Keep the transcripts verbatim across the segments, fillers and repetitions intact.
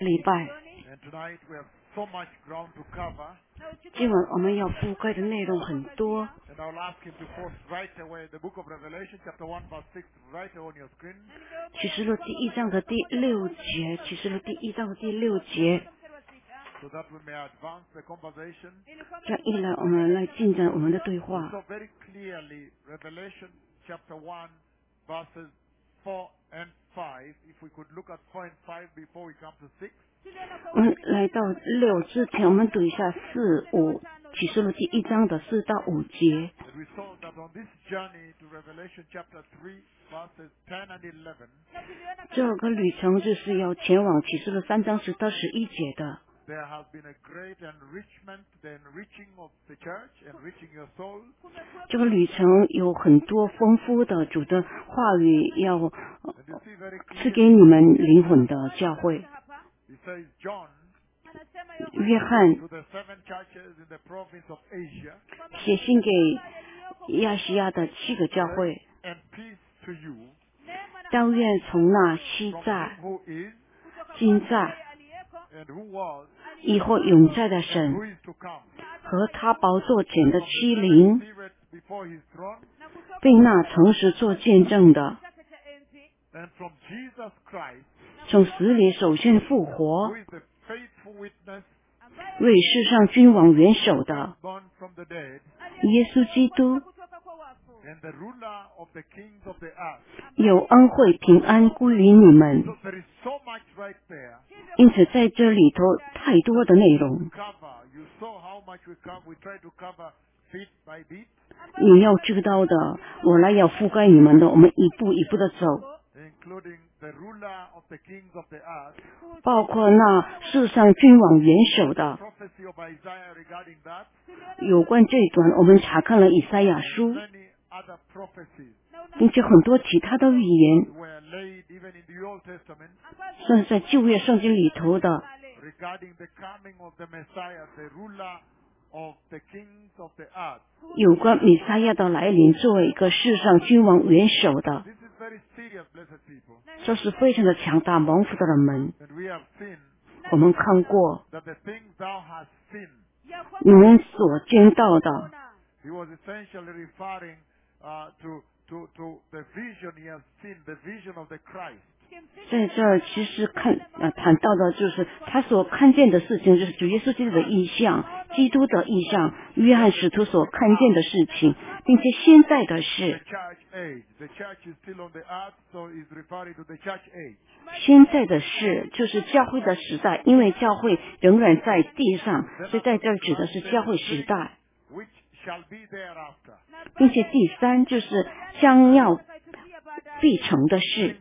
礼拜，今晚我们要覆盖的内容很多。启示录第一章的第六节，启示录第一章的第六节。这样一来，我们来进展我们的对话。我们来到六之前，我们读一下四五启示录第一章的四到五节。这个旅程就是要前往启示录三章十到十一节的。这个旅程有很多丰富的主的话语要赐给你们灵魂的教会。约翰写信给亚细亚的七个教会，但愿从那昔在、今在、以后永在的神和他宝座前的七灵，并那诚实做见证的，从死里首先复活，为世上君王元首的耶稣基督，有恩惠平安归于你们。因此在这里头太多的内容，你要知道的，我来要覆盖你们的，我们一步一步的走，包括那世上君王元首的。有关这一段，我们查看了以赛亚书，并且很多其他的预言，甚至在旧约圣经里头的，有关弥赛亚的来临，作为一个世上君王元首的，这是非常的强大蒙福的人们。我们看过你们所见到的，在这儿其实看呃谈到的就是他所看见的事情，就是主耶稣基督的意象、基督的意象、约翰使徒所看见的事情，并且现在的事。现在的事就是教会的时代，因为教会仍然在地上，所以在这儿指的是教会时代。并且第三就是将要必成的事，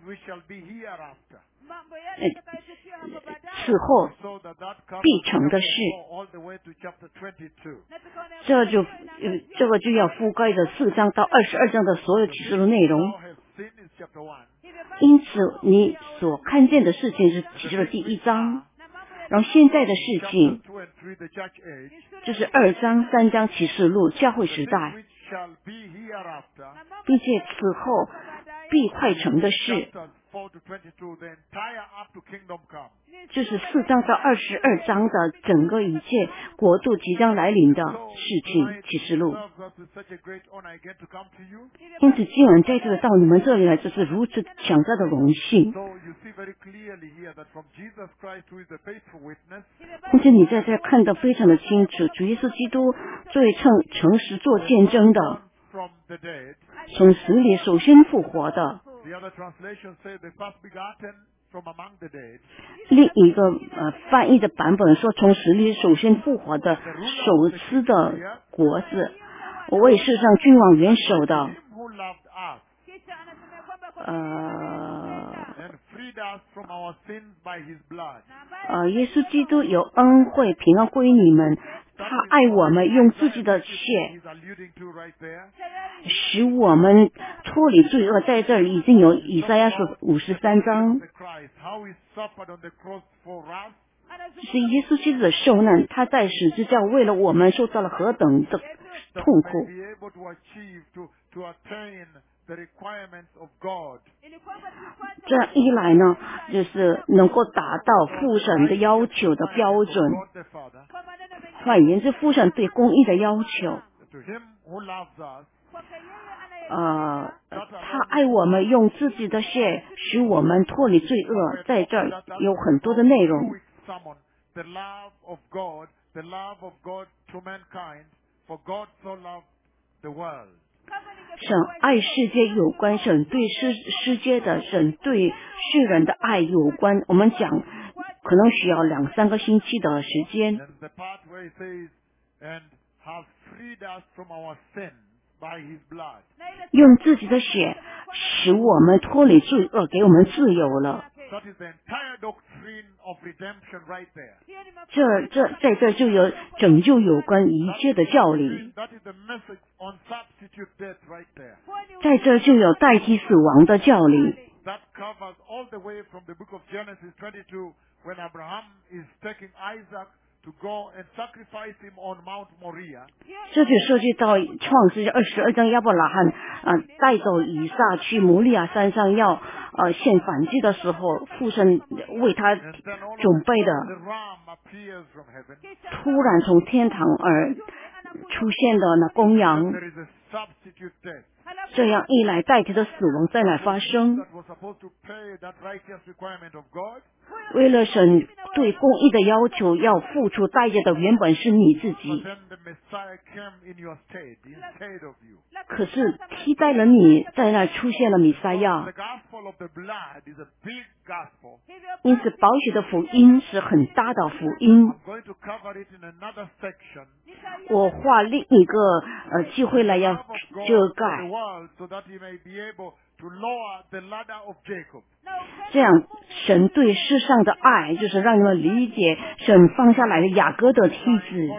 呃、此后必成的事，这就、呃、这个就要覆盖着四章到二十二章的所有启示录内容。因此你所看见的事情是启示录第一章，然后现在的事情就是二章、三章启示录教会时代，并且此后必快成的事，就是四章到二十二章的整个一切国度即将来临的事情启示录。因此今晚在这个到你们这里来，这是如此强大的荣幸。因此你在这看得非常的清楚，主耶稣基督作为诚诚实做见证的，从死里首先复活的。另一个呃翻译的版本说，从死里首先复活的首次的国子，为世上君王元首的，呃呃耶稣基督有恩惠平安归你们，他爱我们，用自己的血使我们脱离罪恶。在这儿已经有以赛亚书五十三章，是耶稣基督的受难，他在十字架为了我们受到了何等的痛苦。 这样一来呢，就是能够达到父神的要求的标准。换言之，父神对公义的要求，呃，他爱我们，用自己的血使我们脱离罪恶。在这儿有很多的内容。神爱世界有关，神对世世界的神对世人的爱有关。我们讲可能需要两三个星期的时间。用自己的血使我们脱离罪恶，给我们自由了。这这在这就有拯救有关一切的教理，在这就有代替死亡的教理。这就涉及到创世二十二章亚伯拉罕啊带走以撒去摩利亚山上要呃献燔祭的时候，父神为他准备的，突然从天堂而出现的那公羊，这样一来代替的死亡再来发生。为了神对公义的要求，要付出代价的原本是你自己，可是替代了你，在那出现了弥赛亚。因此宝血的福音是很大的福音。我花另一个呃机会来要遮盖，这样神对世上的爱，就是让你们理解神放下来的雅各的梯子。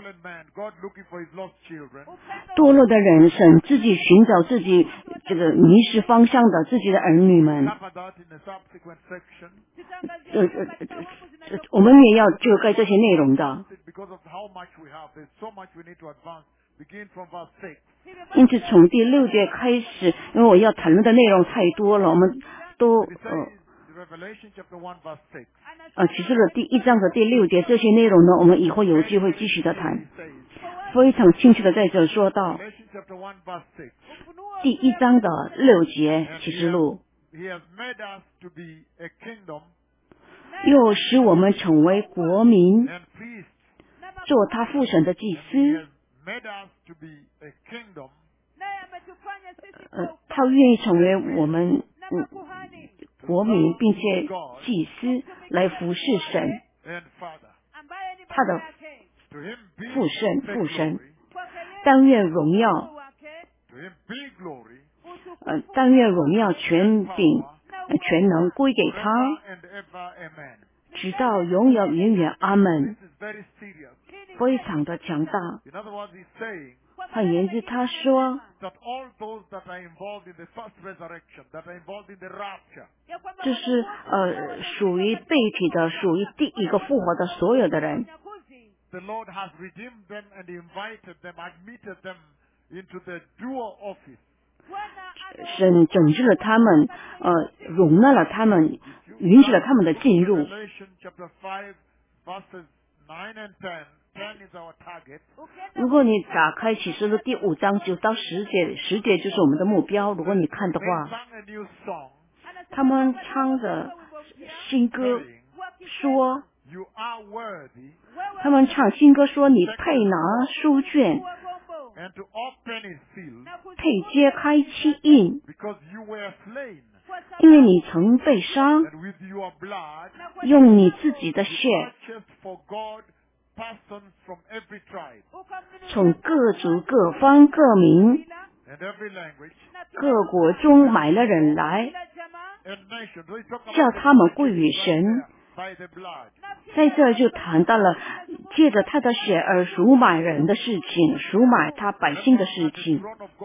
堕落的人，神自己寻找自己这个迷失方向的自己的儿女们。呃呃呃，我们也要遮盖这些内容的。因此从第六节开始，因为我要谈论的内容太多了，我们都呃呃，启示录第一章的第六节这些内容呢，我们以后有机会继续的谈。非常清楚的在这说到第一章的六节启示录，又使我们成为国民，做他父神的祭司。呃，他愿意成为我们、嗯、国民，并且祭司来服侍神，他的父神父神。但愿荣耀，呃，但愿荣耀权柄、呃、全能归给他，直到永远永远。阿门。非常的强大。换言之，他说这是呃属于被提的，属于第一个复活的所有的人。神拯救了他们，呃，容纳了他们，允许了他们的进入。如果你打开启示录第五章九到十节，十节就是我们的目标。如果你看的话，他们唱的新歌说，他们唱新歌说，你配拿书卷，配揭开七印，因为你曾被杀，用你自己的血从各族各方各民各国中买了人来，叫他们归于神。在这就谈到了借着他的血而赎买人的事情，赎买他百姓的事情。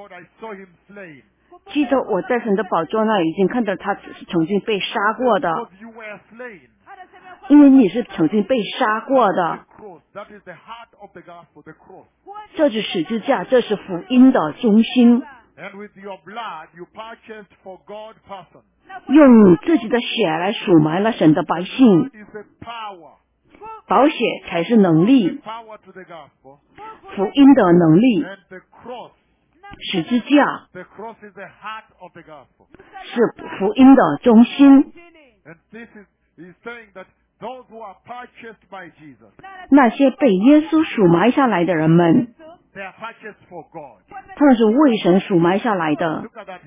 记得我在神的宝座那已经看到他是曾经被杀过的，因为你是曾经被杀过的。这是十字架，这是福音的中心。 用自己的血来赎买了神的百姓。宝血才是能力，福音的能力。十字架是福音的中心。那些被耶稣赎买下来的人们，他们是为神赎买下来的。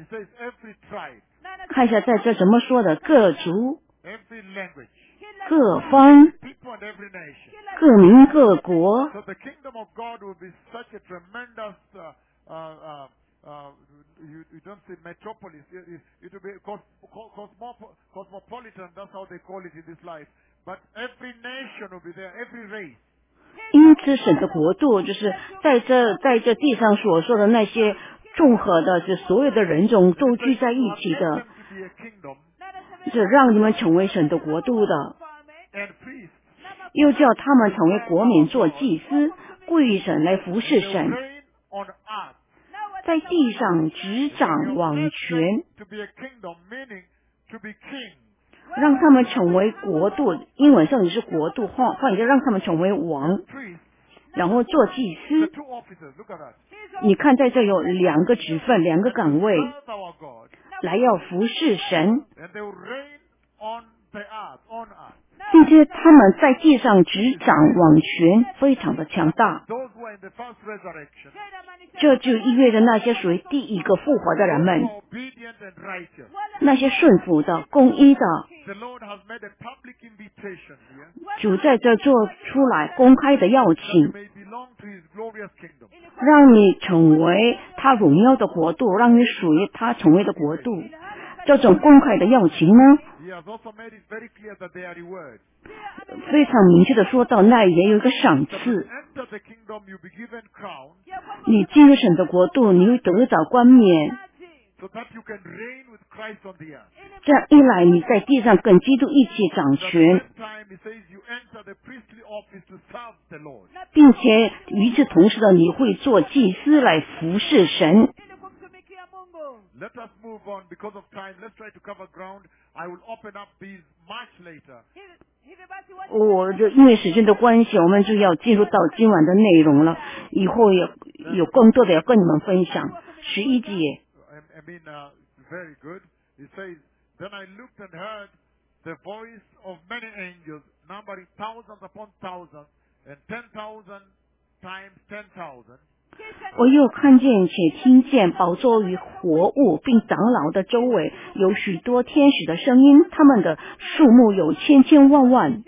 看一下在这怎么说的，各族、各方、各民、各国。 Uh, you, you don't say metropolis. It, it, it will be cos, cosmo, cosmopolitan. That's how they call it in this life. But every nation will be there, every race. 因此，神的国度就是在这在这地上所说的那些综合的，就所有的人种都聚在一起的，是让你们成为神的国度的，又叫他们成为国民，做祭司，归神来服侍神。在地上执掌王权，让他们成为国度。英文上也是国度，换换言让他们成为王，然后做祭司。你看，在这有两个职分，两个岗位，来要服侍神，并且他们在地上执掌王权，非常的强大。这就意味着那些属于第一个复活的人们，那些顺服的、公义的，主在这做出来公开的邀请，让你成为他荣耀的国度，让你属于他成为的国度。这种公开的邀请呢，非常明确的说到，那也有一个赏赐。你进入神的国度，你会得到冠冕。这样一来，你在地上跟基督一起掌权，并且与此同时的，你会做祭司来服侍神。 Let us move on because of time. Let's try to cover ground. I will open up these much later. 我就因为时间的关系，我们就要进入到今晚的内容了。以后有有更多的要跟你们分享。十一节。 I mean, uh, very good. It says, "Then I looked and heard the voice of many angels, numbering thousands upon thousands, and ten thousand times ten thousand." 我又看见且听见宝座与活物并长老的周围有许多天使的声音，他们的数目有千千万万。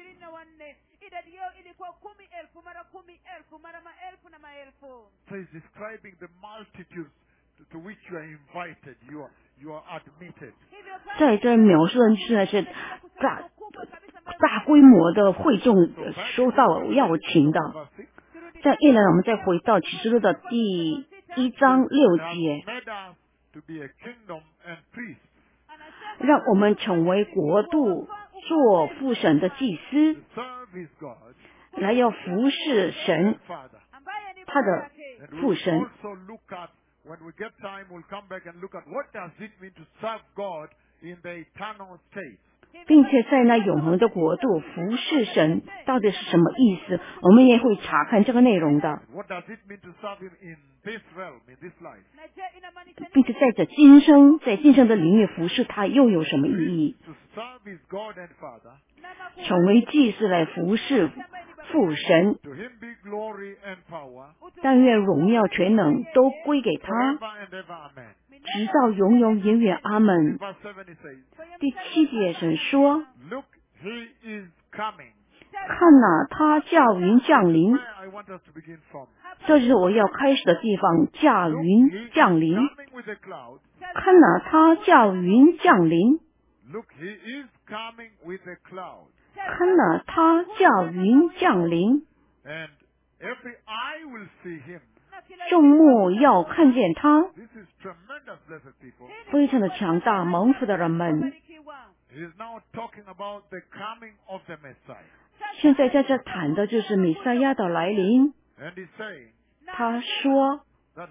So he's describing the multitudes to which you are invited, you are, you are admitted. 在这描述的是那些大大规模的会众收到邀请的。这一来，我们再回到启示录的第一章六节，让我们成为国度，做父神的祭司，来要服侍神，他的父神。并且在那永恒的国度服侍神到底是什么意思，我们也会查看这个内容的。并且在这今生在今生的领域服侍他又有什么意义？成为祭司来服侍父神，但愿荣耀全能都归给他，直到永永远远。阿门。第七节神说，看哪，他驾云降临。这就是我要开始的地方，驾云降临。看哪，他驾云降临。看哪，他驾云降临。众目要看见他，非常的强大，蒙福的人们。现在在这谈的就是弥赛亚的来临。他说，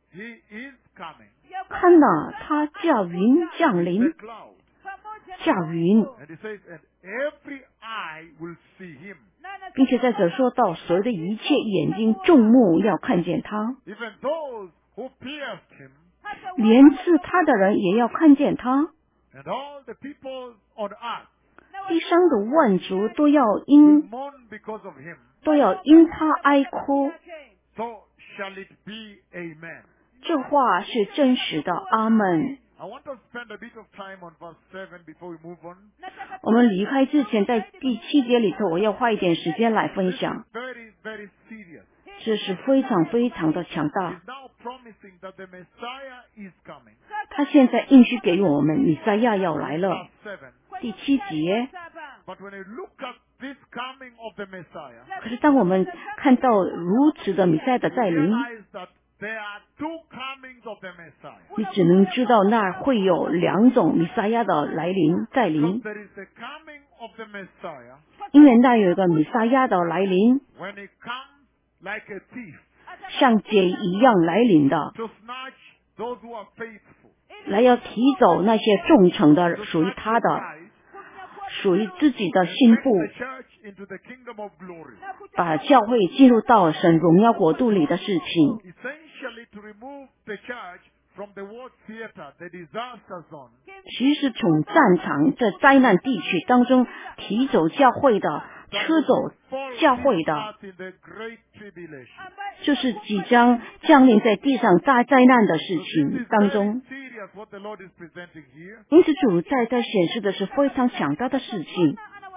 he is coming. 看了他驾云降 The 临， cloud. 驾云， And he says, and every eye will see him. 并且在这说到所有的一切眼睛众目要看见他， Even those who pierced him, 连刺他的人也要看见他， and all the people on earth 地上的万族都要 will 因 mourn because of him. 都要因他哀哭。 So shall it be. Amen. 这话是真实的，阿门。 I want to spend a bit of time on verse seven before we move on. 我们离开之前，在第七节里头，我要花一点时间来分享， Very, very serious. 这是非常非常的强大。 He's now promising that the Messiah is coming. 他现在应许给我们，弥赛亚要来了。 Verse seven. 第七节， But when you look at this coming of the Messiah, 可是当我们看到如此的弥赛亚的再临， realize that there are two comings of the Messiah. 你只能知道那儿会有两种弥赛亚的来临再 Because 临， there is the coming of the Messiah 因为那儿有一个弥赛亚的来临， when he comes like a thief 像贼一样来临的， to snatch those who are faithful, 来要提走那些忠诚的 to 属于 snatch 他 the 的、 bride, 属于自己的心 bring 腹， the church into the kingdom of glory. 把教会进入到神荣耀国度里的事情。 Essentially to remove the church from the war theater, the disaster zone, 其实从战场这灾难地区当中提走教会的、车走 fall 教会 his 的， path in the great tribulation. 就是即将降临在地上大灾难的事 This 情 is 当 very 中。 serious what the Lord is presenting here. 因此，主在在显示的是非常强大的事情。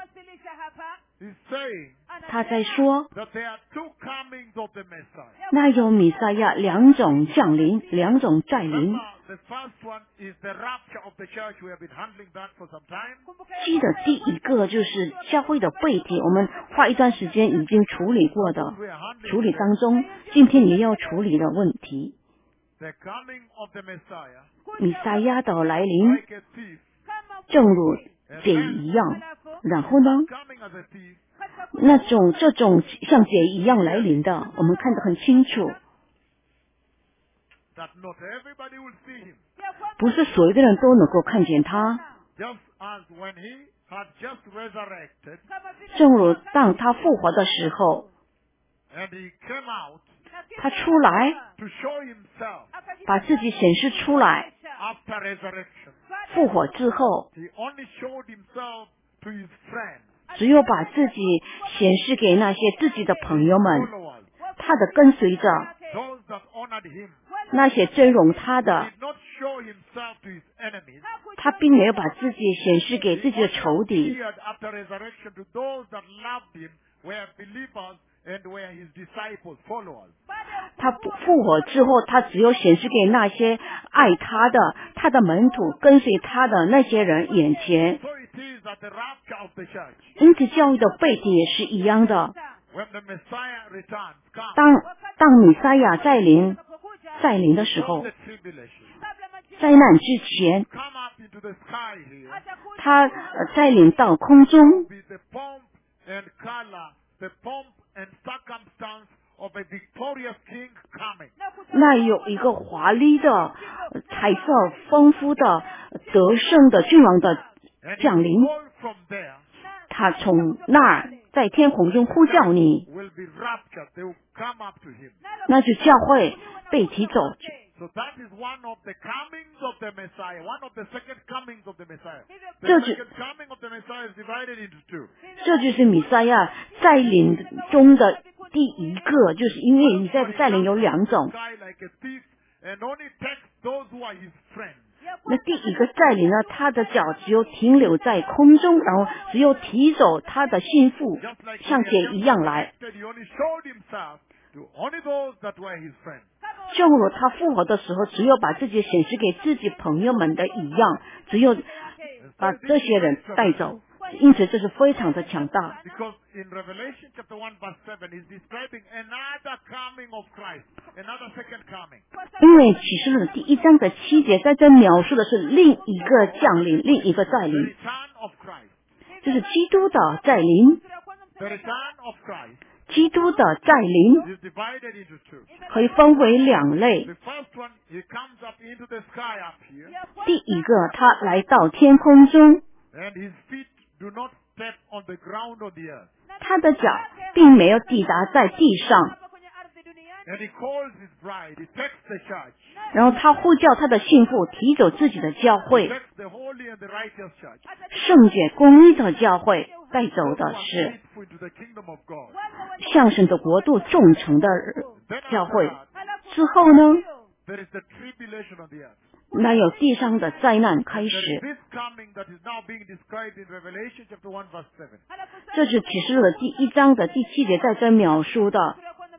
He's saying 他在说， that there are two comings of the Messiah. 那有弥赛亚两种降临，两种再临。 Remember, the first one is the rapture of the church. We have been handling that for some time. 记得第一个就是教会的背体，我们花一段时间已经处理过的， We are handling 处理当中，今天也要处理的问题。 the coming of the Messiah 弥赛亚的来临， like a thief. 正如贼一样。然后呢， Coming as a thief, 那种这种像贼一样来临的，我们看得很清楚， that not everybody will see him. 不是所有的人都能够看见他。 Just as when he had just resurrected 正如当他复活的时候， and he came out 他出来， to show himself 把自己显示出来。 after resurrection. 复活之后， He only showed himself to his friends, 只有把自己显示给那些自己的朋友们， followers, 他的跟随者， those that honored him. 那些尊荣他 He 的， did not show himself to his enemies. 他并没有把自己显示给自己的仇敌。 Appeared after resurrection to those that loved him, were believers, and were his disciples, followers. 他不复活之后，他只有显示给那些爱他的、他的门徒跟随他的那些人眼前。 So it is at the rapture of the church, 因此，教育的背景也是一样的。 when the Messiah returns, comes, 当当弥赛亚再临再临的时候 from，the tribulation, 灾难之前， come up into the sky here, 他呃再临到空中， with the pomp and color, the pomp and circumstance of a victorious king coming. 那有一个华丽的、呃彩色丰富的、得胜的君王的 And he 降临 will call from there, 他从那儿在天空中呼叫你， will be raptured. They will come up to him. 那就教会被提走。 So that is one of the comings of the Messiah, one of the second comings of the Messiah. The 这就 second coming of the Messiah is divided into two. 这就是弥赛亚再临中的第一个，就是因为弥赛亚的再临有两种。 Sky like a thief, and only takes those who are his friends. 那第一个再临呢，他的脚只有停留在空中，然后只有提走他的心腹， Just like 像 when 贼 he 一样来。 resurrected, he only showed himself to only those that were his friends. 正如他复活的时候，只有把自己显示给自己朋友们的一样，只有把这些人带走。因此，这是非常的强大。 Because in Revelation chapter one verse seven, he's describing another coming of Christ, another second coming. 因为启示录第一章的七节在这描述的是另一个降临，另一个再 The 临， return of Christ. 就是基督的再临。 The return of Christ 基督的再临 is divided into two. 可以分为两类。 The first one, he comes up into the sky up here, 第一个，他来到天空中， and his feet do not step on the ground on the earth. 他的脚并没有抵达在地上， And he calls his bride, he takes the church, 然后他呼叫他的信妇提走自己的教 he 会， takes the holy and the righteous church, 圣洁公义的教会，带走 those 的 who are 是 faithful into the kingdom of God. 向神的国度众成的 Then 教 after 会。 that, 之后呢， there is the tribulation on the earth. 那有地上的灾难开 There is 始， this coming that is now being described in Revelation chapter one verse seven, 这是启示录的第一章的第七节在这描述的。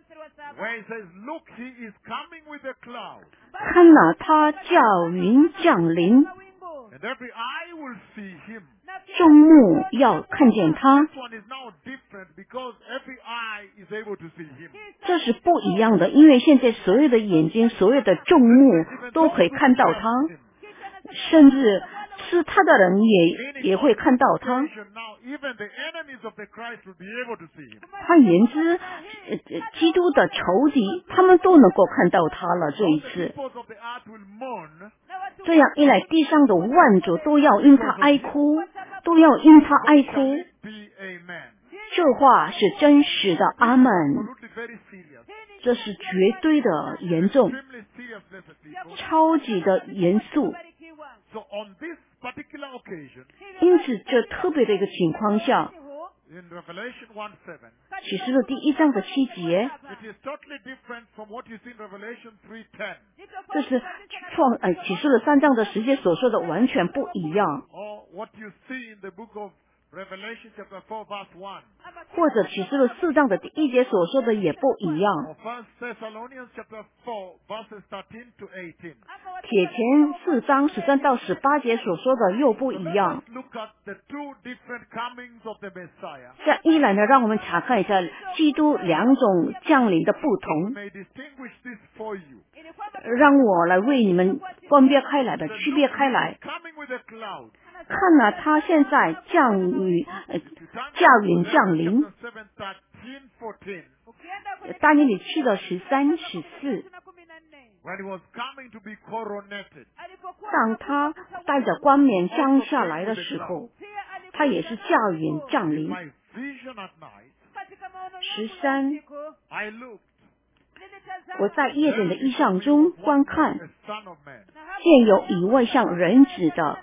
where it says, look, he is coming with a cloud, 看哪，他驾云降临， and every eye will see him. 众目要看见他。 This one is now different because every eye is able to see him. 这是不一样的，因为现在所有的眼睛、所有的众目 Even 都 those 可以 who 看到 trust 他， him. 甚至吃他的人也 Meaning 也会看到他。 occasion now, even the enemies of the Christ will be able to see him. 换言之，呃呃基督的仇敌，他们都能够看到他了。这一 The 次， peoples of the earth will mourn 这样一来，地上的万族都要因他哀哭，都要因他哀 Shall 哭。 it be amen? 这话是真实的，阿门。 Absolutely very serious. 这是绝对的严重， Extremely serious, blessed people. 超级的严肃。 So on this particular occasion, 因此，这特别的一个情况下， in Revelation one seven, 启示录第一章的七节， it is totally different from what you see in Revelation three ten, 这是创呃启示录三章的时节所说的完全不一样， or what you see in the book of Revelation chapter four verse one, 或者启示录四章的第一节所说的也不一样。 or First Thessalonians chapter four verses thirteen to eighteen. 铁前四章十三到十八节所说的又不 So 一 let 样 us。look at the two different comings of the Messiah. 这样一来呢，让我们查看一下基督两种降临的不 We 同， may distinguish this for you. 让我来为你们分别开来的，区别开来。 Coming with a cloud. 看了他现在降雨，呃，驾云降临。 Chapter seven, thirteen, fourteen. 大尼里七的十三、十四， When he was coming to be coronated. 当他带着冠冕降下来的时候，他也是驾云降 In 临。 my vision at night, 十三， I looked. 我在夜间的意象中观看， The Son of Man, 见有一位像人子的，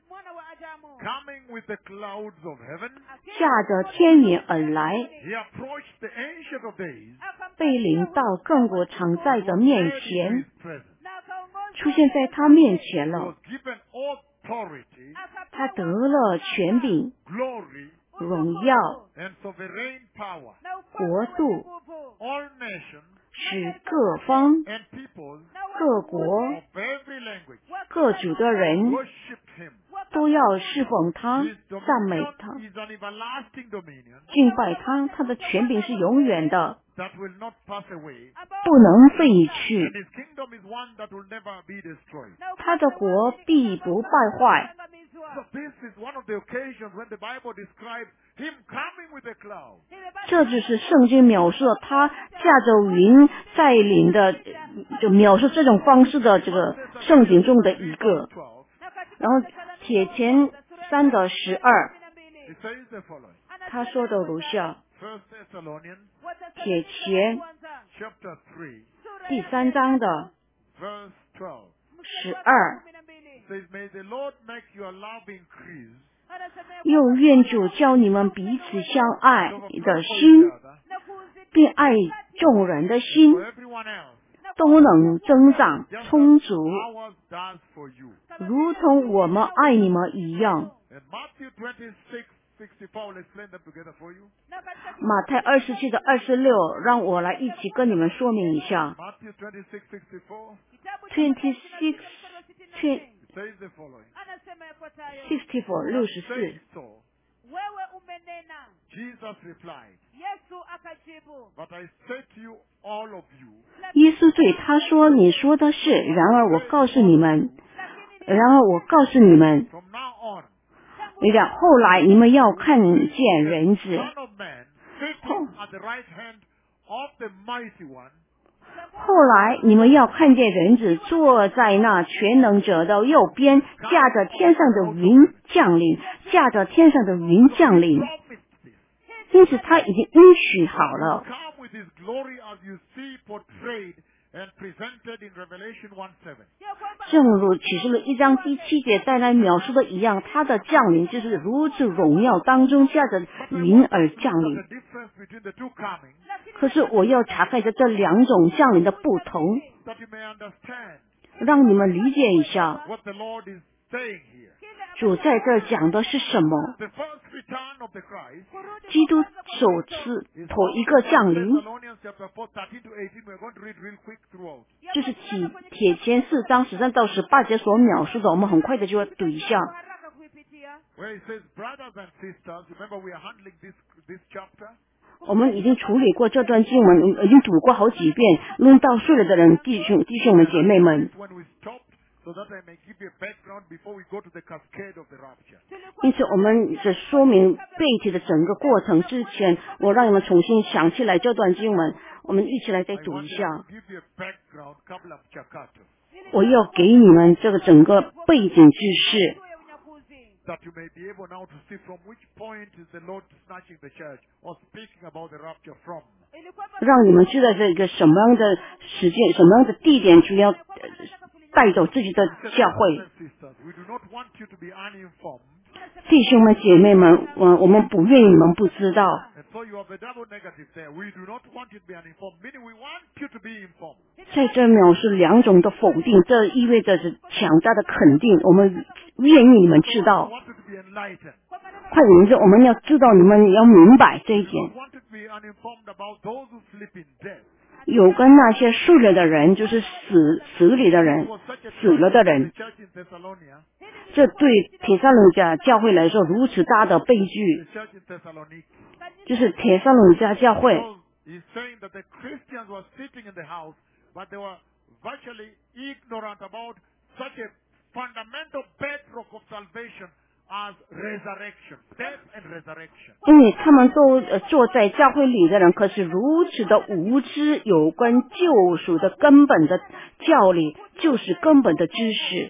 coming with the clouds of heaven, 驾着天云而来， he approached the Ancient of Days, 被领到亘古常在的面 led into 前， his presence. 出现在他面前 He 了。 was given authority, 他得了权柄、 glory, 荣耀、 and sovereign power. 国度， All nations 使各方、 and peoples 各国、 of every language 各族的人 worshipped him. 都要侍奉他、 His 赞美 dominion 他、 is an everlasting dominion 敬拜他。他的权柄是永远的， that will not pass away, 不能废去 and。his kingdom is one that will never be destroyed. 他的国必不败坏。 So this is one of the occasions when the Bible describes him coming with a cloud. 这就是圣经描述他驾着云带领的，呃就描述这种方式的这个圣经中的一个。 twelve, 然后铁前三的十二， it says the following. 他说的如下： First Thessalonians 铁前 chapter three, 第三章的 verse twelve. 十二， Says, may the Lord make your love increase 又愿主教你们彼此相爱 to 的 for 心 each，other, 并爱众人的心 for everyone else, 都能增长 just 充 as 足， ours does for you. 如同我们爱你们一样。 And Matthew twenty-six, sixty-four, will explain them together for you. 马太二十七的二十六，让我来一起跟你们说明一下。 Matthew twenty-six, sixty-four, Twenty six, it says the following. sixty four 六十 Say 四。 so. Jesus replied, but I say to you, all of you, 耶稣对他说：“你说的是，然而我告诉你们，然而我告诉你们， from now on, 然后来你们要看见人子 Son of Man sitting at at the right hand of the mighty one. 后来你们要看见人子坐在那全能者的右边，驾着天上的云降临，驾着天上的云降临。因此他已经应许好了。 Come with his glory as you see portrayed and presented in Revelation one seven. 正如启示录一章第七节带来描述的一样，他的降临就是如此荣耀当中驾着云而降临。 The difference between the two coming, 可是我要查看一下这两种降临的不同， that you may understand 让你们理解一下 what the Lord is saying here. 主在这儿讲的是什么。 The first return of the Christ, 基督首次头一个降临， Thessalonians chapter four, thirteen to eighteen, we're going to read real quick throughout. 就是启帖前四章十三到十八节所描述的，我们很快的就要读一下。 Where it says, brothers and sisters, remember we are handling this, this chapter. 我们已经处理过这段经文，已经读过好几遍。论到睡了的人，弟兄弟兄们姐妹们， When we stopped, so that I may give you a background before we go to the cascade of the rapture. 因此我们在说明背题的整个过程之前，我让你们重新想起来这段经文，我们一起来再 I 读 want 一 to 下。 give you a background, couple of chakato, 我要给你们这个整个背景知识， that you may be able now to see from which point is the Lord snatching the church or speaking about the rapture from. 让你们知道这个什么样的时间、什么样的地点，主要呃带走自己的教会。 Brothers and sisters, we do not want you to be uninformed, 弟兄们、姐妹们，我我们不愿意你们不知道。 and so you have a double negative there. We do not want you to be uninformed, meaning we want you to be informed. 在这描述两种的否定，这意味着是强大的肯定。我们愿意你们知 We 道， want you to be enlightened. 换言之，我们要知道，你们要明白这一 We 点。 don't want you to be uninformed about those who sleep in death. 有跟那些睡了的人，就是死死里的人 It，was such a 死了的 tragedy 人 to，the church in Thessalonica, 这对铁萨罗尼迦教会来说如此大的悲剧， the church in Thessaloniki. 就是铁萨罗尼迦教会。 So he's saying that the Christians were sitting in the house, but they were virtually ignorant about such a fundamental bedrock of salvation as resurrection, death and resurrection. 因为他们都呃坐在教会里的人，可是如此的无知，有关救赎的根本的教理，就是根本的知识。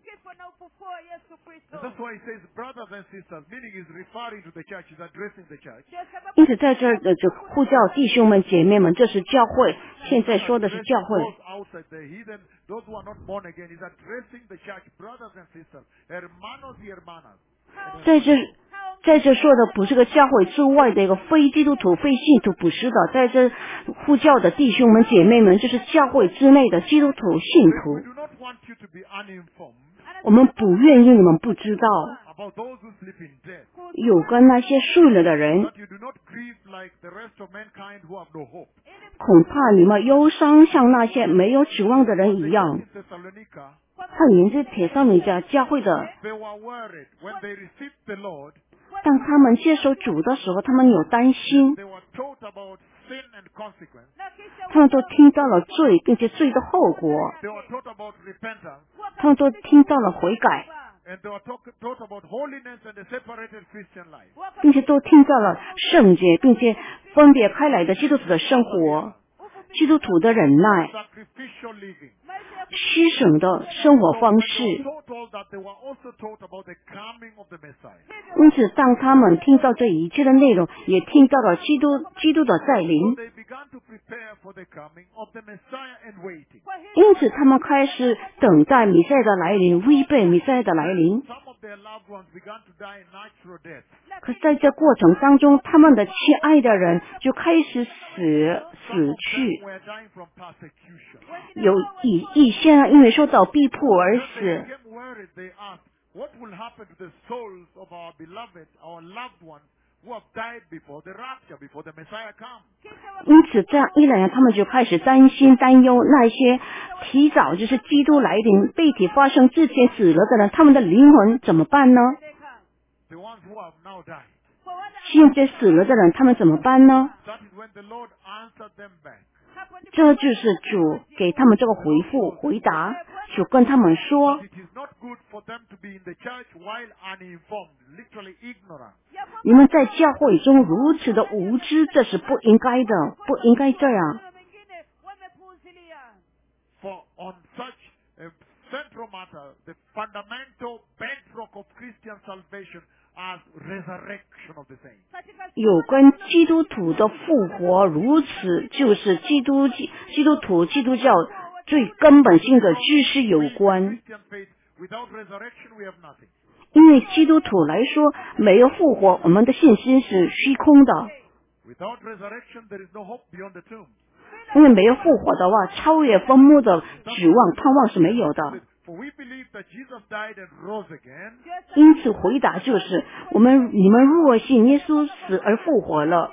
And that's why he says brothers and sisters, meaning he's referring to the church, he's addressing the church. 因此，在这儿的就呼叫弟兄们、姐妹们，这是教会。现在说的是教会。 Those outside, the heathen, those who are not born again, he's addressing the church, brothers and sisters, hermanos y hermanas. 在这，在这说的不是个教会之外的一个非基督徒、非信徒，不是的。在这呼叫的弟兄们、姐妹们，就是教会之内的基督徒、信 We 徒。 do not want you to be uninformed 我们不愿意你们不知道， about those who sleep in death, 有跟那些睡了的人， that you do not grieve like the rest of mankind who have no hope. 恐怕你们忧伤像那些没有指望的人一样。 In Thessalonica, 换言之，铁上尼迦教会的， they were worried when they received the Lord. 当他们接受主的时候，他们有担心， They were taught about sin and consequence. 他们都听到了罪，并且罪的后果， They were taught about repentance, 他们都听到了悔改， and they were talk, taught about holiness and a separated Christian life. 并且都听到了圣洁，并且分别开来的基督徒的生活，基督徒的忍耐， Sacrificial living. 牺牲的生活方 They 式。 were so told that they were also taught about the coming of the Messiah. 因此，当他们听到这一切的内容，也听到了基督基督的再 So 临， they began to prepare for the coming of the Messiah and waiting. 因此他们开始等待弥赛的来临，预备弥赛的来临。 Some of their loved ones began to die natural death. 可是在这过程当中，他们的亲爱的人就开始死 Some 死 of 去， them were dying from persecution. 有一一些人因为受到逼迫而 When they 死。 became worried, they asked, what will happen to the souls of our beloved, our loved ones who have died before the rapture, before the Messiah comes? 因此，这样一来，他们就开始担心、担忧那些提早就是基督来临、被体发生之前死了的人，他们的灵魂怎么办呢？ The ones who have now died. 现在死了的人，他们怎么办呢？ That is when the Lord answered them back. 这就是主给他们这个回复回答， 就跟他们说， It is not good for them to be in the church while uninformed, literally ignorant. 你们在教会中如此的无知，这是不应该的，不应该这样。 For on such a central matter, the fundamental bedrock of Christian salvation as resurrection of the saints. 有关基督徒的复活，如此就是基督基督徒基督教最根本性的知识有关。 Christian faith, without resurrection, we have nothing. 因为基督徒来说，没有复活，我们的信心是虚空的。 Without resurrection, there is no hope beyond the tomb. 因为没有复活的话，超越坟墓的指望盼望是没有的。 For we believe that Jesus died and rose again. 因此回答就是，我们你们若信耶稣死而复活了，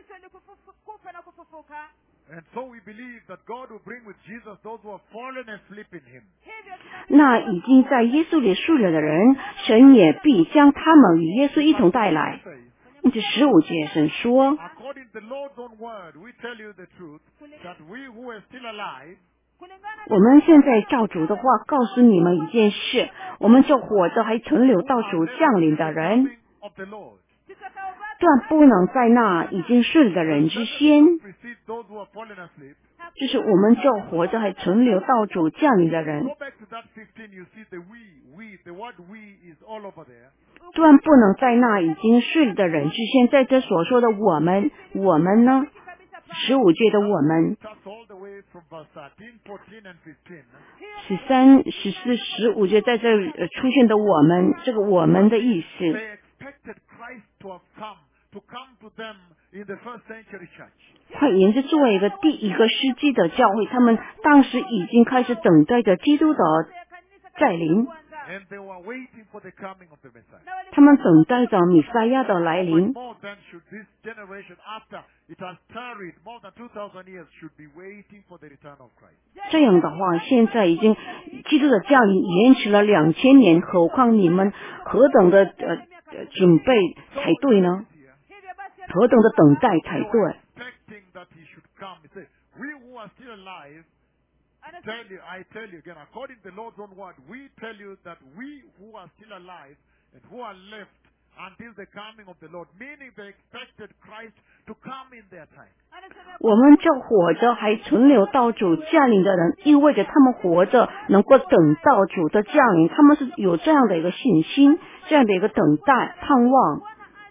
And so we believe that God will bring with Jesus those who have fallen asleep in him. 那已经在耶稣里睡了的人，神也必将他们与耶稣一同带来。因此十五节神说， According to the Lord's own word, we tell you the truth, that we who are still alive, 我们现在照主的话告诉你们一件事，我们就活着还存留到主降临的人， coming of the Lord, 断不能在那已经睡了的人之先。 precede those who have fallen asleep. 就是我们就活着还存留到主降临的人， Go back to that fifteen, you see the we, we, the word we is all over there. 断不能在那已经睡了的人之先。在这所说的我们，我们呢？十五节的我们， That's all the way from verse thirteen, fourteen, and fifteen. 十三、十四、十五节在这里呃出现的我们，这个我们的意思， They expected Christ to have come, to come to them in the first century church. 换言之，作为一个第一个世纪的教会，他们当时已经开始等待着基督的再临， And they were waiting for the coming of the Messiah. 他们等待着弥赛亚的来 But 临。 more than should this generation, after it has tarried more than two thousand years, should be waiting for the return of Christ. 这样的话，现在已经基督的降临延迟了两千年，何况你们何等的呃呃准备才对呢？ Here, 何等的等待才 they 对？ were expecting that he should come. He said, we who are still alive, tell you, I tell you again, according to the Lord's own word, we tell you that we who are still alive and who are left until the coming of the Lord, meaning they expected Christ to come in their time. 我们这活着还存留到主降临的人，意味着他们活着能够等到主的降临，他们是有这样的一个信心，这样的一个等待盼望。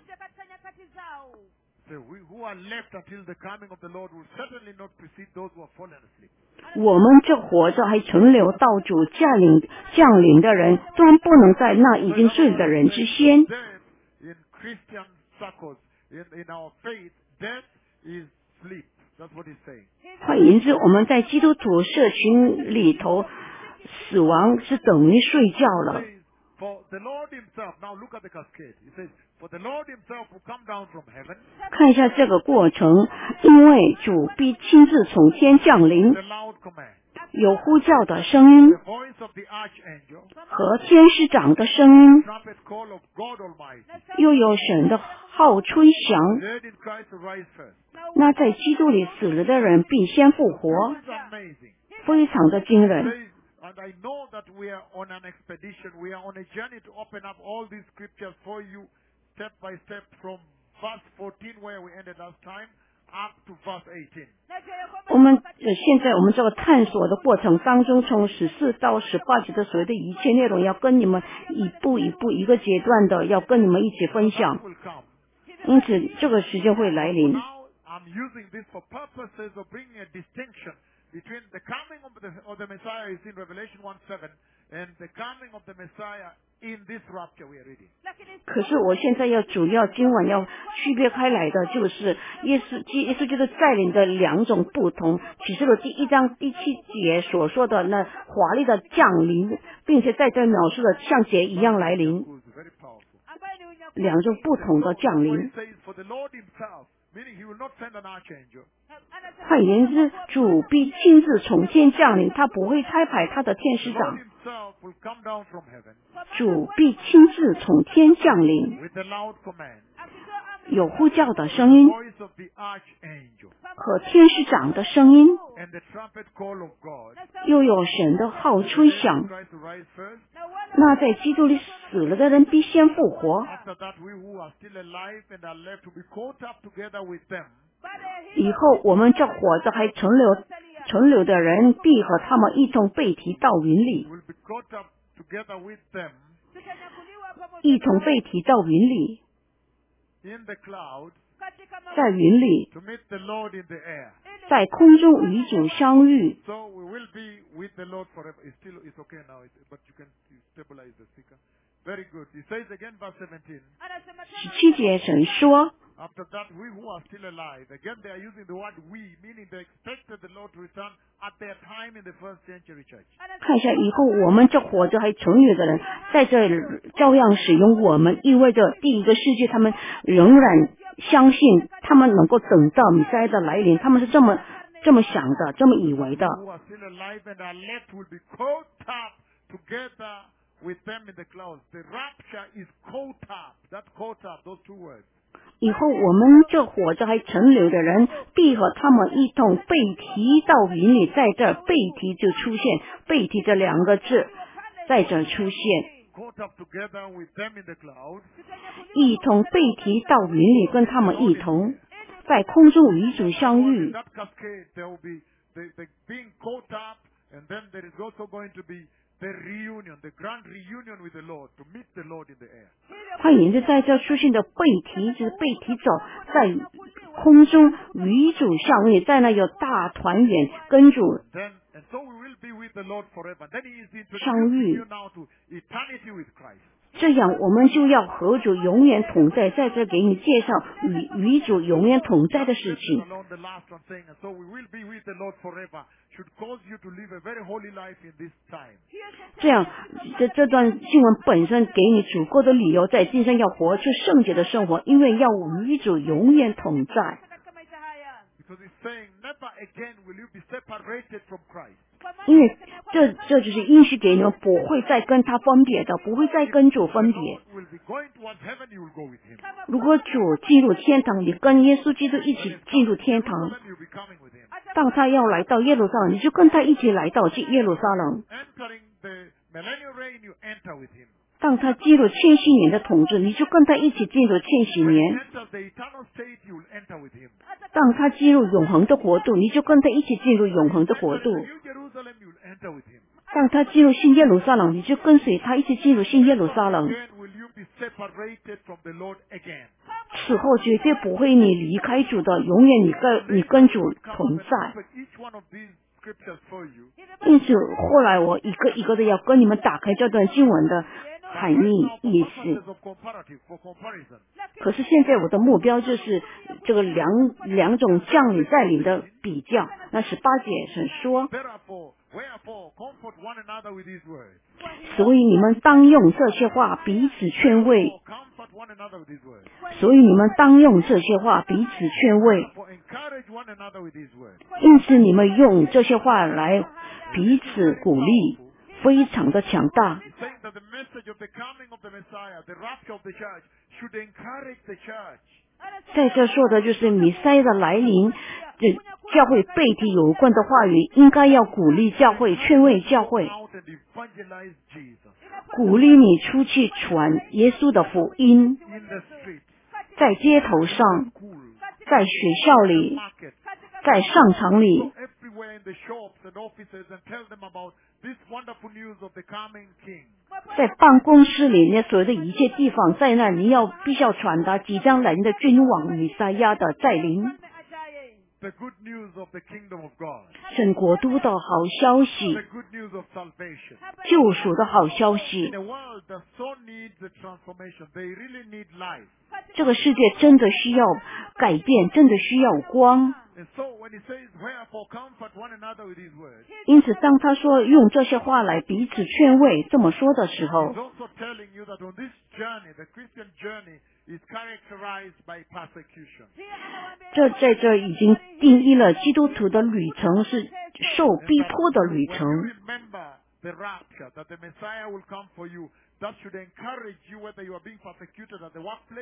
So we who are left until the coming of the Lord will certainly not precede those who have fallen asleep. 我们这活着还存留到主降临降临的人，终不能在那已经睡的人之先。 Death in Christian circles, in, in our faith, death is sleep. That's what he's saying. 换言之，我们在基督徒社群里头，死亡是等于睡觉 He 了。 says, for the Lord himself, now look at the cascade. He says, for the Lord himself will come down from heaven, 看一下这个过程，因为主必亲自从天降临， the loud command, 有呼叫的声音 the voice of the archangel, 和天使长的声音， trumpet call of God Almighty. 又有神的号吹响。 Dead in Christ to rise first. 那在基督里死了的人必先复活， This is amazing. 非常的惊 It 人。 says, and I know that we are on an expedition. We are on a journey to open up all these scriptures for you, step by step, from verse fourteen, where we ended last time, up to verse eighteen. 我们呃现在我们这个探索的过程当中，从十四到十八节的所有的一切内容，要跟你们一步一步一个阶段的，要跟你们一起分享 That。will come. 因此，这个时间会来临。 Now, I'm using this for purposes of bringing a distinction between the coming of the, of the Messiah is in Revelation one seven and the coming of the Messiah in this rapture we are reading. 可是我现在要主要今晚要区别开来的，就是耶稣基耶稣基督带领的两种不同。启示录第一章第七节所说的那华丽的降临，并且在这描述的像节一样来临， Who is very powerful. 两种不同的降 What 临 he。says, for the Lord himself, meaning he will not send an archangel. 换言之，主必亲自从天降临，他不会差派他的天 The 使 Lord 长， himself will come down from heaven 主必亲自从天降临， with a loud command, 有呼叫的声音 voice of the archangel, 和天使长的声音， and the trumpet call of God. 又有神的号吹响。 Christ to rise first. 那在基督里死了的人必先复活， After that, we who are still alive and are left to be caught up together with them. 以后我们这活着还存留存留的人，必和他们一同被提到云里， Will be caught up together with them 一同被提到云里， in the clouds 在云里， to meet the Lord in the air. 在空中与主相遇。 So we will be with the Lord forever. It's still it's okay now, it's, but you can stabilize the speaker. Very good. He says again, verse seventeen. 十七节神说， After that, we who are still alive, again they are using the word we, meaning they expected the Lord to return at their time in the first century church. 看一下以后我们这活着还存留的人，在这照样使用我们，意味着第一个世界他们仍然相信他们能够等到弥赛亚的来临，他们是这么这么想的，这么以为的。 Who are still alive and are left will be caught up together with them in the clouds. The rapture is caught up. That caught up, those two words. 以后我们这活着还存留的人，必和他们一同被提到云里。在这被提就出现被提这两个字，在这出现 Caught up together with them in the clouds. 一同被提到云里，跟他们一同在空中与主相 In 遇。 that cascade, there will be the, the being caught up, and then there is also going to be the reunion, the grand reunion with the Lord, to meet the Lord in the air. 换言之，在这出现的被提就是被提走，在空中与主相遇，在那有大团圆跟主 Then, and so we will be with the Lord forever. Then He is 相遇。 introducing you now to eternity with Christ. 这样我们就要和主永远同在。在这给你介绍与与主永远同在的事情。 Along the last one saying, and so we will be with the Lord forever, should cause you to live a very holy life in this time. 这样，这这段经文本身给你足够的理由，在今生要活出圣洁的生活，因为要与主永远同在。 Because He's saying, never again will you be separated from Christ. 因为这这就是应许给你们，不会再跟他分别的，不会再跟主 The 分别。 Lord will be going towards heaven, you will go with Him. 如果主进入天堂，你跟耶稣基督一起进入天堂。 Jerusalem, you'll be coming with Him. 当他要来到耶路撒冷，你就跟他一起来到耶路撒冷。 Entering the millennial reign, you enter with Him. 当他进入千禧年的统治，你就跟他一起进入千禧 When He 年。 enters the eternal state, you will enter with Him. 当他进入永恒的国度，你就跟他一起进入永恒的国度。 Entering the New Jerusalem, you will enter with Him. 当他进入新耶路撒冷，你就跟随他一起进入新耶路撒冷。 Again, will you be separated from the Lord again? 此后绝对不会你离开主的，永远你跟你跟主 Come 同 up 在。 and look at each one of these scriptures for you. 因此后来我一个一个的要跟你们打开这段经文的含义 Now, for 意思。 purposes of comparative, for comparison, 可是现在我的目标就是这个两两种降临在临的比较。那十八节是说， therefore, wherefore, comfort one another with these words. 所以你们当用这些话彼此劝慰。 For comfort one another with these words. 所以你们当用这些话彼此劝慰。 For encourage one another with these words. 因此你们用这些话来彼此鼓励，非常的强大。 He's saying that the message of the coming of the Messiah, the rapture of the church, should encourage the church. 在这说的就是弥赛亚的来临，这教会背题有关的话语，应该要鼓励教会，劝慰教会， Out and evangelize Jesus 鼓励你出去传耶稣的福音， in the streets, 在街头上， schools, 在学校里， markets, 在商场里， everywhere in the shops and offices, and tell them about this wonderful news of the coming King. 在办公室里，那所有的一切地方，在那你要必须要传达即将来临的君王弥赛亚的再临， The good news of the kingdom of God. 神国度的好消息 The，good news of salvation. 救赎的好消息 In。a world that so needs a transformation, they really need life. 这个世界真的需要改变，真的需要光。 And so when he says, wherefore comfort one another with these words, 因此，当他说用这些话来彼此劝慰这么说的时候 he's，also telling you that on this journey, the Christian journey is characterized by persecution. 这在这已经定义了基督徒的旅程是受 And 逼 that 迫的 when 旅 you 程。 remember the rapture, that the Messiah will come for you, that should encourage you whether you are being persecuted at the workplace,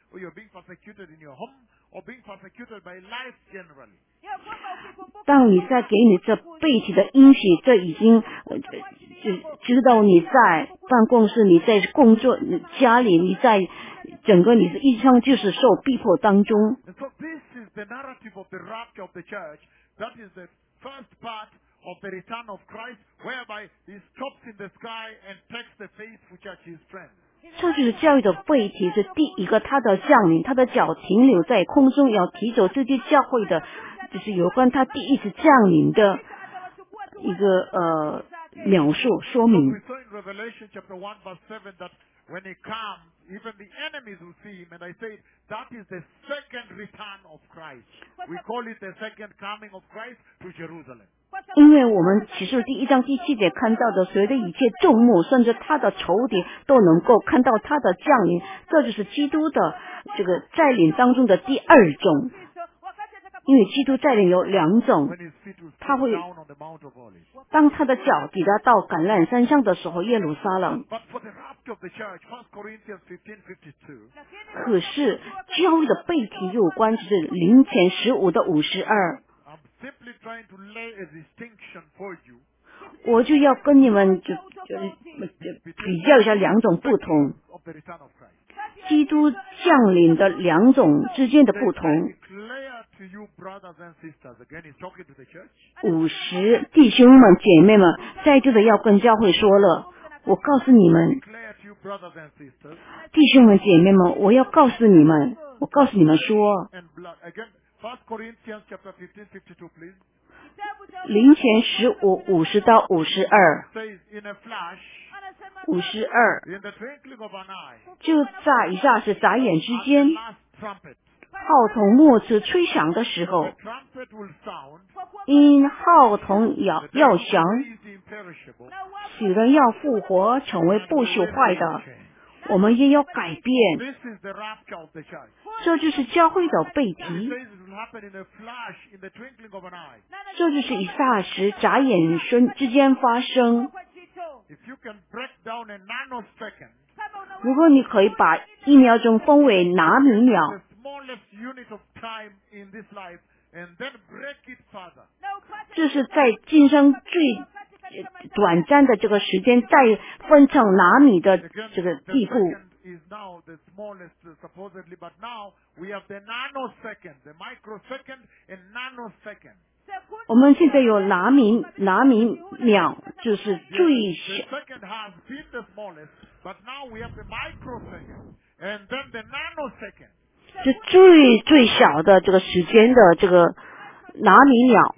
or you're being persecuted in your home, or being persecuted by life generally. 当你在给你这背体的应许，这已经呃就知道你在办公室，你在工作家里，你在整个你的一生就是受逼迫当中。 And so this is the narrative of the rapture of the church. That is the first part of the return of Christ, whereby he stops in the sky and takes the faithful church his friends. 这就是教育的背题，是第一个他的降临，他的脚停留在空中，要提走这些教会的，就是有关他第一次降临的一个呃描述说明。 We saw in Revelation chapter one verse seven that when he comes, even the enemies will see him. And I say that is the second return of Christ. We call it the second coming of Christ to Jerusalem. 因为我们启示第一章第七节看到的所有的一切众目，甚至他的仇敌都能够看到他的降临，这就是基督的这个占领当中的第二种。因为基督占领有两种， When his feet will 他 sit 会 down on the Mount of Olives. 当他的脚抵达到橄榄山上的时候，耶路撒冷。 But for the rapture of the church, First Corinthians fifteen fifty-two, 可是教育的背题有关就是零前十五的五十二， I'm simply trying to lay a distinction for you 我就要跟你们就就就比较一下两种不同， of the return of Christ. 基督降临的两种之间的不 I 同。 declare to you, brothers and sisters, again he's talking to the church. 五十弟兄们姐妹们，在这里要跟教会说了，我告诉你们， Declare to you, brothers and sisters, 弟兄们姐妹们，我要告诉你们，我告诉你们说， and blood. Again, First Corinthians chapter fifteen fifty-two, please. 零前十五五十到五十二， Says, in a flash, 五十二 in the twinkling of an eye, 就在一下是眨眼之 at 间， the last trumpet, 号筒末次吹响的时 the 候， trumpet will sound, 因号筒要 the 要 dead 响， will raise the imperishable, 死人要复活，成为 and 不 we 朽 will 坏 be 的， changed. 我们也要改变。 This is the rapture of the church. 这就是教会的背 It 题， says it will happen in a flash, in the twinkling of an eye. 这就是以霎时、眨眼瞬之间发生。 If you can break down a nanosecond, 如果你可以把一秒钟分为纳米秒， the smallest unit of time in this life, and then break it further. 这是在今生最呃短暂的这个时间，再分成纳米的 Again, 这个 the 地步。 second is now the smallest uh, supposedly, but now we have the nanosecond, the microsecond and nanosecond. 我们现在有纳米纳米秒，就是最 The 小， second has been the smallest, but now we have the microsecond and then the nanosecond. 是最最小的这个时间的这个纳米秒。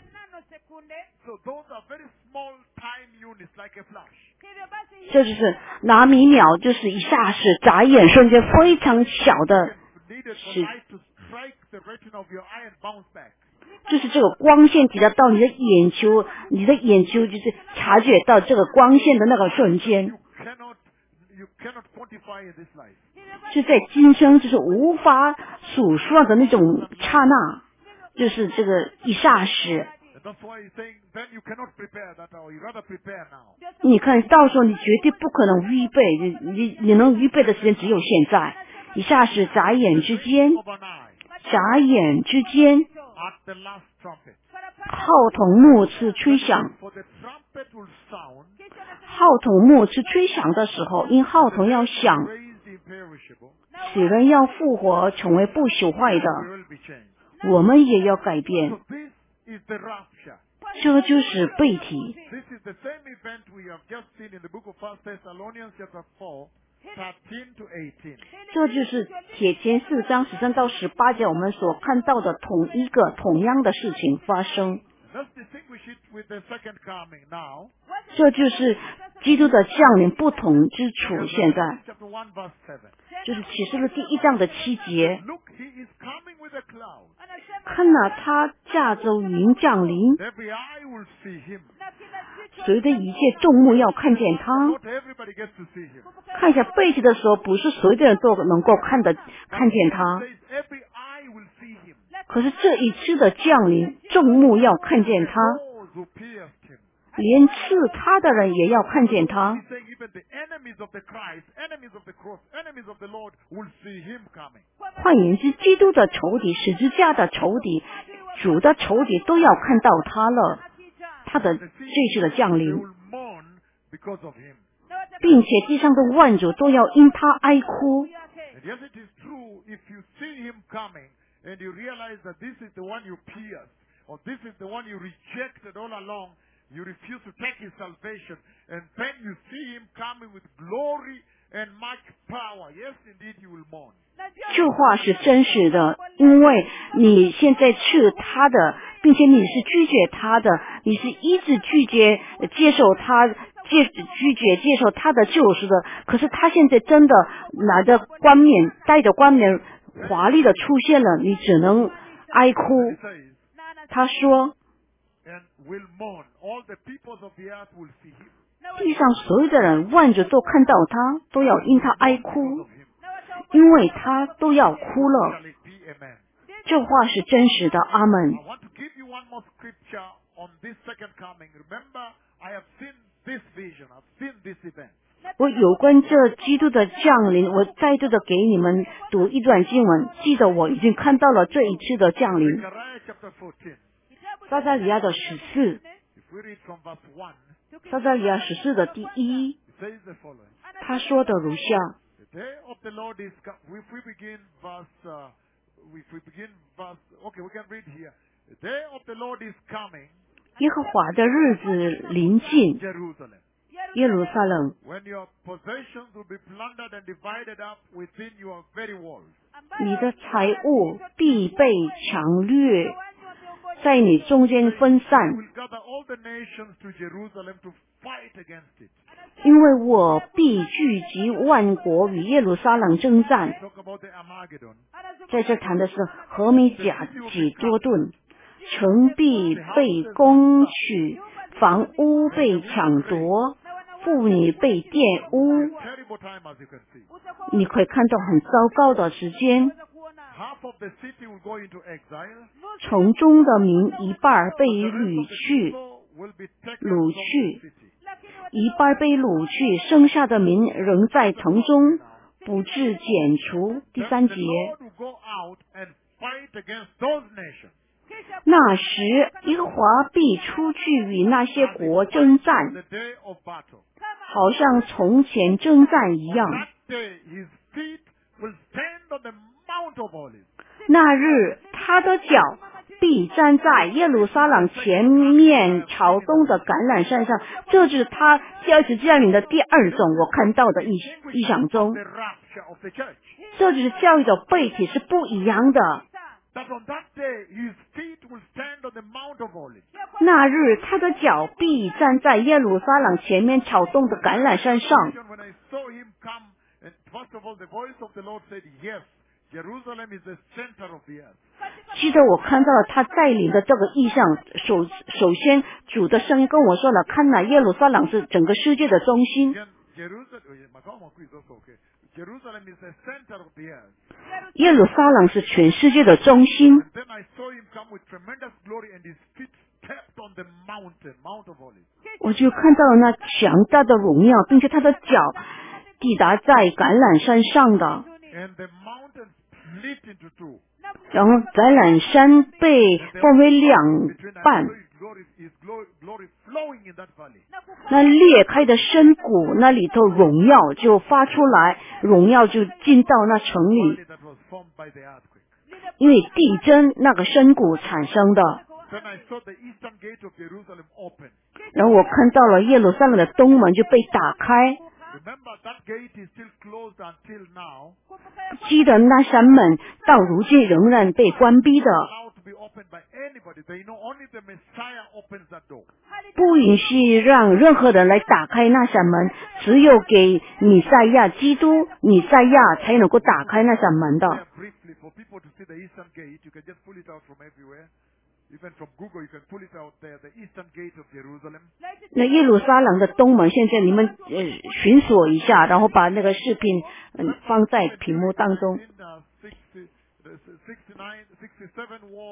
So those are very small time units, like a flash. 这就是纳米秒，就是一下是眨眼瞬间非常小的， Needed for 是 light to strike the retina of your eye and bounce back. 就是这个光线抵达到你的眼球，你的眼球就是察觉到这个光线的那个瞬间， You cannot, you cannot quantify in this life. 是在今生就是无法数算的那种刹那，就是这个一霎时。 And that's why he's saying, then you cannot prepare that, or you rather prepare now. 你看到时候你绝对不可能预备，你你你能预备的时间只有现在，一霎时眨眼之间， Of an eye 眨眼之间， at the last trumpet. 号筒末次吹响。 For the trumpet will sound, 号筒末次吹响的时候，因号筒要响， raise the imperishable, 死人要复活，成为不朽坏的， we will be changed. 我们也要改变。 So this is the rapture. 这就是背题。 This is the same event we have just seen in the book of First Thessalonians chapter four, thirteen to eighteen. 这就是铁前四章十三到十八节我们所看到的同一个同样的事情发生。 Let's distinguish it with the second coming now. 这就是基督的降临不同之处。现在 Chapter one verse seven. 就是启示录第一章的七节， Look, he is coming with a cloud. 看了他驾着云降临， Every eye will see him. 随着一切众目要看见他。 Not everybody gets to see him. 看一下背题的时候，不是所有的人都能够看得看见 It 他。 says every eye will see him. 可是这一次的降临，众目要看见他， Those who pierced him. 连刺他的人也要看见他。 He's saying even the enemies of the Christ, enemies of the cross, enemies of the Lord will see him coming. 换言之，基督的仇敌、十字架的仇敌、主的仇敌都要看到他了，他的 The 这 sea 次的降 they 临， will mourn because of him. 并且地上的万族都要因他哀哭。 And yes, it is true, if you see him coming and you realize that this is the one you pierced, or this is the one you rejected all along, you refuse to take his salvation, and then you see him coming with glory and much power. Yes, indeed, you will mourn. 这话是真实的，因为你现在是他的，并且你是拒绝他的，你是一直拒绝接受他，接拒绝接受他的救赎的。可是他现在真的拿着冠冕，带着冠冕，华丽的出现了，你只能哀哭。 He says, 他说， and will mourn. All the peoples of the earth will see him. 地上所有的人，万族都看到他，都要因他哀 Because 哭， of him. 因为他都要哭了。 Shall it be? Amen. 这话是真实的，阿门。 I want to give you one more scripture on this second coming. Remember, I have seen this vision. I've seen this event. 我有关这基督的降临，我再度的给你们读一段经文。记得我已经看到了这一次的降临。 Zechariah chapter fourteen. 撒迦利亚的十四， If we read from verse one, 撒迦利亚十四的第一， it says the following. 他说的如下： The day of the Lord is come. If we begin verse, uh, if we begin verse, okay, we can read here. The day of the Lord is coming, 耶和华的日子临近， Jerusalem, 耶路撒冷， when your possessions will be plundered and divided up within your very walls. 你的财物必被抢掠，在你中间分 You 散， will gather all the nations to Jerusalem to fight against it. 因为我必聚集万国与耶路撒冷征战。 Talk about the Armageddon. 在这谈的是何米甲几多顿，城壁被攻取，房屋被抢夺，妇女被玷污。 Terrible time, as you can see. 你可以看到很糟糕的时间， Half of the city will go into exile. 城中的民一半被 The rest 掳 of the 去， people will be taken 掳 from 去 the city. 一半被掳去，剩下的民仍在城中，不致剪除。第 Then 三 the 节， Lord will go out and fight against those nations. 那时耶和华必出去与那些 As he 国 fights 征 on 战， the day of battle. 好像从前征战一样。 That day, his feet will stand on the Mount of Olives. 那日他的脚必站在耶路撒冷前面朝东的橄榄山上。这是他第二次降临的第二种我看到的意意象中 The，rapture of the church. 这就是教育的背体是不一样的。 That on that day, his feet will stand on the Mount of Olives. 那日他的脚必站在耶路撒冷前面朝东的橄榄山上。 When I saw him come, and first of all, the voice of the Lord said, yes, Jerusalem is the center of the earth. 记得我看到了他带领的这个意象，首首先主的声音跟我说了，看来耶路撒冷是整个世界的中心。 Again, Jerusalem, oh yeah, Makaomaku is also okay. Jerusalem is the center of the earth. 耶路撒冷是全世界的中心。 And then I saw him come with tremendous glory, and his feet stepped on the mountain, Mount of Olives. 我就看到了那强大的荣耀，并且他的脚抵达在橄榄山上的， And the mountain split into two. 然后橄榄山被分为两 Between 半， his glory, his glory, glory flowing in that valley. 那裂开的深谷那里头荣耀就发出来，荣耀就进到那城里， Valley that was formed by the earthquake. 因为地震那个深谷产生的。 Then I saw the eastern gate of Jerusalem open. 然后我看到了耶路撒冷的东门就被打开， Remember, that gate is still closed until now. 记得那扇门到如今仍然被关闭的， Allowed to be opened by anybody. They know only the Messiah opens that door. 不允许让任何人来打开那扇门，只有给弥赛亚基督弥赛亚才能够打开那扇门的。 There briefly, for people to see the eastern gate, you can just pull it out from everywhere. Even from Google, you can pull it out there. The eastern gate of Jerusalem. 那耶路撒冷的东门，现在你们呃寻索一下，然后把那个视频嗯放在屏幕当中。 In uh, sixty, the sixty-nine, sixty-seven war,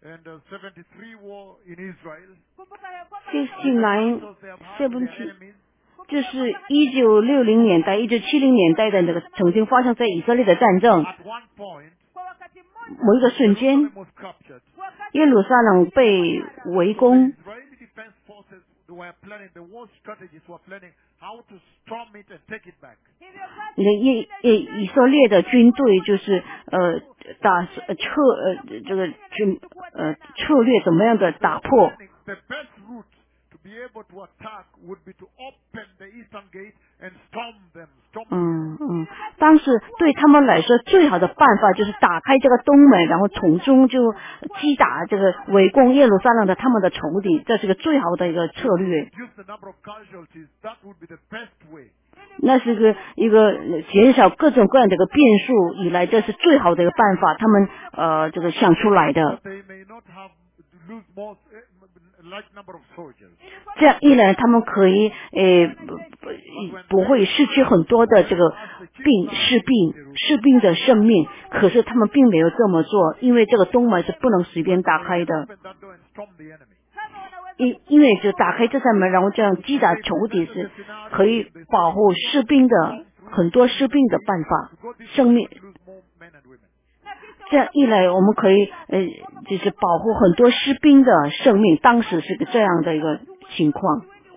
and uh, seventy-three war in Israel. fifty-nine Battles they have had with seventy their enemies. 这是一九六零年代、一九七零年代的那个曾经发生在以色列的战争。 At one point, 某一个瞬间， Jerusalem was captured. 耶路撒冷被围 The 攻， Israeli defense forces were planning, the war strategists were planning how to storm it and take it back. 那以以以色列的军队就是呃打呃策呃这个军呃策略怎么样的打破。 Planning the best route to be able to attack would be to open the eastern gate and storm them. Storm them. 嗯嗯，当时对他们来说最好的办法就是打开这个东门，然后从中就击打这个围攻耶路撒冷的他们的仇敌，这是个最好的一个策略。 Reduce the number of casualties. That would be the best way. 那是个一个减少各种各样的一个变数以来，这是最好的一个办法，他们呃这个想出来的。 But they may not have to lose more uh, large number of soldiers. 这样一来，他们可以呃不不不会失去很多的这个兵士兵士兵的生命。可是他们并没有这么做，因为这个东门是不能随便打开的。 Open that door and storm the enemy. 因因为就打开这扇门，然后这样击打仇敌是可以保护士兵的很多士兵的办法 To go this 生 way, 命。 to lose more men and women. 这样一来，我们可以呃，就是保护很多士兵的生命。当时是个这样的一个情况。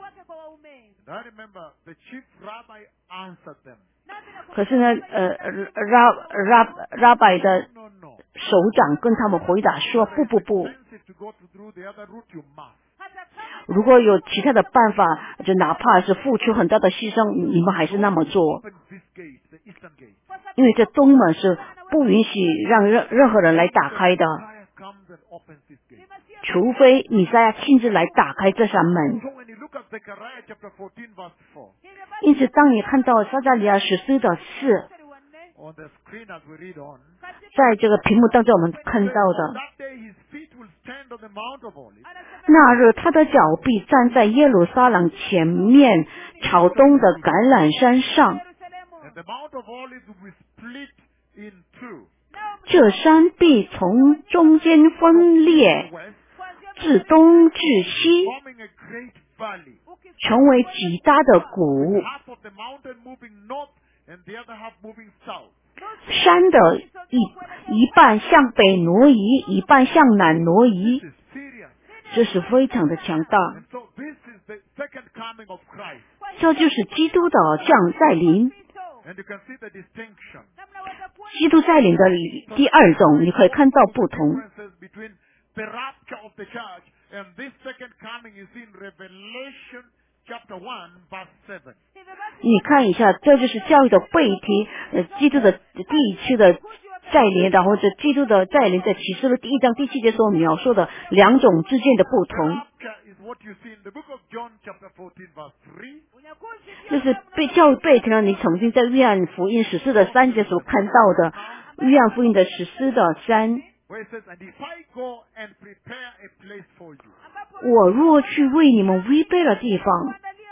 And I remember the chief rabbi answered them. 可是呢，呃，Rab Rab Rabbi 的 No, no. 首长跟他们回答说：不不不， Expensive to go through the other route, you must. 如果有其他的办法，就哪怕是付出很大的牺牲，你们还是那么做， Open this gate, the eastern gate. 因为这东门是不允许让任任何人来打开的， Messiah comes and opens this gate. 除非弥赛亚亲自来打开这扇门。 So when you look at Zechariah chapter fourteen verse four, 因此，当你看到撒迦利亚十四的四， on the screen as we read on, 在这个屏幕当中我们看到的， that day his feet will stand on the Mount of Olives, 那日他的脚必站在耶路撒冷前面朝东的橄榄山上， and the Mount of Olives will be split in two. 这山必从中间分裂， West, 自东至西， forming a great valley. 成为极大的谷。 Half of the mountain moving north and the other half moving south. 山的一一半向北挪移，一半向南挪移， This is serious. 这是非常的强大。 And so this is the second coming of Christ. 这就是基督的降在临。 And you can see the distinction. 基督在临的第二种，你可以看到不同。 Differences between the rapture of the church and this second coming is in Revelation chapter one verse seven. 你看一下，这就是教育的背题，呃，基督的第一次的再临，然后这基督的再临在启示录第一章第七节所描述的两种之间的不 The 同， rapture is what you see in the book of John chapter fourteen verse three. 就是被教育背题呢。你曾经在约翰福音十四的三节所看到的，约翰福音的十四的三， Where it says, and if I go and prepare a place for you, 我若去为你们预备了地方，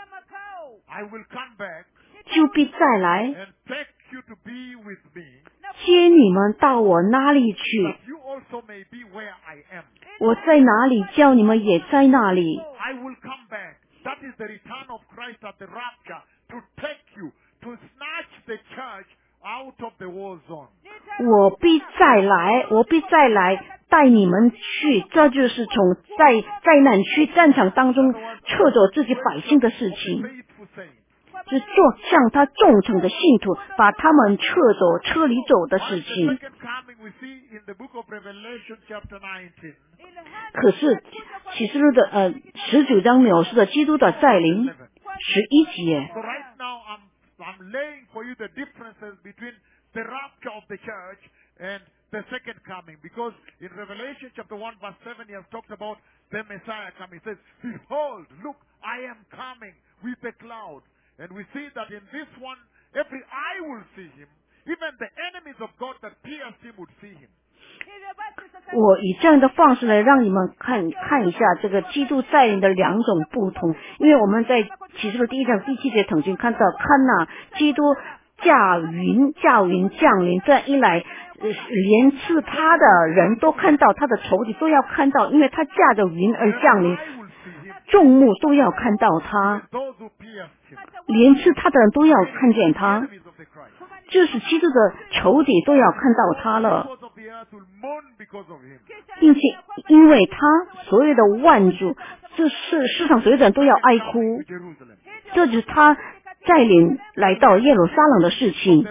I will come back 就必再来 and take you to be with me, 接你们到我那里去。 that you also may be where I am. 我在哪里，叫你们也在那里。 I will come back. That is the return of Christ at the rapture to take you, to snatch the church out of the war zone. 我必再来，我必再来带你们去，这就是从在灾难区战场当中撤走自己百姓的事情， Faithful saints. 是做向他忠诚的信徒，把他们撤走、撤离走的事 And the 情。 second coming we see in the book of Revelation chapter nineteen. 可是启示录的呃十九章描述的基督的再临，十一节。 So right now I'm I'm laying for you the differences between the rapture of the church and the second coming. Because in Revelation chapter one verse seven he has talked about the Messiah coming. He says, behold, look, I am coming with a cloud. And we see that in this one, every eye will see him. Even the enemies of God that pierced him would see him. 我以这样的方式来让你们看看一下这个基督再临的两种不同，因为我们在启示录第一章第七节曾经看到，看哪，基督驾云驾云降临，这样一来，呃、连刺他的人都看到，他的仇敌都要看到，因为他驾着云而降临，众目都要看到他，连刺他的人都要看见他，就是基督的仇敌都要看到他了，并且因为他所有的万族，这是世上所有的人都要哀哭，这就是他带领来到耶路撒冷的事情。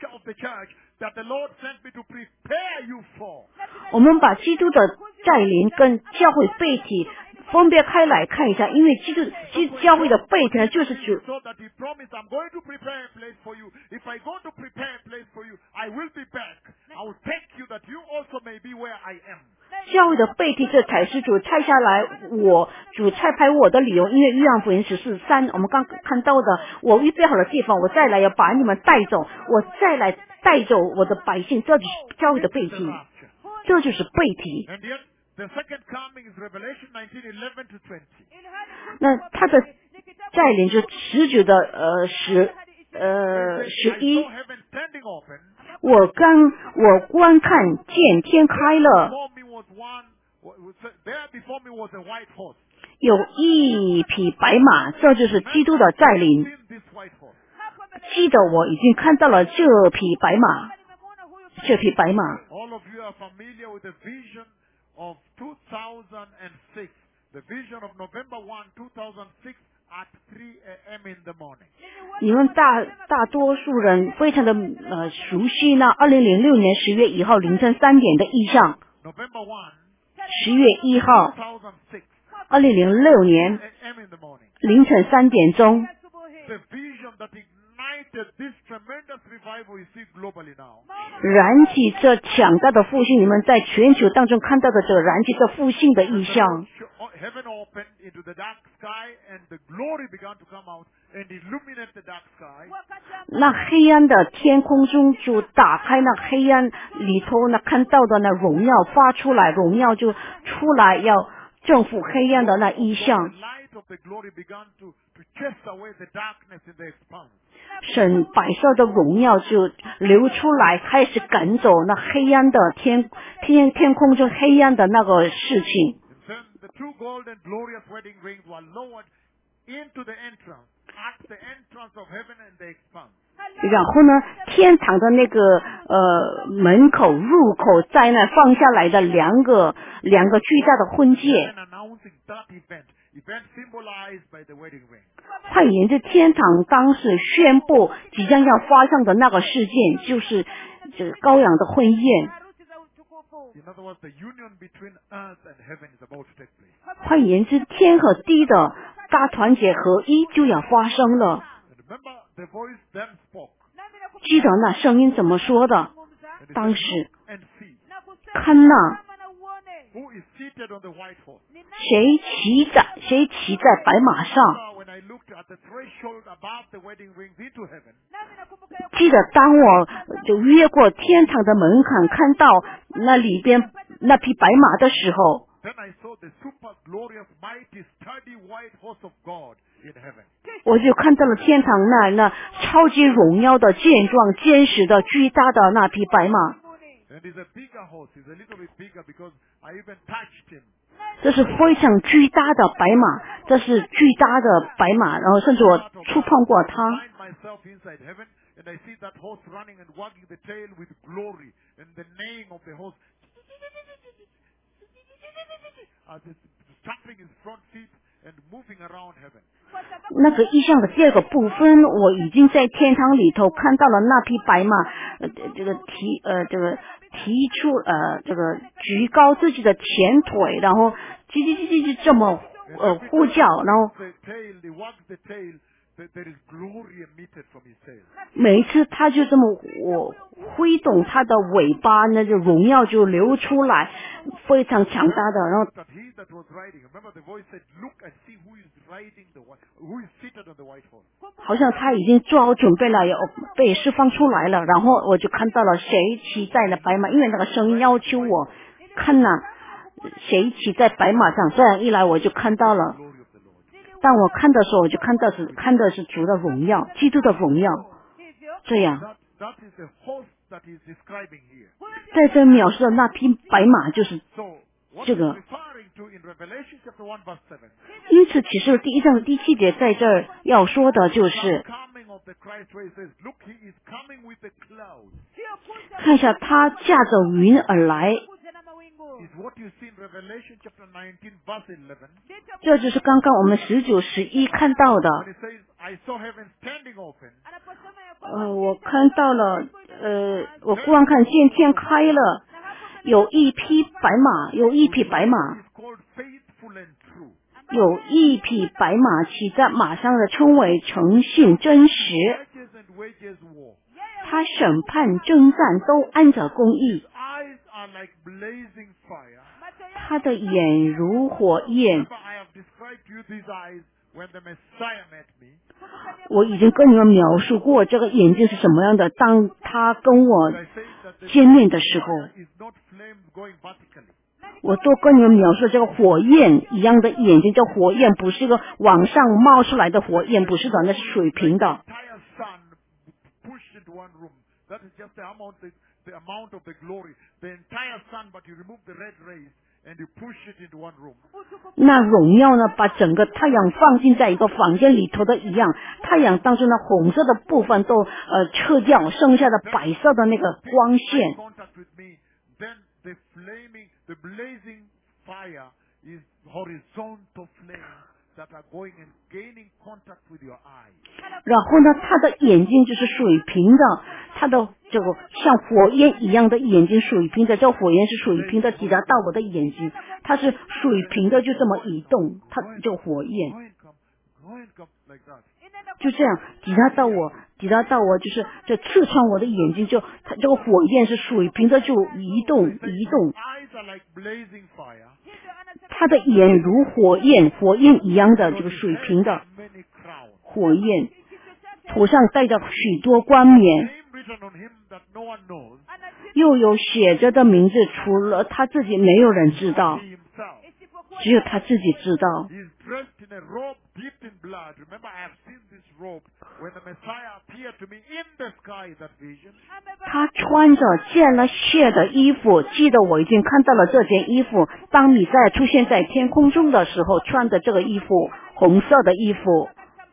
我们把基督的带领跟教会背体分别开来看一下，因为基督基督教会的背体呢，就是主。教会的背体，这才是主拆下来，我主拆派我的理由。因为约翰福音十四三，我们刚看到的，我预备好的地方，我再来要把你们带走，我再来带走我的百姓，这就是教会的背体，这就是背体。那他的带领就十九的呃十呃十一，我刚我观看见天开了，有一匹白马，这就是基督的带领。记得我已经看到了这匹白马，这匹白马。 Of two thousand six, the vision of November first, two thousand six at three a.m. in the morning. 你们大大多数人非常的呃熟悉那二零零六年十月一号凌晨三点的意象。 November first, 十月一号，二零零六年凌晨三点钟。 The vision that ignited this tremendous revival you see globally now. 燃起这强大的复兴，你们在全球当中看到的这个燃起这复兴的意象。 Heaven opened into the dark sky and the glory began to come out and illuminate the dark sky. 那黑暗的天空中就打开，那黑暗里头那看到的那荣耀发出来，荣耀就出来，要征服黑暗的那意象。神白色的荣耀就流出来，开始赶走那黑暗的天天天空中黑暗的那个事情。然后呢，天堂的那个呃门口入口在那放下来的两个两个巨大的婚戒。换言之，天堂当时宣布即将要发生的那个事件，就是这个羔羊的婚宴。换言之，天和地的大团结合一就要发生了。记得那声音怎么说的？当时看那谁骑在谁骑在白马上。记得当我就越过天堂的门槛，看到那里边那匹白马的时候，我就看到了天堂那那超级荣耀的健壮坚实的巨大的那匹白马。这是非常巨大的白马，这是巨大的白马，然后甚至我触碰过它。那个意象的第二个部分，我已经在天堂里头看到了那匹白马，呃，这个提呃这个提出呃这个举高自己的前腿，然后叽叽叽叽叽这么呃呼叫，然后每一次他就这么我挥动他的尾巴，那就荣耀就流出来，非常强大的。然后好像他已经做好准备了，要被释放出来了。然后我就看到了谁骑在了白马，因为那个声音要求我看呐、啊，谁骑在白马上。这样一来，我就看到了。当我看的时候，我就看到是看的是主的荣耀，基督的荣耀。 这样， That, that is the host that he's describing here. 在这描述的那匹白马就是 So, what 这 he's 个。 referring to in Revelation chapter one verse seven. 因此启示录第一章的第七节在这儿要说的就 The 是， coming of the Christ where he says, look, he is coming with the clouds. 看一下他驾着云而来， Is what you see in Revelation chapter nineteen verse eleven. 这就是刚刚我们十九、十一看到的。 When he says, I saw heaven standing open. 呃，我看到了，呃，我光看见天开了，有一匹白马，有一匹白马， Is called faithful and true. 有一匹白马骑在马上的称为诚信真实。 Judges and wages war. 他审判征战都按着公义， Eyes are like blazing fire. 他的眼如火焰。 Remember, I have described to you these eyes when the Messiah met me. 我已经跟你们描述过这个眼睛是什么样的。当他跟我 I say that the 见面的时候， is not flames going vertically. 我都跟你们描述这个火焰一样的眼睛。这火焰不是一个往上冒出来的火焰，不是的，那是水平的。 Entire sun pushed into one room. That is just the amount, the, the amount of the glory. The entire sun, but you remove the red rays and you push it into one room. 那荣耀呢，把整个太阳放进在一个房间里头的一样，太阳当中的红色的部分都呃撤掉，剩下的白色的那个光线。 Contact with me, then the flaming, the blazing fire is horizontal flames that are going and gaining contact with your eyes. 然后呢，他的眼睛就是水平的，他的这个像火焰一样的眼睛水平的，这火焰是水平的，抵达到我的眼睛，它是水平的，就这么移动，它这个火焰 Go and come, go and come like that. 就这样抵达到我，抵达到我，就是这刺穿我的眼睛，就它这个火焰是水平的，就移动移动， Eyes are like blazing fire. 他的眼如火焰，火焰一样的这个水平的 Many crowns. 火焰，头上戴着许多冠冕， Name written on him that no one knows. 又有写着的名字，除了他自己，没有人知道， He himself. 只有他自己知道。 He is dressed in a robe dipped in blood. Remember, I have seen this robe when the Messiah appeared to me in the sky, that vision. 他穿着见了血的衣服，记得我已经看到了这件衣服。当米赛出现在天空中的时候，穿的这个衣服，红色的衣服。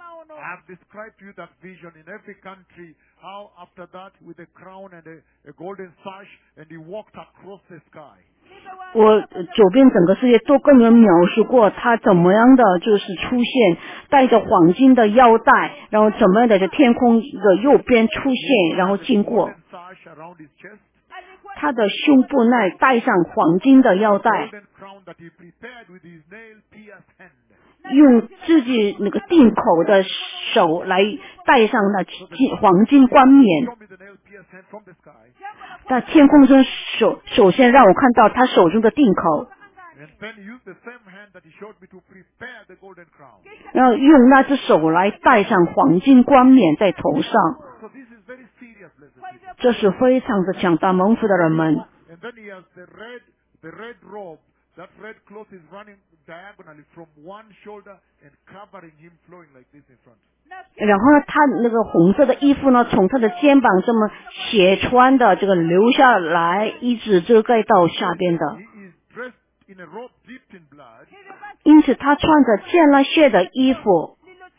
I have described to you that vision in every country, how after that with a crown and a, a golden sash, and he walked across the sky. 我呃走遍整个世界，都跟人描述过他怎么样的就是出现，带着黄金的腰带，然后怎么样的在天空的右边出现，然后经过 Golden sash around his chest, 他的胸部那里带上黄金的腰带， golden crown that he prepared with his nail-pierced hand. 用自己那个定口的手来戴上那金黄金冠冕。 Show me the nail-pierced hand from the sky. 在天空中首首先让我看到他手中的定口， And then he used the same hand that he showed me to prepare the golden crown. 然后用那只手来戴上黄金冠冕在头上。 So this is very serious, blessed people. 这是非常的强大蒙福的人们。 And then he has the red, the red robe. That red cloth is running diagonally from one shoulder and covering him, flowing like this in front. 然后呢，他那个红色的衣服呢，从他的肩膀这么斜穿的这个流下来，一直遮盖到下边的。 He is dressed in a robe dipped in blood, 因此，他穿着见了血的衣服，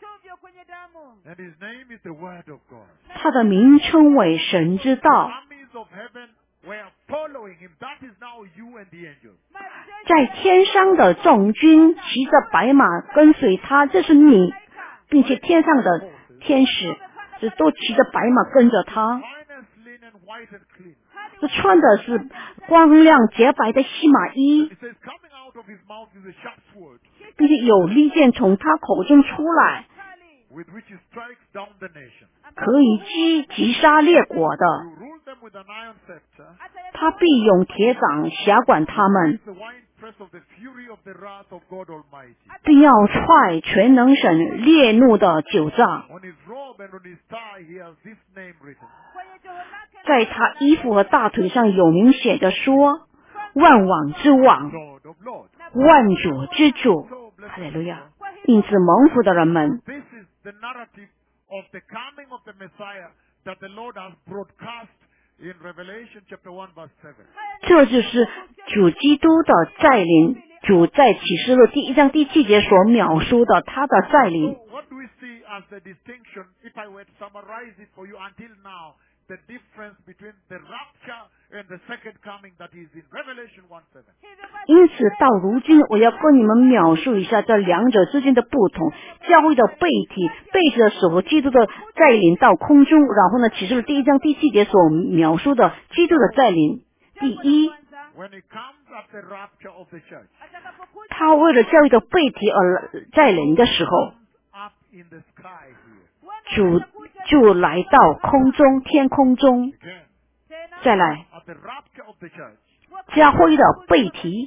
and his name is the Word of God. 他的名称为神之道。 Armies of heaven were following him. That is now you and the angels. 在天上的众军骑着白马跟随他，这是你，并且天上的天使这都骑着白马跟着他。 Finest linen, white and clean. 这穿的是光亮洁白的细马衣， It says, coming out of his mouth is a sharp sword, 并且有利剑从他口中出来， with which he strikes down the nation. 可以击击杀列国的。 You rule them with an iron scepter. 他必用铁掌辖管他们， It's the winepress of the fury of the wrath of God Almighty. 并要踹全能神烈怒的酒榨。 On his robe and on his thigh he has this name written. 在他衣服和大腿上有名写着说：万王之王， Lord of Lords. 万主之主。 So 哈利 blessed 路 be 亚 God.！ 因此蒙福的人们， This is the narrative of the coming of the Messiah that the Lord has broadcast in Revelation chapter one verse seven. 这就是主基督的再临，主在启示录第一章第七节所描述的他的再临。 So what do we see as the distinction, if I were to summarize it for you until now, the difference between the rapture and the second coming that is in Revelation one seven? 因此到如今我要跟你们描述一下这两者之间的不同。教会的背体，背体的时候基督的再临到空中，然后呢启示录第一章第七节所描述的基督的再临。第一， When it comes at the rapture of the church, 他为了教会的背体而再临的时候， comes up in the sky here. 主就来到空中天空中。 Again, 再来， at the rapture of the church, 教会的背体，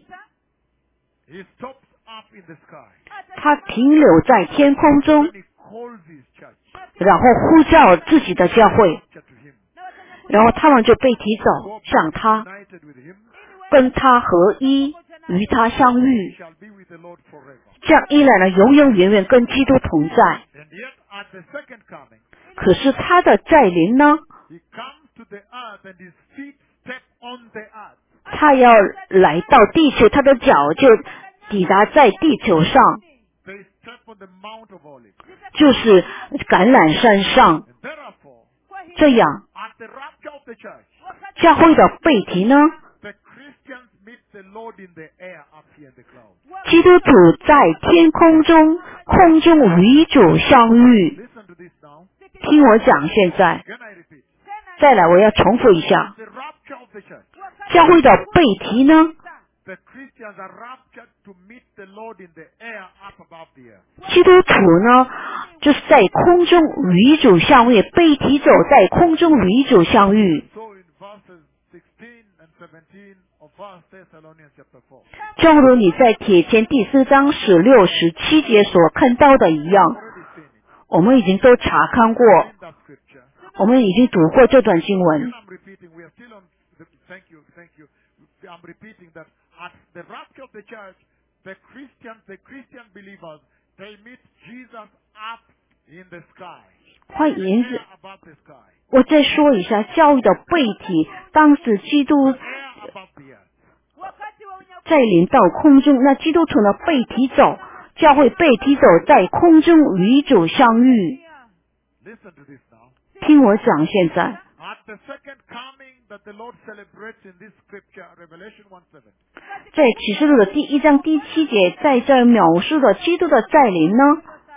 he stops up in the sky. 他停留在天空中， When he calls his church, 然后呼叫自己的教会， church to him, 然后他们就被提走 go 向 back 他， united with him, 跟他合一，与他相遇。 shall be with the Lord forever. 这样一来呢，永永远远跟基督同在。 And yet, at the second coming, 可是他的再临呢， he comes to the earth and his feet step on the earth. 他要来到地球，他的脚就抵达在地球上， They step on the Mount of Olives. 就是橄榄山上。 And therefore, 这样， at the rapture of the church, 教会的背题呢， the Christians meet the Lord in the air up here in the clouds. 基督徒在天空中，空中与主相遇。 Listen to this now. 听我讲，现在 Again, I repeat. 再来，我要重复一下， The rapture of the church. 教会的背题呢， The Christians are raptured to meet the Lord in the air up above the earth. 基督徒呢，就是在空中与主相遇，被提走在空中与主相遇。 So in verses sixteen and seventeen of First Thessalonians chapter four, 正如你在帖前第四章十六、十七节所看到的一样， already seen it. 我们已经都查看过， In that scripture. 我们已经读过这段经 Again, 文。 I'm repeating, we are still on, the, thank you, thank you. I'm repeating that at the rapture of the church, the Christians, the Christian believers, they meet Jesus up in the sky. 换言之， Air above the sky. 我再说一下教育的背体，当时基督 Air above the earth. 再临到空中，那基督徒呢被提走，教会被提走在空中与主相遇。 Listen to this now. 听我讲，现在 At the second coming that the Lord celebrates in this scripture, Revelation one seven, 在启示录的第一章第七节，在这儿描述的基督的再临呢，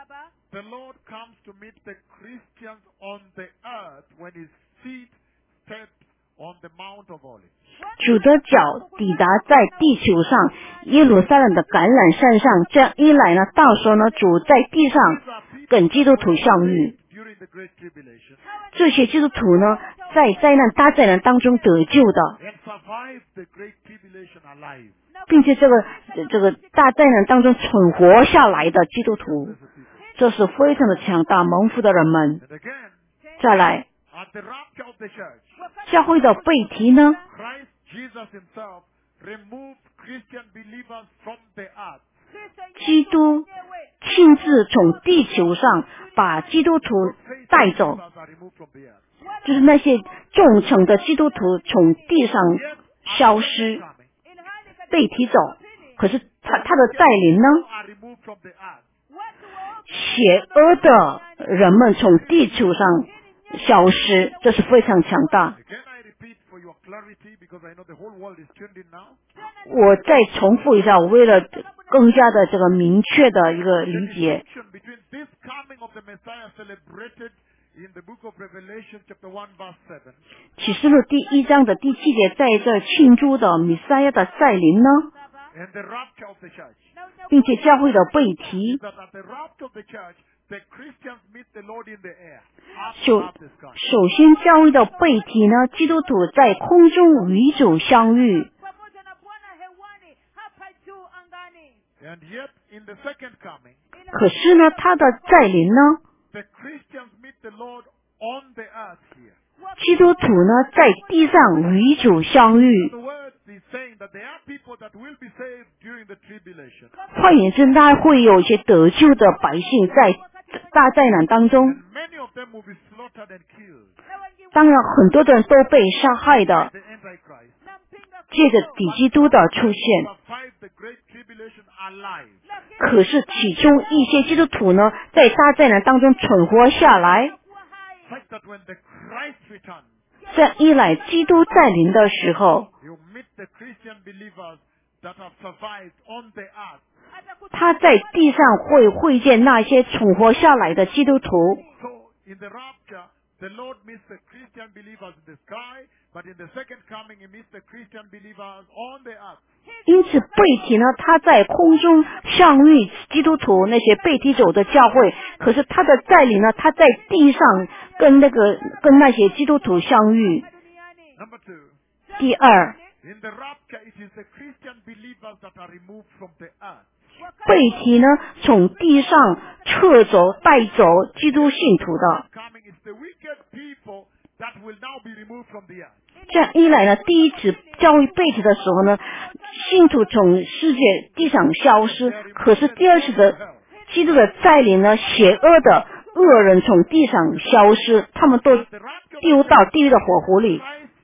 the Lord comes to meet the Christians on the earth when his feet steps on the Mount of Olives. 主的脚抵达在地球上耶路撒冷的橄榄山上。这样一来呢，到时候呢，主在地上 These are people 跟基督徒相遇。 during the Great Tribulation 这些基督徒呢，在灾难大灾难当中得救的， and survive the Great Tribulation alive. 并且这个这个大灾难当中存活下来的基督徒， These are people. 这是非常的强大蒙福的人们。 And again, 再来， at the rapture of the church, 教会的背题呢， Christ Jesus himself removed Christian believers from the earth. 基督亲自从地球上把基督徒 Faith 带走， believers are removed from the earth. 就是那些忠诚的基督徒从地上 Yet, 消 at the 失 second coming, 被提走。可是他他的带领呢， people are removed from the earth. 邪恶的人们从地球上消失，这是非常强大。 Again, I repeat for your clarity, because I know the whole world is tuned in now. 我再重复一下，我为了更加的这个明确的一个 The 理解， distinction between this coming of the Messiah celebrated in the book of Revelation chapter one verse seven 启示录第一章的第七节，在这庆祝的弥赛亚的再临呢， and the rapture of the church. 并且教会的背题 That at the rapture of the church, the Christians meet the Lord in the air, up 首 above the sky. 首先教会的背题呢，基督徒在空中与主相遇。 And yet, in the second coming, 可是呢，他的再临呢， the Christians meet the Lord on the earth here. 基督徒呢在地上与主相遇。 The word is saying that there are people that will be saved during the tribulation. 换言之，那会有一些得救的百姓在大灾难当中， And many of them will be slaughtered and killed. 当然很多的人都被杀害的，借着敌基督的出现。可是其中一些基督徒呢，在大灾难当中存活下来。这样一来，基督再临的时候，他在地上会会见那些存活下来的基督徒。 The Lord meets the Christian believers in the sky, but in the second coming, He meets the Christian believers on the earth. 因此，被提呢，他在空中相遇基督徒那些被提走的教会，可是他的再临呢，他在地上跟那个跟那些基督徒相遇。 Number two. 第二， In the rapture, it is the Christian believers that are removed from the earth. 被提呢，从地上撤走带走基督信徒的。这样一来呢，第一次教会被提的时候呢，信徒从世界地上消失；可是第二次的基督的再临呢，邪恶的恶人从地上消失，他们都丢到地狱的火湖里。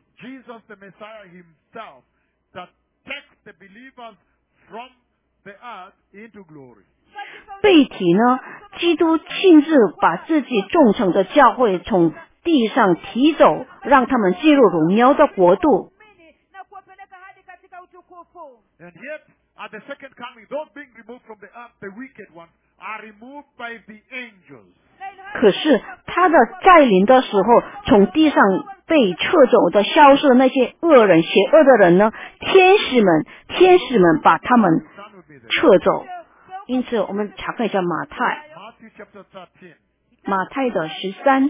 被提呢，基督亲自把自己众成的教会从地上提走，让他们进入荣耀的国度。 And yet, at the second coming, those being removed from the earth, the wicked ones, are removed by the angels. 可是他的再临的时候，从地上被撤走的、消失的那些恶人、邪恶的人呢，天使们，天使们把他们撤走。因此，我们查看一下马太，马太的十三。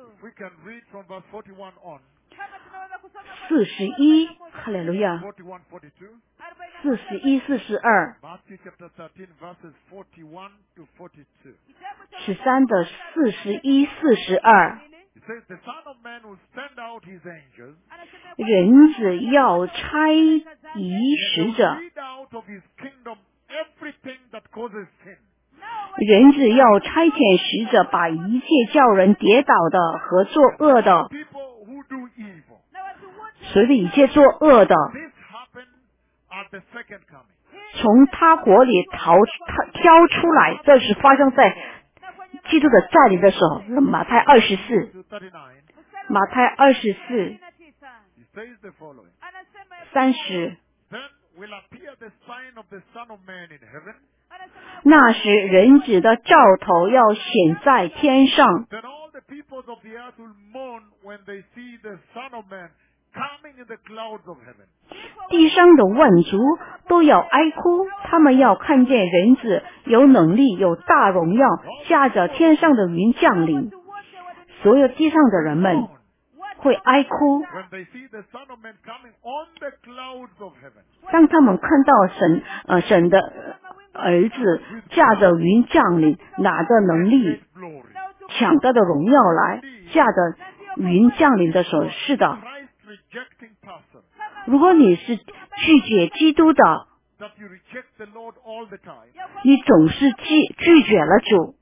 四十一，哈利路亚，四十一、四十二，十三的四十一、四十二。人子要差移使者，人子要差遣使者，把一切叫人跌倒的和作恶的，所以一切作恶的，从他国里逃挑出来，这是发生在基督的再临的时候。马太二十四，马太二十四，三十。那时人子的兆头要显在天上，地上的万族都要哀哭，他们要看见人子有能力、有大荣耀，驾着天上的云降临。所有地上的人们会哀哭，当他们看到神呃神的儿子驾着云降临，拿着能力、强大的荣耀来，驾着云降临的时候，是的。如果你是拒绝基督的，你总是拒拒绝了主。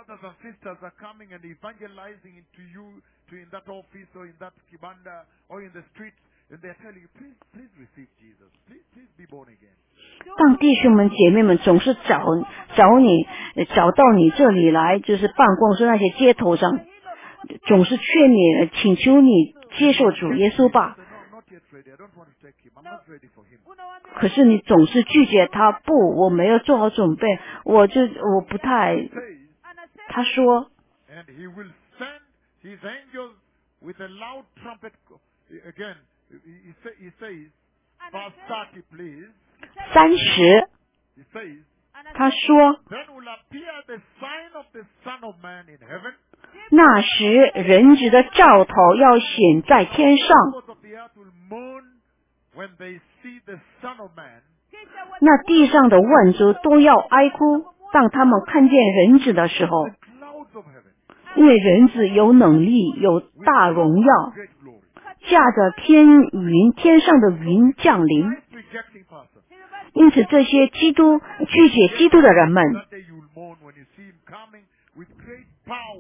当弟兄们姐妹们总是找找你找到你这里来，就是办公室那些街头上，总是劝你请求你接受主耶稣吧。可是你总是拒绝他，不，我没有做好准备，我就我不太。他说，三十，他说，那时人子的兆头要显在天上，那地上的万族都要哀哭，当他们看见人子的时候，因为人子有能力，有大荣耀，驾着天云天上的云降临。因此这些基督拒绝基督的人们，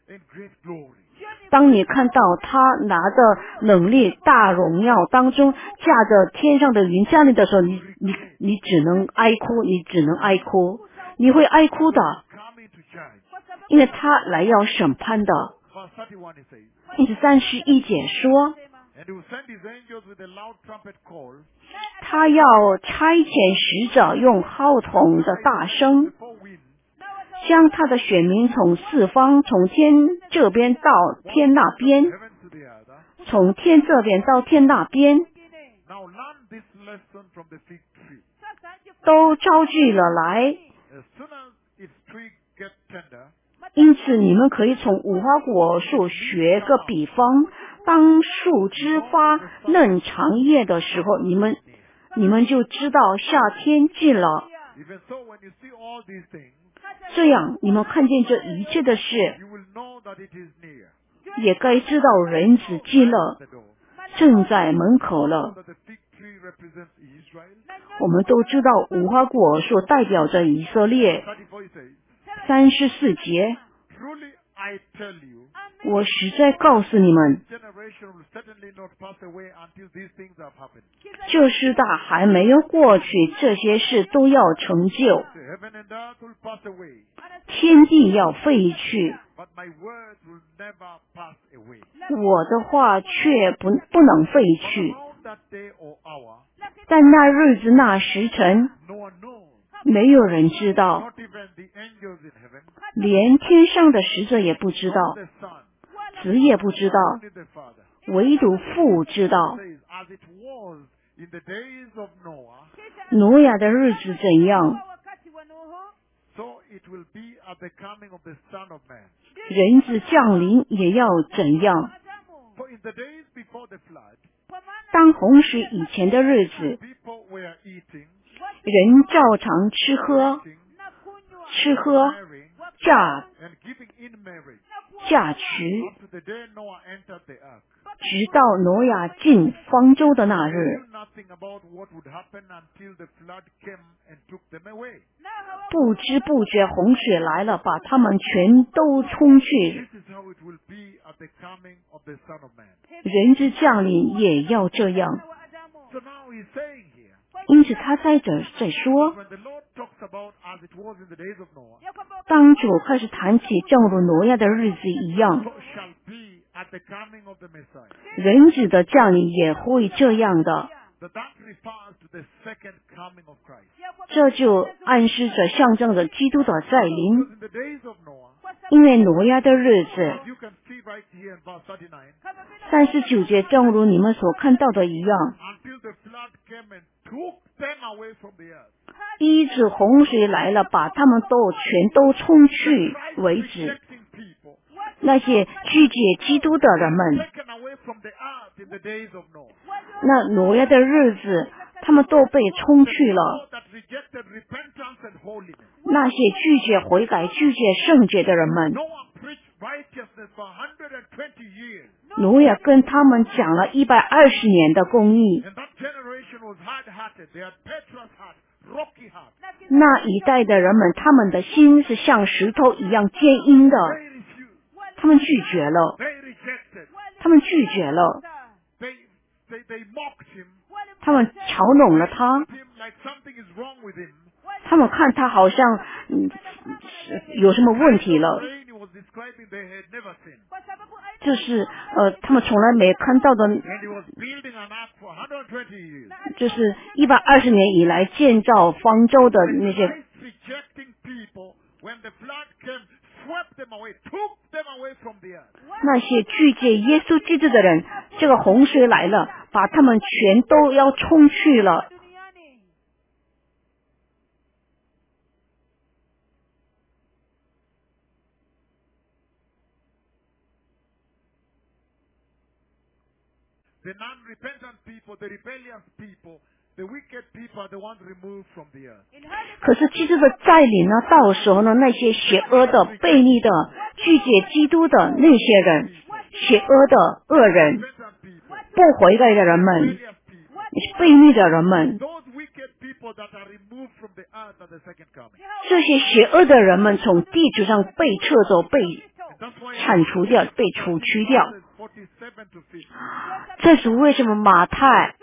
in great glory. 当你看到他拿着能力大荣耀当中驾着天上的云降临的时候，你你你只能哀哭，你只能哀哭，你会哀哭的， Coming to judge. 因为他来要审判的。 Verse thirty-one it says, 因此三十一节说， And he will send his angels with a loud trumpet call, 他要差遣使者用号筒的大声， before winds, 将他的选民从四方，从天这边到天那边， heaven to the other. 从天这边到天那边， Now learn this lesson from the fig tree. 都招聚了来。 As soon as its twig gets tender, 因此你们可以从无花果树学个比方，当树枝发嫩长叶的时候，你们你们就知道夏天近了。 even so when you see all these things, 这样你们看见这一切的事， you will know that it is near. 也该知道人子近了， The door. 正在门口了。 That the fig tree represents Israel. 我们都知道无花果树代表着以色列。 thirty-four it says, 三十四节， Truly I tell you, 我实在告诉你们， generation will certainly not pass away until these things have happened. 这世代还没有过去，这些事都要成就， The heaven and earth will pass away, 天地要废去， but my words will never pass away. 我的话却不不能废去。 About that day or hour, 但那日子那时辰， no one knows, 没有人知道， not even the angels in heaven, 连天上的使者也不知道， the Son, 子也不知道， only the Father. 唯独父知道。 Says, as it was in the days of Noah, 挪亚的日子怎样， so it will be at the coming of the Son of Man. 人子降临也要怎样。 For in the days before the flood, 当洪水以前的日子， people were eating, 人照常吃喝， drinking, 吃喝， marrying, 嫁 and giving in marriage, 嫁娶， up to the day Noah entered the ark. 直到挪亚进方舟的那 They 日。 knew nothing about what would happen until the flood came and took them away. 不知不觉洪水来了，把他们全都冲去。 This is how it will be at the coming of the Son of Man. 人之降临也要这样。 So now he's saying here, 因此他在这在说， when the Lord talks about as it was in the days of Noah, 当主开始谈起正如挪亚的日子一样， so shall be at the coming of the Messiah. 人子的降临也会这样的。 That that refers to the second coming of Christ. 这就暗示着象征着基督的再 Because 临。 in the days of Noah, 因为挪亚的日子， you can see right here in verse thirty-nine, 三十九节正如你们所看到的一样， until the flood came and took them away from the earth. 一直洪水来了，把他们都全都冲去为止。 Rejecting people 那些拒绝基督的人们， taken away from the earth in the days of Noah. 那挪亚的日子，他们都被冲去了。 People that rejected repentance and holiness. 那些拒绝悔改、拒绝圣洁的人们， Noah preached righteousness for one hundred twenty years. 挪亚跟他们讲了一百二十年的公义。 And that generation was hard-hearted. They had Petra's heart, rocky heart. 那一代的人们，他们的心是像石头一样坚硬的， They refused. 他们拒绝了， They rejected. 他们拒绝了， They, they, they mocked him. 他们嘲弄了他， Looked at him like something is wrong with him. 他们看他好像嗯是有什么问题了， Rain he was describing they had never seen. 这是呃他们从来没看到的， And he was building an ark for one hundred twenty years. 就是一百二十年以来建造方舟的那些 Christ rejecting people, when the flood came, swept them away, took them away from the earth. 那些拒绝耶稣基督的人，这个洪水来了，把他们全都要冲去了。 The non-repentant people, the rebellious people, the wicked people are the ones removed from the earth. 可是基督的再临呢，到时候呢，那些邪恶的、悖逆的、拒绝基督的那些人，邪恶的恶人、 Repentant people, 不悔改的人们、 rebellious people, 悖逆的人们， those wicked people that are removed from the earth at the second coming. 这些邪恶的人们从地球上被撤走、被铲除掉，被除去掉。这是为什么马太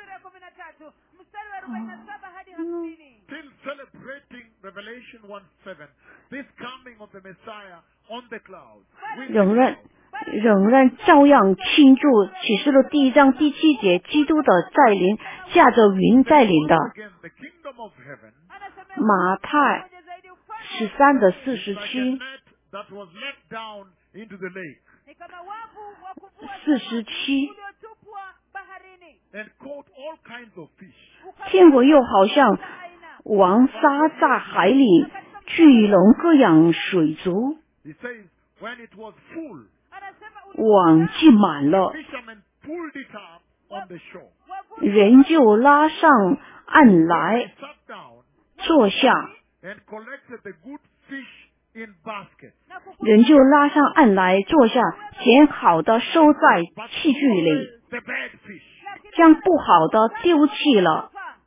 Still celebrating Revelation one seven, this coming of the Messiah on the clouds. 仍然仍然照样庆祝启示录第一章第七节，基督的再临，驾着云再临的。马太十三的四十七，四十七。天国又好像王撒在海里，巨龙各样水族，网既满了，人就拉上岸来，坐下，人就拉上岸来坐下，捡好的收在器具里，将不好的丢弃了。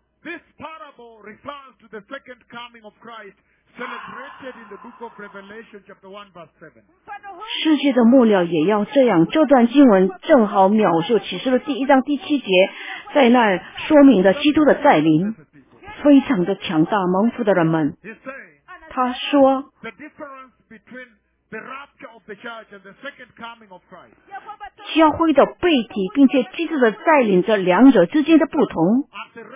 世界的末了也要这样。这段经文正好描述启示录第一章第七节，在那儿说明了基督的再临，非常的强大。蒙福的人们，他说教会的背体并且基督的再临这两者之间的不同。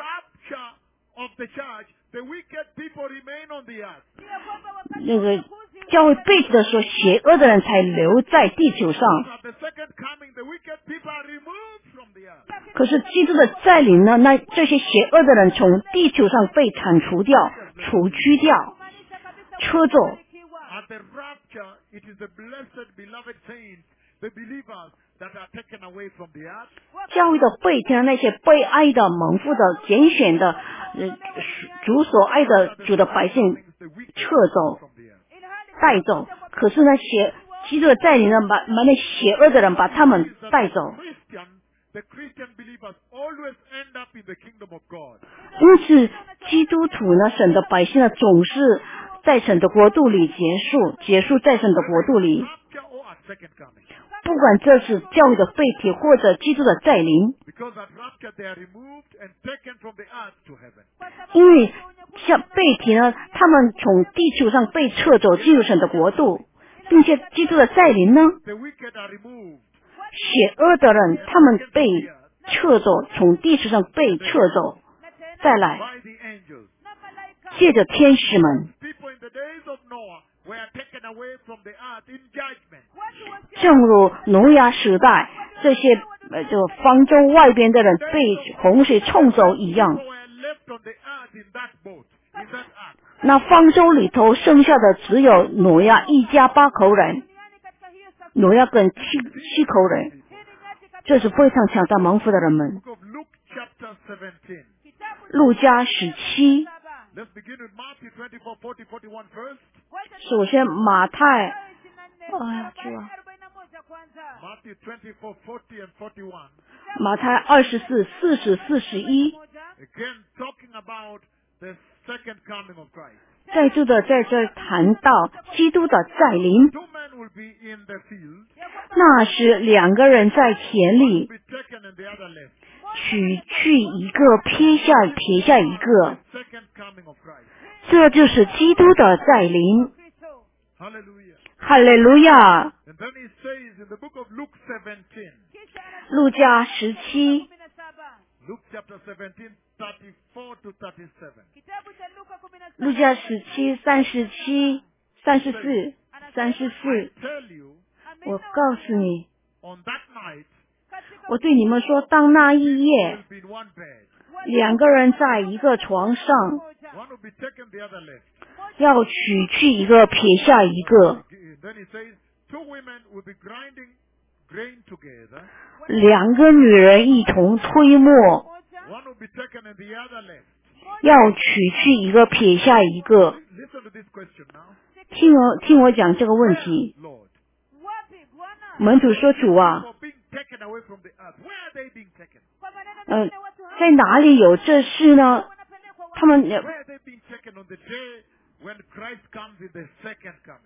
那个教会背体的时候，邪恶的人才留在地球上，可是基督的再临呢，那这些邪恶的人从地球上被铲除掉，除去掉，车走。教会的背体，那些被爱的、蒙福的、拣选的、呃、主所爱的主的百姓撤走、带走。可是呢，邪基督的再临呢，把把那邪恶的人把他们带走。因此，基督徒呢，神的百姓呢，总是在神的国度里结束，结束在神的国度里。不管这是教会的背体或者基督的再临，因为像背体呢，他们从地球上被撤走进入神的国度，并且基督的再临呢，邪恶的人他们被撤走，从地球上被撤走，再来借着天使们，正如挪亚时代这些呃，就方舟外边的人被洪水冲走一样。那方舟里头剩下的只有挪亚一家八口人，挪亚跟七七口人，这是非常强大蒙福的人们。路加十七，首先马太，哎呀主啊，马太二十四、四十、四十一，在这的在这谈到基督的再临，那是两个人在田里，取去一个，撇下撇下一个，这就是基督的再临。哈利路亚。路加十七，路加十七三十七、三十四、三十四。我告诉你，我对你们说，当那一夜，两个人在一个床上，要取去一个，撇下一个。两个女人一同推磨，要取去一个，撇下一个。听我听我讲这个问题。门徒说：“主啊，呃，在哪里有这事呢？他们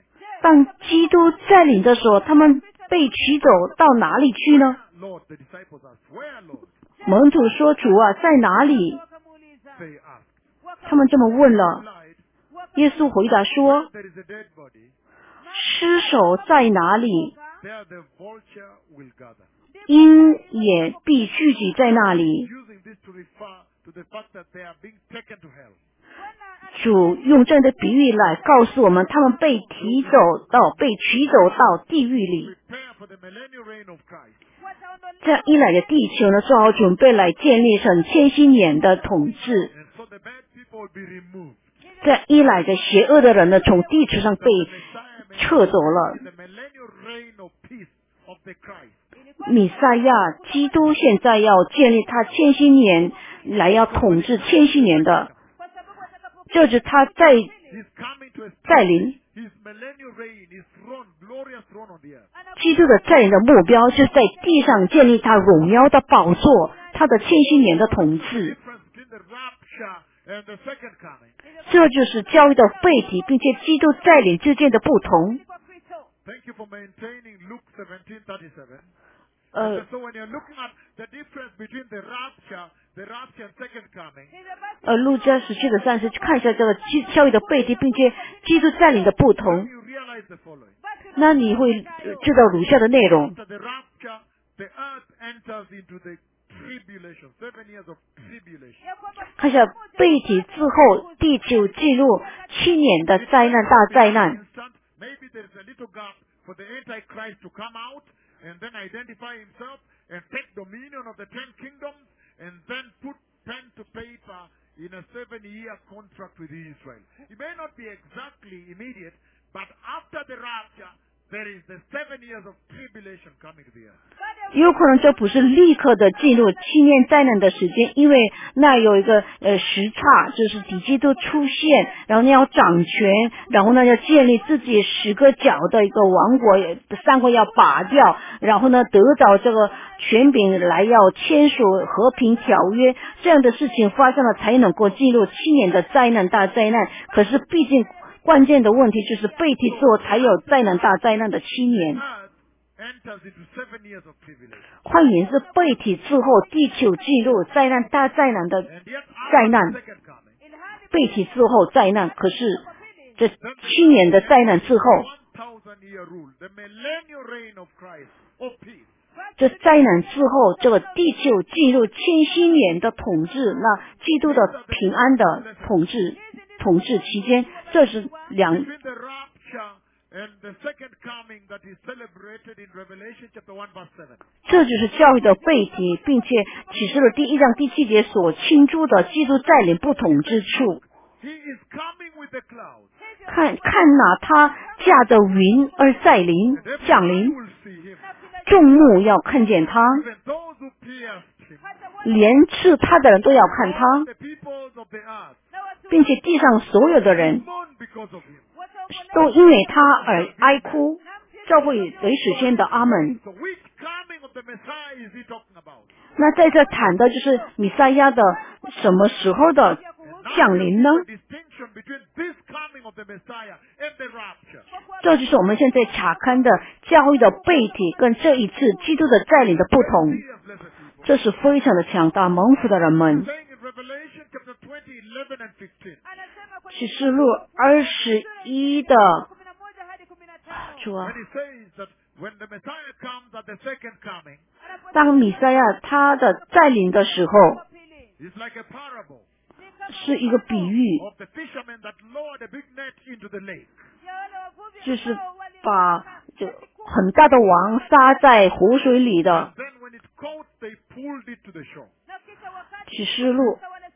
当基督在临的时候，他们被取走到哪里去呢？ Lord, the disciples asked, where, Lord? 门徒说：“主啊，在哪里 They asked.？” 他们这么问了。 Replied, 耶稣回答说 there is a dead body, 尸首在哪里， there the vulture will gather. 鹰也必聚集在那里。 Using this to refer to the fact that they are being taken to hell. 主用这样的比喻来告诉我们，他们被提走到被取走到地狱里。 Prepare for the millennial reign of Christ. 这样一来的地球呢，做好准备来建立成千禧年的统治。 And so the bad people will be removed. 这样一来的邪恶的人呢，从地球上被 The Messiah may 撤走了。 be the millennial reign of peace of the Christ. 弥赛亚基督现在要建立他千禧年来要统治千禧年的，这是他在 He's coming to 带 establish 领 his millennial reign, his throne, glorious throne on the earth. 基督的带领的目标，就是在地上建立他荣耀的宝座，他的千禧年的统 The 治。 difference between the rapture and the second coming. 这就是教育的背体，并且基督带领之间的不同。 Thank you for maintaining Luke seventeen thirty-seven. 呃 And，so when you're looking at the difference between the rapture, the rapture and second coming, 呃，路加十七的三十，看一下这个基教育的背体，并且基督带领的不同， you realize the following. 那你会呃知道如下的内容。 After the rapture, the earth enters into the tribulation, seven years of tribulation. 看一下背体之后，地球进入七年的灾难大灾难。 Instant, maybe there's a little gap for the Antichrist to come out and then identify himself and take dominion of the ten kingdoms and then put pen to paper in a seven-year contract with Israel. It may not be exactly immediate, but after the rapture, there is the seven years of tribulation coming to the earth. 有可能这不是立刻的进入七年灾难的时间，因为那有一个呃时差，就是敌基督出现，然后呢要掌权，然后呢要建立自己十个角的一个王国，三个要拔掉，然后呢得到这个权柄来要签署和平条约，这样的事情发生了才能够进入七年的灾难大灾难。可是毕竟关键的问题就是背体之后才有灾难大灾难的七年。 Earth enters into seven years of tribulation. 换言之，背体之后，地球进入灾难大灾难的 And yet, 灾 after 难 the，second coming, 背体之后灾难。可是这七年的灾难之后， one thousand year rule, the millennial reign of Christ, of peace. 这灾难之后，这个地球进入千禧年的统治，那基督的平安的统治统治期间，这是两 Between the rapture and the second coming that is celebrated in Revelation chapter one verse seven. 这就是教育的背体，并且启示录第一章第七节所庆祝的基督带领不同之处。 He is coming with the clouds. 看看哪，他驾着云而在临 And 降 everyone 临， will see him. 众目要看见他， Even those who pierced him. 连刺他的人都要看 All 他， the peoples of the earth 并且地上所有的人 mourn because of him. 都因为他而哀哭。教会为始先的阿门。 So which coming of the Messiah is he talking about? 那在这谈的就是弥赛亚的什么时候的 Now 降 we 临呢？ see the distinction between this coming of the Messiah and the rapture. 这就是我们现在查看的教育的背体跟这一次基督的带领的不同。 Dear blessed people. 这是非常的强大蒙福的人们。 Saying in Revelation chapter twenty, eleven and fifteen. 启示录二十一的主啊 When，he says that when the Messiah comes at the second coming, 当弥赛亚他的带领的时候， it's like a parable 是一个比喻， of the fishermen that lowered a big net into the lake. 就是把这很大的网撒在湖水里的。 Then when it caught, they pulled it to the shore. 启示录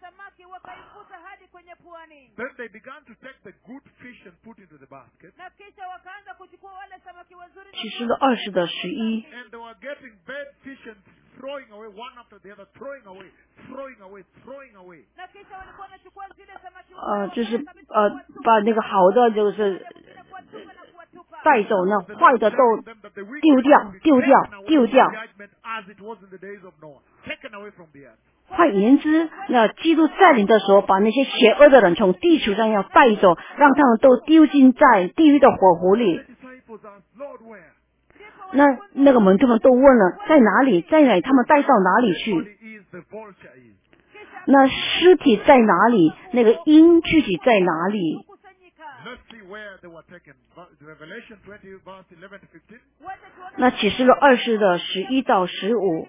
Then they began to take the good fish and put into the basket. 启示录二十的十一， And they were getting bad fish and throwing away one after the other, throwing away, throwing away, throwing away. 呃，就是呃把那个好的就是带走呢，坏的都 Them that the wicked 丢掉 would be 丢掉 taken away 丢 from 掉。 judgment as it was in the days of Noah. Taken away from the earth. 换言之，那基督占领的时候，把那些邪恶的人从地球上要带走，让他们都丢进在地狱的火湖里。 It's disciples asked, Lord, where? 那那个门徒们都问了，在哪里？在哪里？他们带到哪里 The 去？ body is, the vulture is. 那尸体在哪里？那个鹰具体在哪里？ Let's see where they were taken. Revelation twenty, verse eleven to fifteen. 那启示录二十的十一到十五，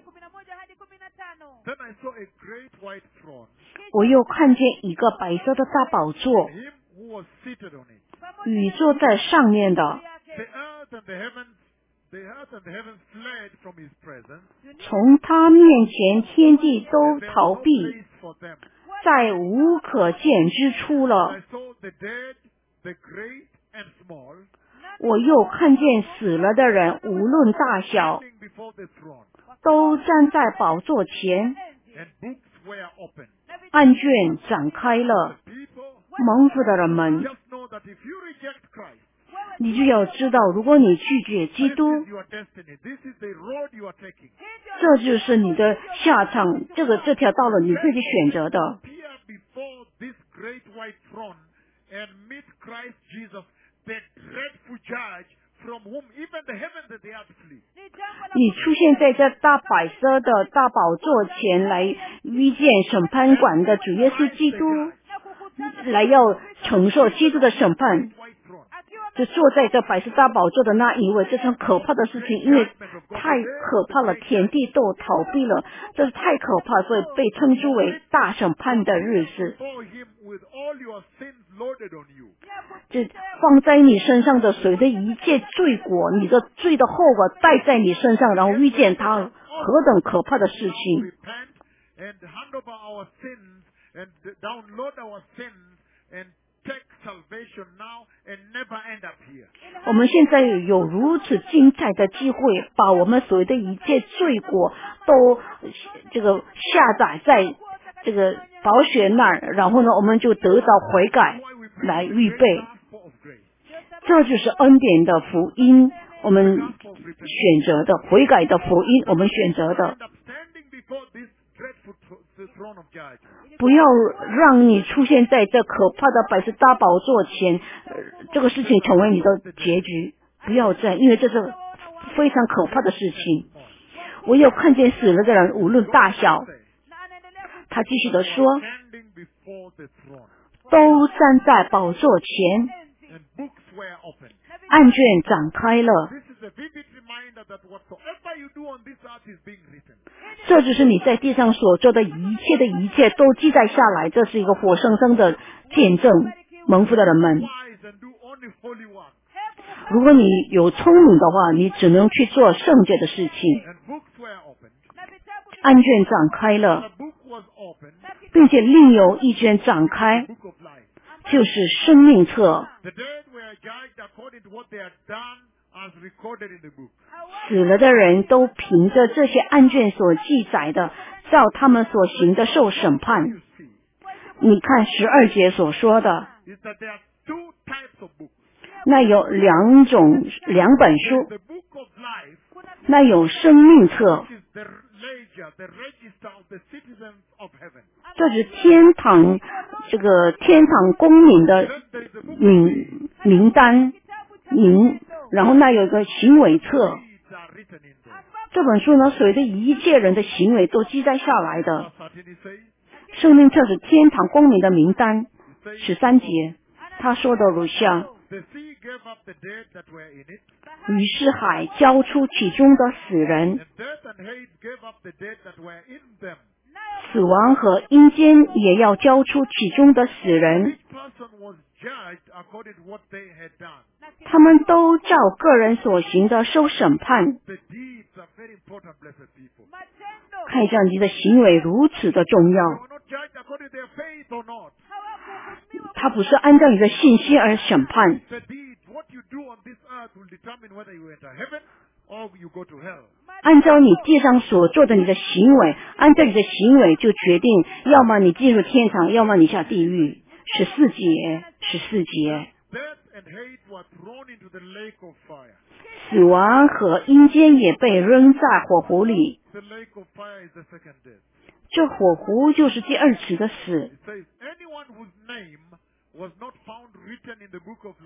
Then I saw a great white throne, 我又看见一个白色的大宝座， him who was seated on it. 雨坐在上面的， The earth and the heavens, the earth and the heavens fled from his presence. 从他面前天地都 And there 逃 was no 避， place for them. 再无可见之处 And 了 I。saw the dead, the great and small, 我又看见死了的人，无论大小， standing before the throne, 都站在宝座前， and books were opened. 案卷展开了。 The people 蒙福的人们， just know that if you reject Christ, 你就要知道，如果你拒绝基 this 督 is，your destiny. This is the road you are taking. 这就是你的下场。这个这条道路你自己选择的。 Appear before this great white throne and meet Christ Jesus, the dreadful judge from whom even the heavens and the earth flee. 你出现在这大白色的大宝座前来遇见审判官的主耶稣基督，来要承受基督的审判。 White throne. 就坐在这白色大宝座的那一位，这是很可怕的事情，因为太可怕了，天地都逃避了，这是太可怕，所以被称之为大审判的日子。 Before him with all your sins loaded on you. 这放在你身上的谁的一切罪过，你的罪的后果带在你身上，然后遇见他，何等可怕的事情！ Repent and hand over our sins and download our sins and take salvation now and never end up here. 我们现在有如此精彩的机会，把我们所有的一切罪过都这个下载在这个宝血那儿，然后呢，我们就得到悔改 Why we bring 来 the 预 great 备。 gospel of grace. 这就是恩典的福音，我们选择的悔改的福音，我们选择的。 End up standing before this dreadful thr- the throne of judgment. 不要让你出现在这可怕的百世大宝座前，呃这个事情成为你的结局。不要这样，因为这是非常可怕的事情。我有看见死了的人，无论大小，他继续的说， Standing before the throne. 都站在宝座前， And books were opened. 案卷展开了。 This is a vivid reminder that whatsoever you do on this earth is being written. 这就是你在地上所做的一切的一切都记载下来，这是一个活生生的见证。蒙福的人们， Wise and do only holy work. 如果你有聪明的话，你只能去做圣洁的事情。 And books were opened. 案卷展开了， The book was opened, 并且另有一卷展开， book of life. 就是生命册。 The dead were judged according to what they had done as recorded in the book. 死了的人都凭着这些案卷所记载的，照他们所行的受审判。 You see, 你看十二节所说的， is that there are two types of books. 那有两种两本书， The book of life, 那有生命册， which is the ledger, the register of the citizens of heaven. 这是天堂这个天堂公民的 Then there is a book of 名名单名，然后那有一个行为册。 deeds are written in there. 这本书呢，所有的一切人的行为都记载下来的。 Verse thirteen it says, 生命册是天堂公民的名单。 it says, 十三节，他说的如下： the sea gave up the dead that were in it, 于是海交出其中的死人， and death and hate gave up the dead that were in them. 死亡和阴间也要交出其中的死人。 Each person was judged according to what they had done. 他们都照个人所行的受审判。 The deeds are very important, blessed people. 看一下你的行为如此的重 They 要， were not judged according to their faith or not. 他不是按照你的信心而审判。 The deeds, what you do on this earth will determine whether you enter heaven or you go to hell. 按照你地上所做的你的行为，按照你的行为就决定，要么你进入天堂，要么你下地狱。十四节，十四节， Death and hate were thrown into the lake of fire. 死亡和阴间也被扔在火湖里。 The lake of fire is the second death. 这火湖就是第二次的死。 It says, anyone whose name was not found written in the book of life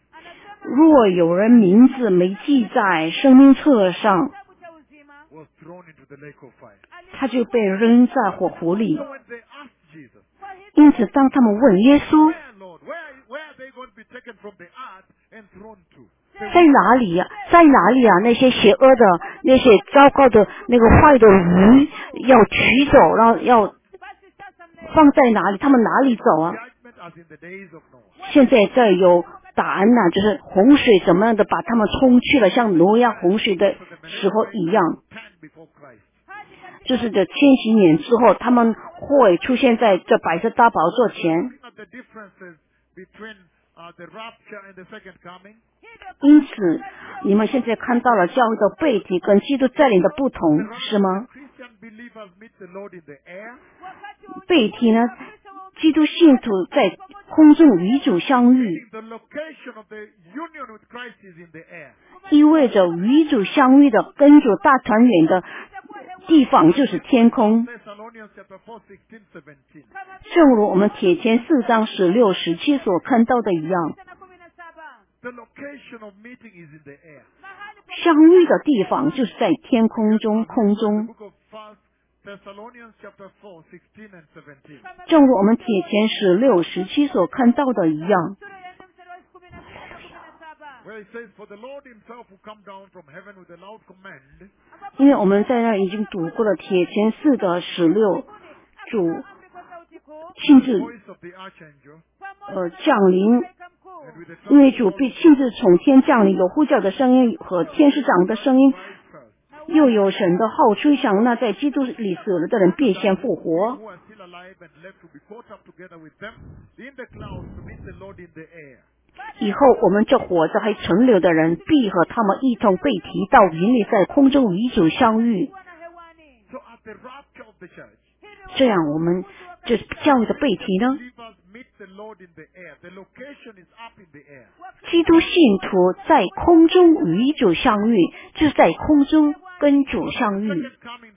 若有人名字没记在生命册上，他就被扔在火湖里。因此当他们问耶稣，在哪里呀、啊？在哪里啊？那些邪恶的、那些糟糕的、那个坏的鱼要取走，然后要放在哪里？他们哪里走啊？现在在有答案呐、啊，就是洪水怎么样的把他们冲去了，像挪亚洪水的时候一样。就是这千禧年之后，他们会出现在这白色大宝座前。因此，你们现在看到了教会的背体跟基督再临的不同，是吗？背体呢，基督信徒在空中与主相遇，意味着与主相遇的跟主大团圆的地方就是天空。正如我们铁前四章十六、十七所看到的一样，相遇的地方就是在天空中、空中。正如我们铁前十六、十七所看到的一样，因为我们在那已经读过了铁前四的十六，主亲自呃降临，因为主必亲自从天降临，有呼叫的声音和天使长的声音，又有神的号吹响，那在基督里死了的人必先复活。以后我们这活着还存留的人，必和他们一同被提到云里，在空中与主相遇。这样我们这教会的背题呢，基督信徒在空中与主相遇，就是在空中跟主相遇。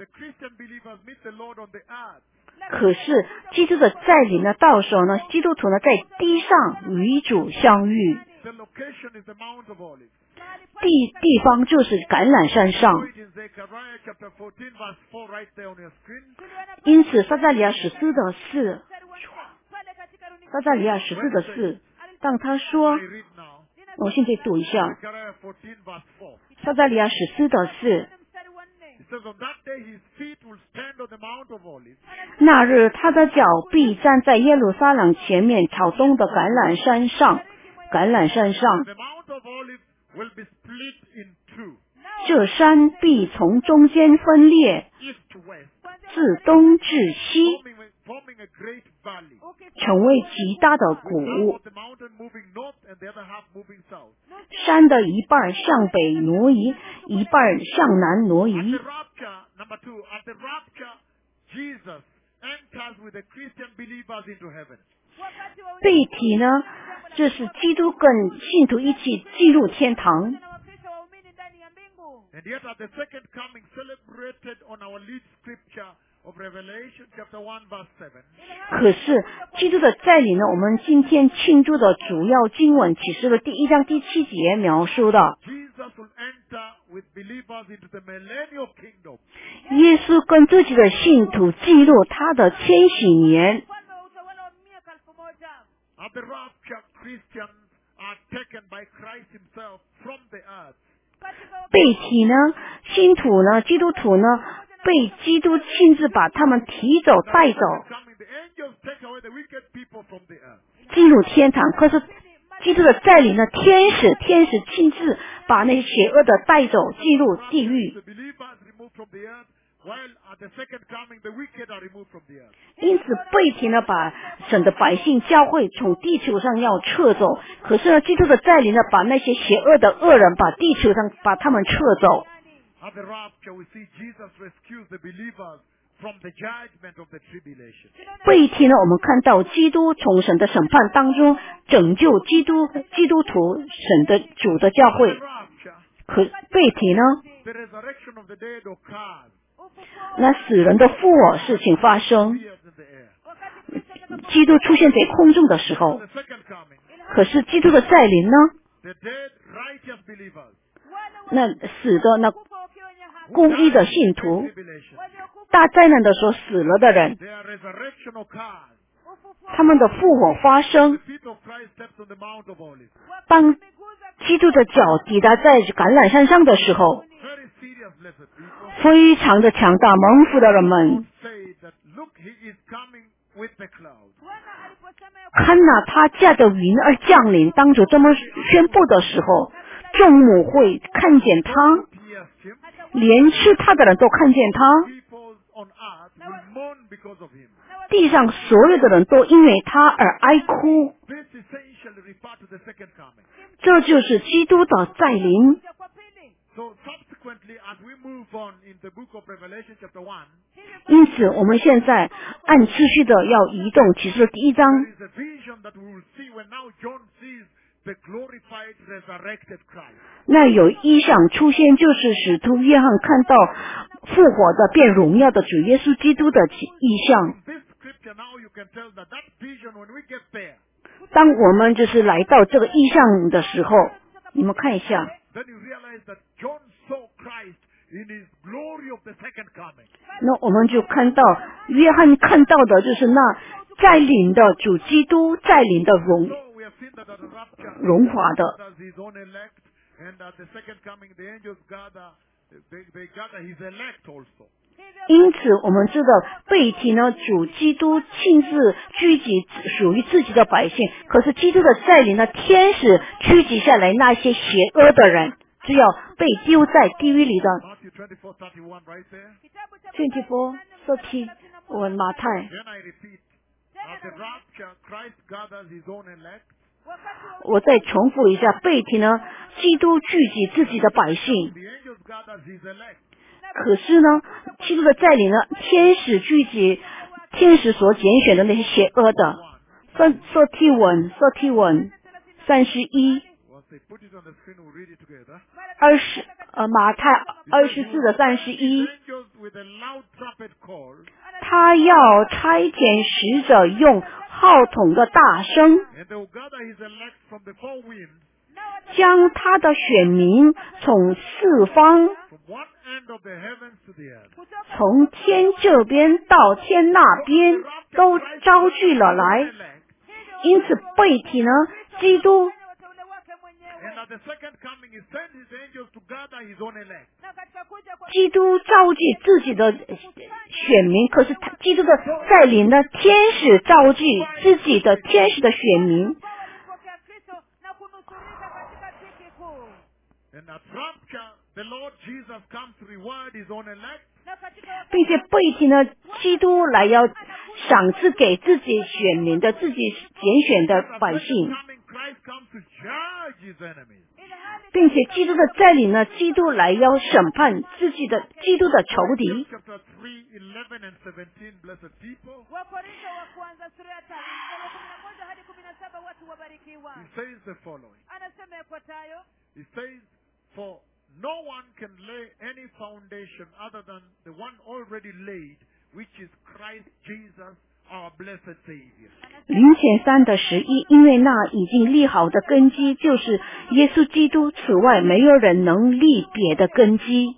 可是基督的再临呢，到时候呢，基督徒呢在地上与主相遇，地地方就是橄榄山上。因此撒迦利亚十四的四，撒迦利亚十四的四，当他说，我现在读一下，撒迦利亚十四的四。那日他的脚必站在耶路撒冷前面朝东的橄榄山上，橄榄山上，这山必从中间分裂，自东至西，成为极大的谷。山的一半向北挪移，一半向南挪移。背体呢，这是基督跟信徒一起进入天堂。 And yet at the second coming celebrated on our lead scripture of Revelation chapter one verse seven. 可是基督的再临呢，我们今天庆祝的主要经文启示录第一章第七节描述的， Jesus will enter with believers into the millennial kingdom. 耶稣跟自己的信徒进入他的千禧年。 At the rapture, Christians are taken by Christ himself from the earth. 被提呢，信徒呢，基督徒呢，被基督亲自把他们提走带走，进入天堂。可是基督的再临呢，天使天使亲自把那些邪恶的带走，进入地狱。因此被提呢，把神的百姓教会从地球上要撤走。可是呢，基督的再临呢，把那些邪恶的恶人把地球上把他们撤走。被提呢，我们看到基督从神的审判当中拯救基督基督徒神的主的教会。可被提呢，那死人的复活事情发生，基督出现在空中的时候。可是基督的再临呢， the dead righteous believers, 那死的那公义的信徒， tribulation, 大灾难的时候死了的人， their resurrection occurs. 他们的复活发 The 生， feet of Christ steps on the Mount of Olives. 当基督的脚抵达在橄榄山上的时候， Very serious, blessed people. 非常的强大，蒙福的人们 Say that, look, he is coming with the cloud. 看哪，他驾着云儿降临。当主这么宣布的时候，众母会看见他， Pierced him. 连吃他的人都看见他， People on earth will mourn because of him. 地上所有的人都因为他而哀哭。 This essentially refers to the second coming. 这就是基督的再临。 So subsequently, as we move on in the book of Revelation chapter one, 因此，我们现在按次序的要移动启示录第一章。 there is a vision that we will see when now John sees the glorified, resurrected Christ. 那有意象出现，就是使徒约翰看到复活的变荣耀的主耶稣基督的意象。 From this scripture now you can tell that that vision, when we get there, 当我们就是来到这个意象的时候，你们看一下， then you realize that John saw Christ in his glory of the second coming. 那我们就看到约翰看到的就是那再临的主基督再临的荣 So we have seen that at the rapture, 荣华的。 gathers his own elect, and at the second coming, the angels gather, they, they gather his elect also. 因此，我们知道背题呢，主基督亲自聚集属于自己的百姓。可是基督的再临呢，天使聚集下来那些邪恶的人，只要被丢在地狱里的。 Matthew twenty-four thirty-one, right there. twenty-four, thirty， 我马太。 Then I repeat, at the rapture, Christ gathers his own elect. 我再重复一下背题呢，基督聚集自己的百姓。 The angels gathers his elect. 可是呢，基督的再临呢，天使聚集天使所拣选的那些邪恶的。thirty-one, thirty-one， 三十一。 Once they put it on the screen, we'll read it together. 二十呃马太二十四的三十一， Angels with a loud trumpet call, 他要差遣使者用号筒的大声， and they will gather his elect from the four winds, 将他的选民从四方， from one end of the heavens to the other. 从天这边到天那边，都招聚了来。 Elect, 因此背题呢，基督 and at the second coming, he sent his angels to gather his own elect. 基督召集自己的选民，可是他基督的再临呢，天使召集自己的天使的选民。 And at rapture, the Lord Jesus comes to reward his own elect. 并且背题呢，基督来要赏赐给自己选民的、自己拣选的 At 百 the 姓， second coming, Christ comes to judge his enemies. 并且基督的再临呢，基督来要审判自己的基督的仇敌。 Chapter three, eleven and seventeen, blessed people. He says the following. He says, for no one can lay any foundation other than the one already laid, which is Christ Jesus, our blessed Savior. 零前三的十一，因为那已经立好的根基就是耶稣基督，此外没有人能立别的根基。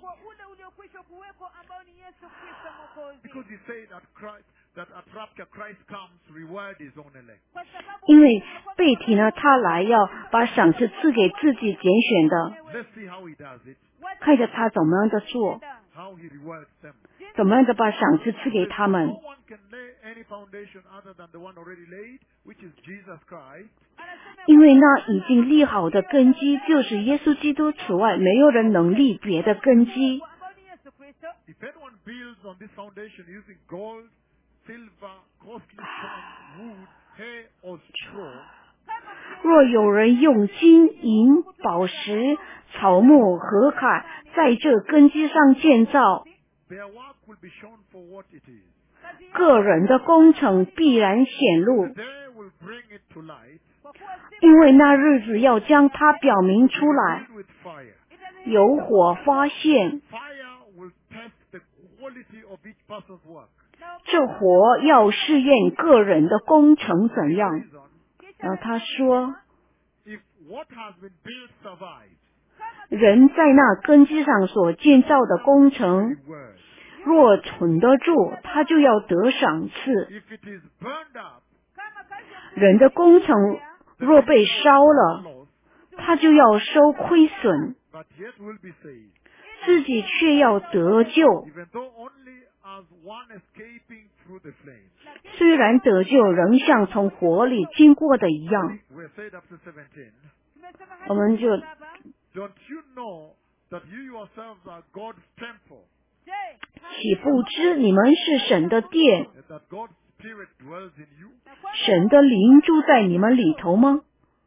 Because he said that Christ, that at rapture Christ comes to reward his own elect. 因为背题呢，他来要把赏赐赐给自己拣选的， Let's see how he does it, 看着他怎么样的做， how he rewards them. 怎么样的把赏赐赐给他们。 No one can lay any foundation other than the one already laid, which is Jesus Christ. 因为那已经立好的根基就是耶稣基督，此外没有人能立别的根基。 If anyone builds on this foundation using gold, silver, costly stones, wood, hay, or straw, 若有人用金银宝石草木禾坎在这根基上建造， their work will be shown for what it is. 个人的工程必然显露， They will bring it to light, 因为那日子要将它表明出来， filled with fire. 有火发现， Fire will test the quality of each person's work. 这火要试验个人的工程怎样。 Reason, 然后他说， if what has been built survives. 人在那根基上所建造的工程， The word. 若存得住，他就要得赏赐。 If it is burned up, 人的工程若被烧了， lost, 他就要受亏损， but yet will be saved. 自己却要得救。 Even though only as one escaping through the flames. 虽然得救，仍像从火里经过的一样。 We're saved up to seventeen. 我们就 Don't you know that you yourselves are God's temple, 岂不知你们是神的殿， and that God's Spirit dwells in you? 神的灵住在你们里头吗？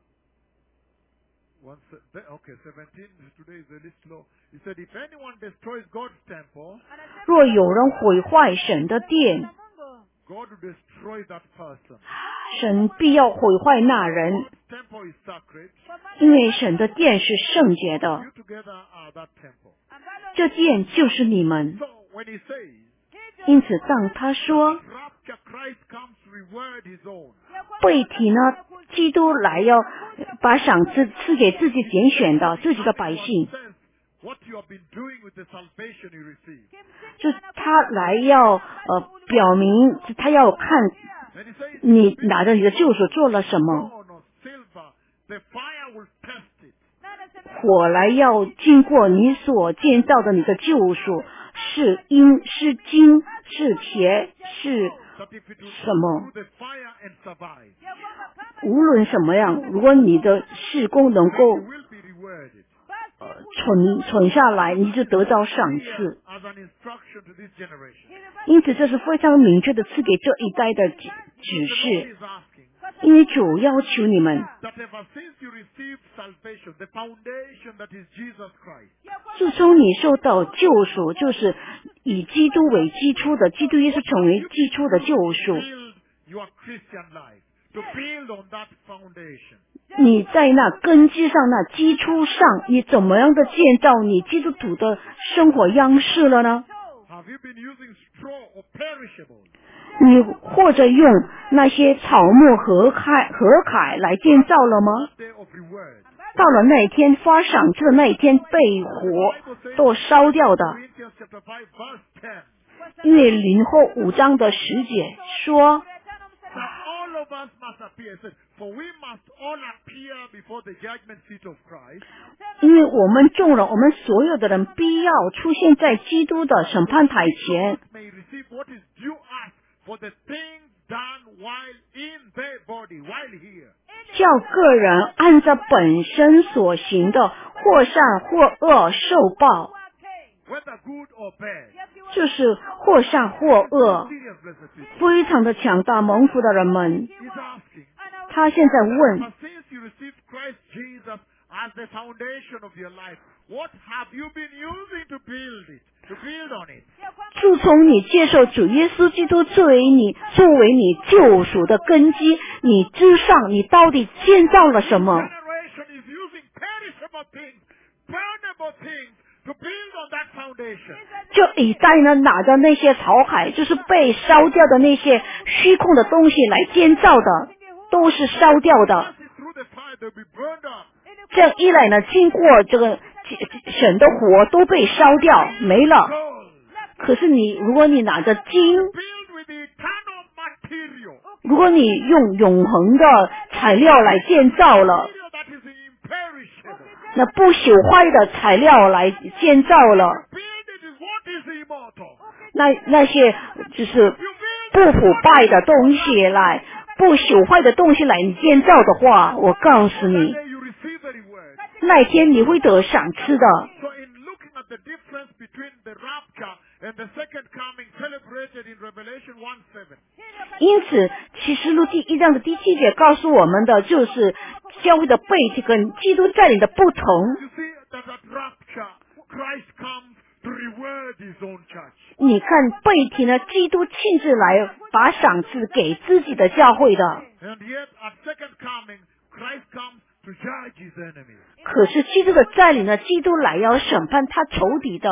Once, okay, seventeen, today is a little slow. He said, if anyone destroys God's temple, 若有人毁坏神的殿， God will destroy that person. 神必要毁坏那人， God's temple is sacred. 因为神的殿是圣洁的， You together are that temple. 这殿就是你们。 So when he says, 因此，当他说 rapture, Christ comes to reward his own. 背体呢，基督来要把赏赐赐给自己拣选的自己的百姓， Says what you have been doing with the salvation you received. 就他来要呃表明他要看 And he says, 你拿着你的救赎做了什么， gold or silver, the fire will test it. 火来要经过你所建造的你的救赎，是银是金是铁是 That if it will 什么 through the fire and survive, 无论什么样，如果你的事工能够 you will be rewarded. 存存下来，你就得到赏赐。 As an instruction to this generation. 因此，这是非常明确的赐给这一代的指指 The Lord 示。 is asking 因为主要求你们， that ever since you received salvation, the foundation that is Jesus Christ, 自从你受到救赎，就是以基督为基础的，基督耶稣成为基础的救赎。 build your Christian life, to build on that foundation. 你在那根基上、那基础上，你怎么样的建造你基督徒的生活样式了呢？ Have you been using straw or perishables? 你或者用那些草木禾秆禾秆来建造了吗？ Day of reward. 到了那一天发赏赐的那一天，被火都烧掉的。 Corinthians chapter five, verse ten. 因为林后五章的十节说， That all of us must appear. It says, for we must all appear before the judgment seat of Christ. 因为我们众人，我们所有的人必要出现在基督的审判台前， May receive what is due us for the things done while in their body, while here. 叫个人按照本身所行的，或善或恶受报， Whether good or bad. 就是或善或恶， Serious, blessed people. 非常的强大蒙福的人们。 He's asking, 他现在问， but since you received Christ Jesus as the foundation of your life, what have you been using to build it, to build on it? 自从你接受主耶稣基督作为你作为你救赎的根基，你之上你到底建造了什么？ Generation is using perishable things, burnable things to build on that foundation. 这一代呢，拿着那些草海，就是被烧掉的那些虚空的东西来建造的，都是烧掉的。 Pass it through the fire, they'll be burned up. 这样一来呢，经过这个神的火都被烧掉没了。 Gold. 可是你，如果你拿着金， Build with the eternal material. 如果你用永恒的材料来建造了， Material that is imperishable. 那不朽坏的材料来建造了， Build it is what is immortal. 那那些就是 You 不 build 腐败的东西来，不朽坏的东西来你建造的话，我告诉 that 你， day you receive the reward. 那一天你会得赏赐的。 So in looking at the difference between the rapture and the second coming celebrated in Revelation one seven, 因此，启示录第一章的第七节告诉我们的，就是教会的背景跟基督在领的不同。 you see that at rapture, Christ comes to reward his own church. 你看背题呢，基督亲自来把赏赐给自己的教会的。 And yet at second coming, Christ comes to judge his enemies. 可是基督的在领呢，基督来要审判他仇敌的。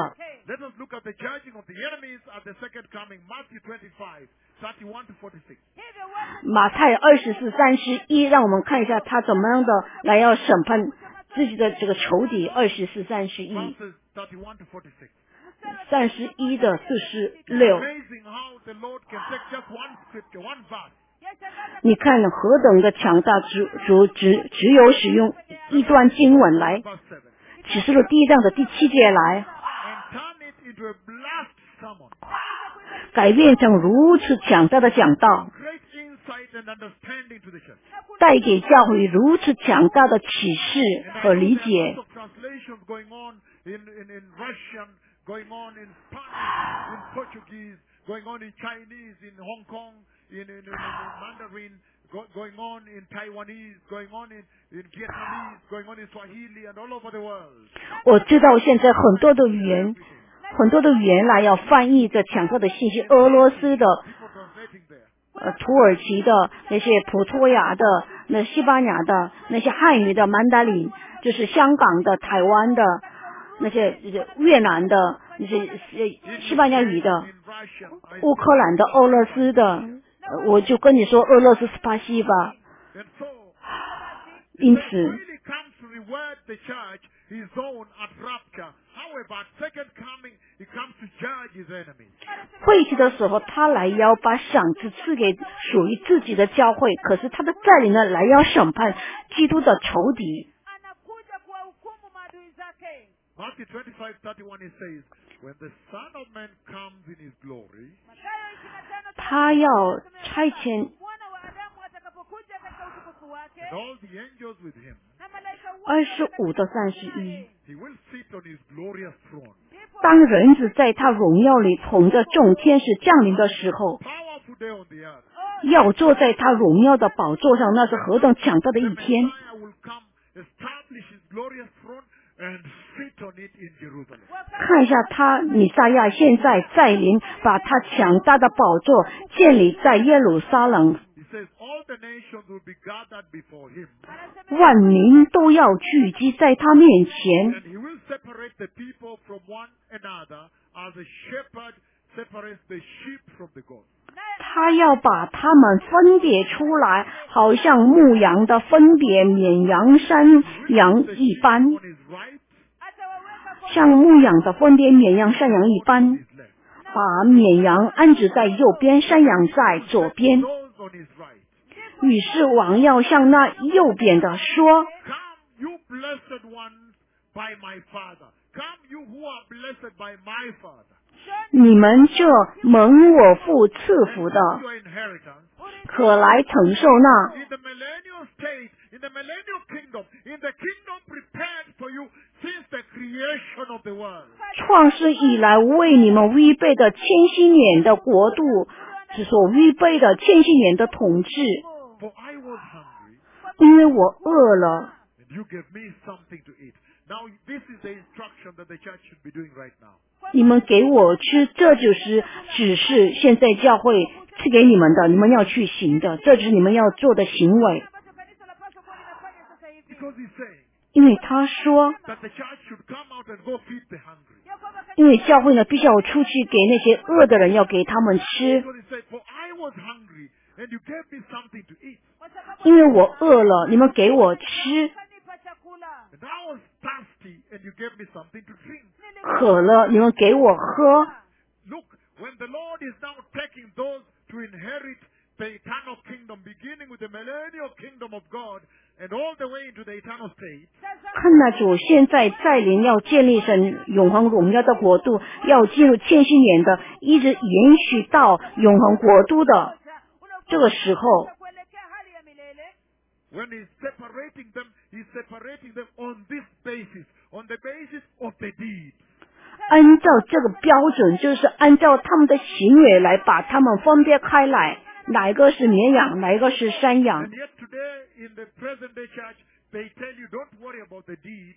Let us look at the judging of the enemies at the second coming. Matthew twenty-five, thirty-one to forty-six. 马太二十四三十一，让我们看一下他怎么样的来要审判自己的这个仇敌。二十四三十一， Verses thirty-one to forty-six. 三十一的四十六。 Amazing how the Lord can take just one scripture, one verse. 你看何等的强大，只只只只有使用一段经文来， Verse seven. 启示录第一章的第七节来 And turn it into a blast sermon. 改变成如此强大的讲道， Great insight and understanding to the church. 带给教会如此强大的启示 And I 和 know 理 there are 解 lots。of translations going on in, in, in Russian, going on in Spanish, in Portuguese, going on in Chinese, in Hong Kong, in, in, in, in Mandarin, go, going on in Taiwanese, going on in, in Vietnamese, going on in Swahili, and all over the world. 我知道现在很多的语言，很多的语言来要翻译这强大的信息，俄罗斯的、 People translating there. 呃土耳其的、那些葡萄牙的、那西班牙的、那些汉语的曼达林，就是香港的、台湾的、那些这些越南的、那些呃西班牙语的、 In Russian, I 乌克兰的、俄罗斯的，呃我就跟你说俄罗斯斯巴西吧。 and so, 因 it 此， really comes to reward the church his own at rapture. However, at second coming, he comes to judge his enemies. 会期的时候，他来要把赏赐赐给属于自己的教会，可是他的再临呢，来要审判基督的仇敌。 anakuja kuwahukumu maadui zake. Matthew twenty-five, thirty-one, he says, when the Son of Man comes in his glory, Mathayo ishirini na tano 他要差遣 mwana wa Adamu atakapokuja katika utukufu wake and all the angels with him, na malaika wote 二十五到三十一， he will sit on his glorious throne. 当人子在他荣耀里同着众天使降临的时候， Powerful day on the earth. 要坐在他荣耀的宝座上，那是何等强大的 The 一天！ Messiah will come, establish his glorious throne, and sit on it in Jerusalem. 看一下他弥撒亚现在再临，把他强大的宝座建立在耶路撒冷， He says all the nations will be gathered before him, 万民都要聚集在他面前。 and he will separate the people from one another as a shepherd separates the sheep from the goats. 他要把他们分别出来，好像牧羊的分别绵羊山羊一般， On his right, 像牧羊的分别绵羊山羊一般， his left. 把绵羊安置在右边，山羊在左边。 Those on his right. 于是王要向那右边的说 Come, you blessed ones by my Father. Come, you who are blessed by my Father. 你们这蒙我父赐福的， Your inheritance 可来承受那 in the millennial state, in the millennial kingdom, in the kingdom prepared for you since the creation of the world. 创世以来为你们预备的千禧年的国度，是所预备的千禧年的统治。 For I was hungry, 因为我饿了， and you gave me something to eat. Now, this is the instruction that the church should be doing right now. 你们给我吃，这就是指示现在教会赐给你们的，你们要去行的，这就是你们要做的行为。 ambacho kanisa lapaswa kuwa linafanya sasa hivi. Because he's saying 因为他说， that the church should come out and go feed the hungry. Ya kwamba kanisa 因为教会呢必须要出去给那些饿的人，要给他们吃。 Because he said, for I was hungry, and you gave me something to eat. kwa sababu 因为我饿了，你们给我吃； kanipa chakula. And I was thirsty, and you gave me something to drink. 渴了，你们给我喝。 Look, when the Lord is now taking those to inherit the eternal kingdom, beginning with the millennial kingdom of God, and all the way into the eternal state, 看那主现在在临，要建立神永恒荣耀的国度，要进入千禧年的，一直延续到永恒国度的这个时候， kuelekea hali ya milele. when He's separating them, He's separating them on this basis, on the basis of the deed. 按照这个标准，就是按照他们的行为来把他们分别开来，哪一个是绵羊，哪一个是山羊 And。yet today, in the present day church, they tell you, don't worry about the deeds.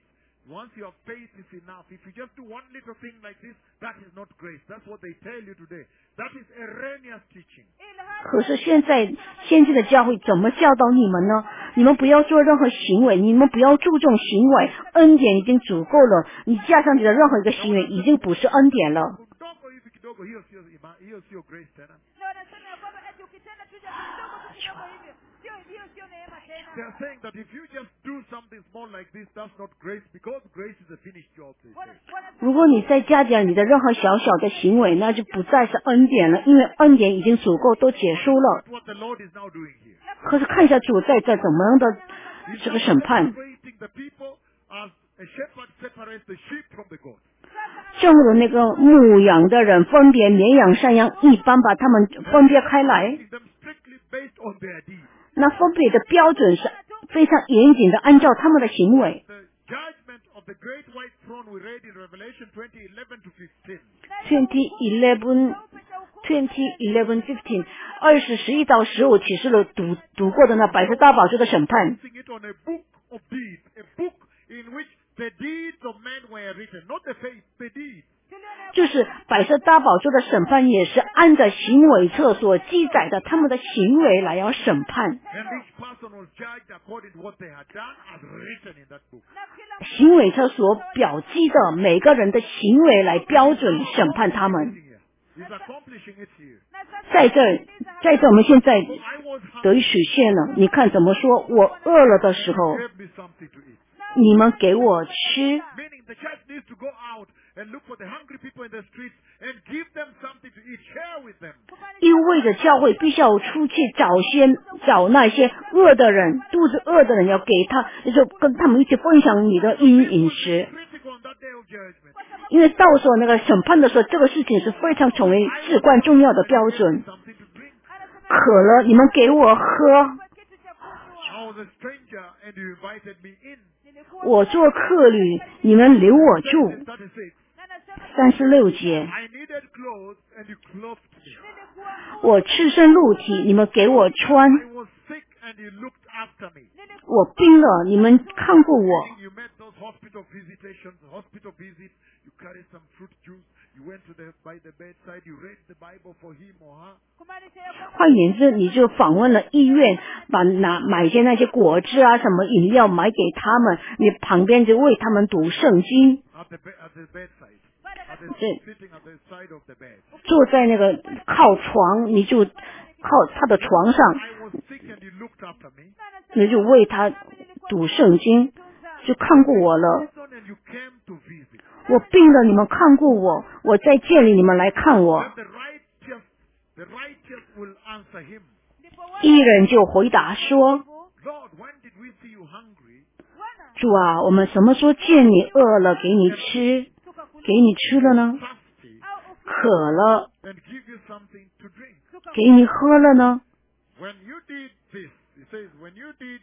Once your faith is enough, if you just do one little thing like this, that is not grace. That's what they tell you today. That is erroneous teaching. 可是现在现在的教会怎么教导你们呢？你们不要做任何行为，你们不要注重行为，恩典已经足够了。你加上你的任何一个行为，已经不是恩典了。 Kidogo hivi kidogo, hiyo sio ima- hiyo sio grace tena. Na wanasema ya kwamba eti ukitenda tu jambo kidogo tu kidogo hivyo, sio hiyo sio neema tena. They are saying that if you just do something small like this, that's not grace, because grace is a finished job, they say. Wana- wana- 如果你再加点你的任何小小的行为，那就不再是恩典了，因为恩典已经足够，都结束了。 That's what the Lord is now doing here. 可是看一下主在在怎么样的 He's 这个审判， separating the people as a shepherd separates the sheep from the goat. 正如那个牧羊的人分别绵羊山羊一般，把他们分别开来。 Judging them strictly based on their deeds. 那分别的标准是非常严谨的，按照他们的行为。 The judgment of the great white throne we read in Revelation twenty eleven to fifteen. twenty eleven twenty eleven fifteen 二十十一到十五启示录读读过的那白色大宝座的审判， Basing it on a book of deeds, a book in which the deeds of men were written, not the faith, the deeds. 就是白色大宝座的审判也是按照行为册所记载的他们的行为来要审判。 And each person was judged according to what they had done as written in that book. 行为册所表记的每个人的行为来标准审判他们。 He's accomplishing it here. 在这，在这我们现在 I was 得 hungry, 以实现了。你看怎么说？我饿了的时候， gave me something to eat. 你们给我吃。 Meaning the church needs to go out and look for the hungry people in the streets and give them something to eat, share with them. 意味着教会必须要出去找些找那些饿的人，肚子饿的人，要给他，就跟他们一起分享你的饮饮食。 Critical on that day of judgment. 因为到时候那个审判的时候，这个事情是非常成为至关重要的标准。 Something to drink. 渴了，你们给我喝； I was a stranger and you invited me in. 我做客旅，你们留我住。 thirty-six. 三十六节， I needed clothes and you clothed me. 我赤身露体，你们给我穿； I was sick and you looked after me. 我病了，你们看顾我。 You made those hospital visitations, hospital visits. You carried some fruit juice. You went to the by the bedside. You read the Bible for him or her. 换言之，你就访问了医院，把拿买一些那些果汁啊、什么饮料买给他们，你旁边就为他们读圣经， At the, be- at the bedside. At the, Sí. sitting at the side of the bed. 坐在那个靠床，你就靠他的床上， I was sick and you looked after me. 你就为他读圣经，就看顾我了。 And you came to visit. 我病了，你们看顾我；我在见里，你们来看我。 Then the righteous, the righteous will answer him. 艺人就回答说 Lord, when did we see you hungry?：“ 主啊，我们什么时候见你饿了，给你吃，给你吃了呢？ Thirsty 渴了， and give you something to drink. 给你喝了呢？ When you did this, it says, when you did,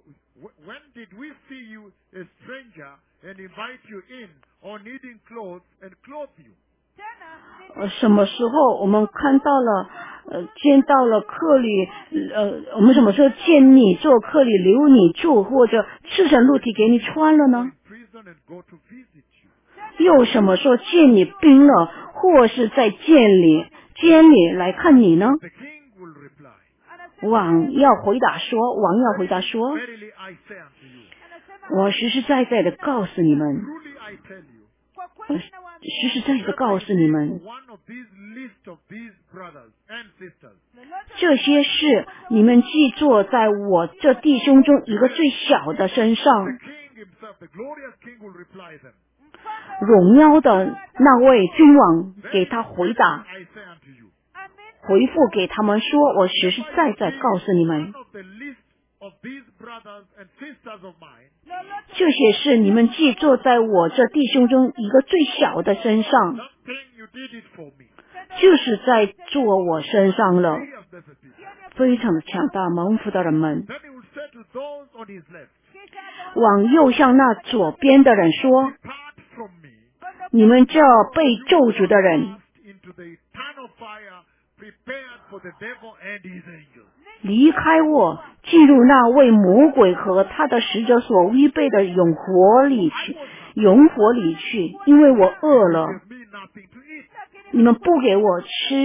w- when did we see you a stranger and invite you in, or needing clothes and clothe you? 呃，什么时候我们看到了，呃，见到了客旅，呃，我们什么时候见你做客旅，留你住，或者赤身露体给你穿了 In 呢？ prison and go to visit you. 又什么时候见你病了，或是在监里监里来看你呢？ The king will reply, 王要回答说，王要回答说， Verily I say unto you, 我实实在在的告诉你们， truly I tell you, 我实实在在的告诉你们， one of these list of these brothers and sisters, 这些事你们既做在我这弟兄中一个最小的身上， the king himself, the glorious king will reply them. 荣耀的那位君王给他回答， I say unto you, 回复给他们说，我实实在在告诉你们， one of the list of these brothers and sisters of mine, 这些事你们既做在我这弟兄中一个最小的身上， that thing you did it for me. 就是在做我身上了。 He has blessed people. 非常的强大，蒙福的人们。 Then he will say to those on his left, 往右向那左边的人说， Depart from me, 你们这被咒诅的人， cast into the eternal fire prepared for the devil and his angels. 离开我，进入那为魔鬼和他的使者所预备的永火里去， 永火里去，因为我饿了， gave me nothing to eat. 你们不给我吃，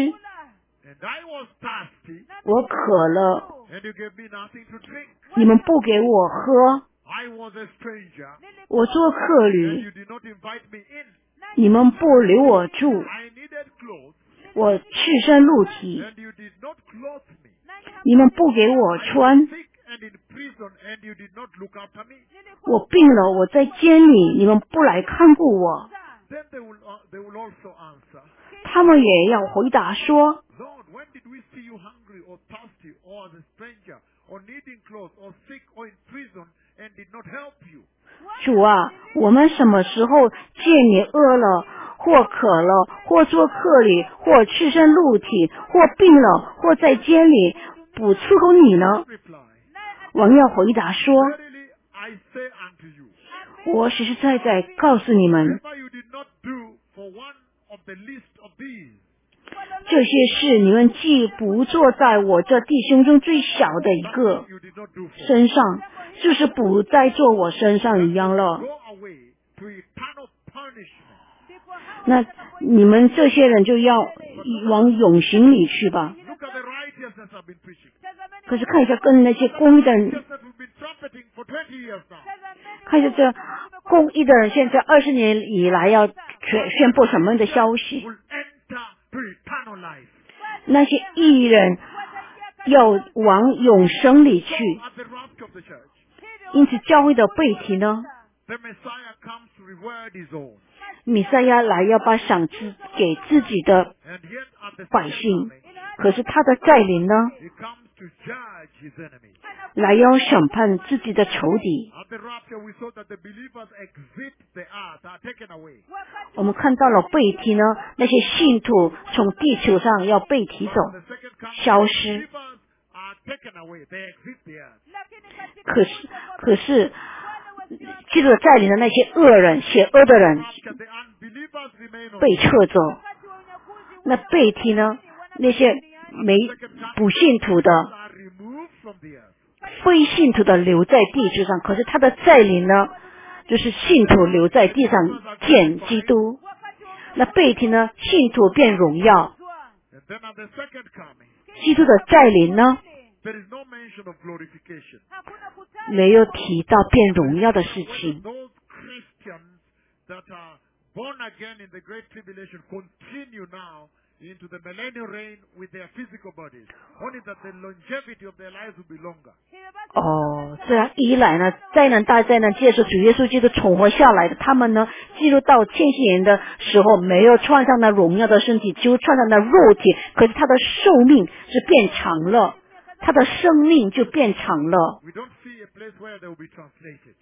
And I was thirsty, 我渴了， and you gave me nothing to drink. 你们不给我喝， I was a stranger, 我做客 and 旅， you did not invite me in. 你们不留我住， I needed clothes, 我赤身露体， and you did not clothe me. 你们不给我 I 穿， was sick and in prison, and you did not look after me. 我病了，我在监里，你们不来看顾我。 Then they will, uh, they will also answer, 他们也要回答说， Lord, when did we see you hungry or thirsty or as a stranger or needing clothes or sick or in prison and did not help you? 主啊，我们什么时候见你饿了，或渴了，或做客旅，或赤身露体，或病了，或在监里，不伺候你呢？ Reply, 王要回答说， Verily I say unto you, 我实实在在告诉你们， whatever you did not do for one of the least of these, 这些事你们既不做在我这弟兄中最小的一个 you did not do for. 身上，就是不再做我身上一样了。 Go away to eternal punishment. 那你们这些人就要往永刑里去吧。 Look at the righteousness I've been preaching. 可是看一下跟那些公义的人， Just that we've been trumpeting for twenty years now. 看一下这公义的人，现在二十年以来要宣宣布什么样的消息？ Will enter to eternal life. 那些义人要往永生里去。 At the rapture of the church, 因此，教会的背题呢， the Messiah comes to reward his own. 弥赛亚来要把赏赐给自己的 And yet at the 百 second 姓， coming, 可是他的再临呢， he comes to judge his enemies. 来要审判自己的仇敌。 At the rapture, we saw that the believers exit the earth, are taken away. 我们看到了被提呢，那些信徒从地球上要被提走 At，the second coming, 消 the 失。 believers are taken away. They exit the earth. 可是，可是，记住再临的那些恶人、邪恶的人 After the unbelievers remain on 被 the earth. 撤走，那被提呢，那些没 Second coming, 不信徒的、 are removed from the earth. 非信徒的留在地之上，可是他的再临呢，就是信徒留在地上见基督。那被提呢，信徒变荣耀， And then at the second coming, 基督的再临呢， there is no mention of glorification. 没有提到变荣耀的事情。 Those Christians that are born again in the Great Tribulation continue now into the millennial reign with their physical bodies. Only that the longevity of their lives will be longer. 哦，这样一来呢，灾难大灾难借着主耶稣基督存活下来的，他们呢，进入到千禧年的时候，没有穿上那荣耀的身体，就穿上那肉体，可是他的寿命是变长了，他的生命就变长了。 We don't see a place where they will be translated.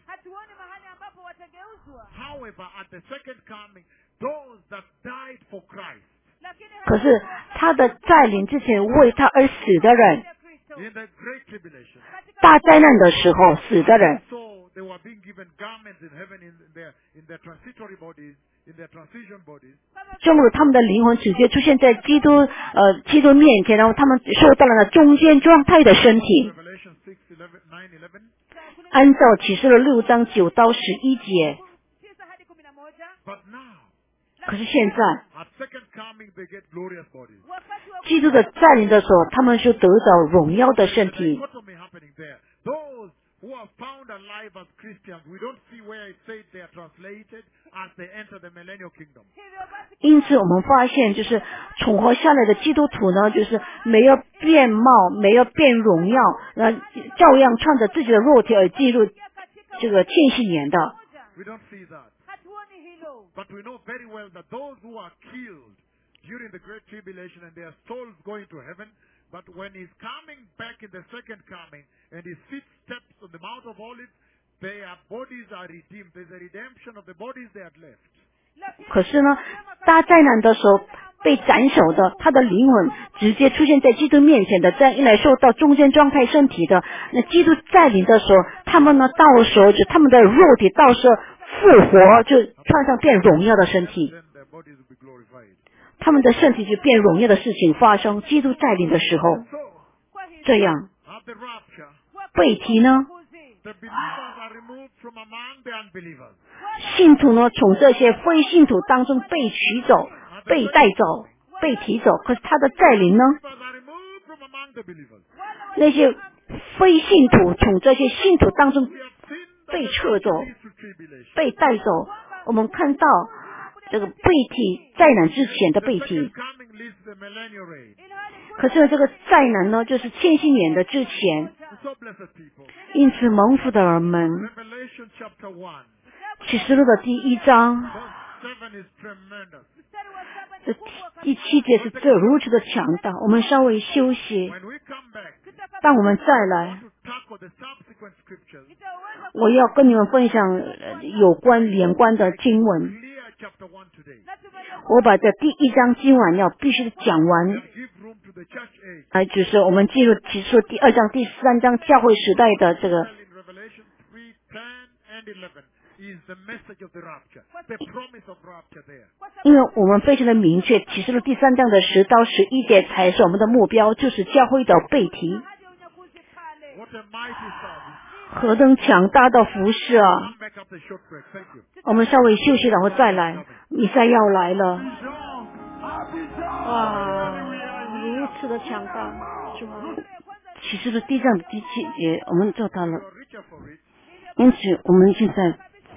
However, at the second coming, those that died for Christ 可是他的再临之前为他而死的人， in the Great Tribulation, 大灾难的时候死的人， so they were being given garments in heaven in their in their transitory bodies, in their transition bodies. 正如他们的灵魂直接出现在基督呃基督面前，然后他们受到了那中间状态的身体。 Revelation six, eleven, nine, eleven. 按照启示录六章九到十一节， But now, 可是现在 at second coming, they get glorious bodies. 基督的再临的时候，他们就得到荣耀的身 There's a 体。 dichotomy happening there. Those who are found alive as Christians, we don't see where it says they are translated as they enter the millennial kingdom. 因此，我们发现就是存活下来的基督徒呢，就是没有变貌，没有变荣耀，那照样穿着自己的肉体而进入这个千禧年的。 We don't see that. But we know very well that those who are killed during the Great Tribulation and their souls going to heaven, but when he's coming back in the second coming and he sits steps on the Mount of Olives, their bodies are redeemed. There's a redemption of the bodies they had left. 可是呢，大灾难的时候被斩首的，他的灵魂直接出现在基督面前的，这样一来受到中间状态身体的，那基督再临的时候，他们呢到时候就他们的肉体到时候复活，就穿上变荣耀的身体， Then their bodies will be glorified. 他们的身体就变荣耀的事情发生。基督再临的时候， So, 这样 at the rapture, 被提呢， the believers are removed from among the unbelievers. 信徒呢从这些非信徒当中被取走、被带走、被提走，可是他的再临呢？ Believers are removed from among the believers. 那些非信徒从这些信徒当中 We have seen that 被 the 撤走、 leads to tribulation. 被带走。我们看到这个被提灾难之前的 The 被 second 提， coming leads to the millennial reign. 可是这个灾难呢，就是千禧年的之前。 And so blessed people. 因此，蒙福的儿们， Revelation chapter one. 启示录的第一章， Verse seven is tremendous. 这第七节是这如此的强大。我们稍微休息， When we come back, 当我们再 I 来 want，to tackle the subsequent scriptures. 我要跟你们分享呃有关连贯的经文。 Clear chapter one today. 我把这第一章经文要必须讲完， And give room to the church age. 来就是我们进入启示录第二章、第三章教会时代的这个。 In Revelation three, ten, and eleven is the message of the rapture, the promise of rapture there. 因为我们非常的明确，启示录第三章的十到十一节才是我们的目标，就是教会的被提， What a mighty service. 何等强大的服饰啊！ Come back up the short break. Thank you. 我们稍微休息，然后再来。弥赛要来了，哇，如此的强大，是吧？启示录第一章的第七节，我们做到了。 You are richer for it 因此，我们现在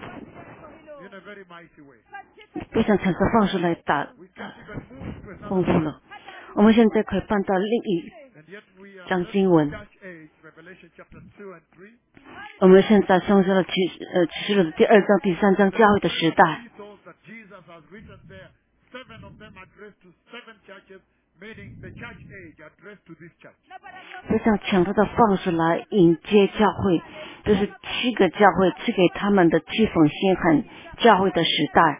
in a very mighty way. 非常强的方式来打 We can even move to 丰 another. 富了。我们现在可以搬到另一 And yet we are 章 in 经文。 church age, Revelation chapter two and three. 我们现在上升了启呃启示录的第二章、第三章教会的时代。 Epistles that Jesus has written there, seven of them addressed to seven churches, meaning the church age addressed to this church. 非常强大的方式来迎接教会，这是七个教会赐给他们的七封信函教会的时代。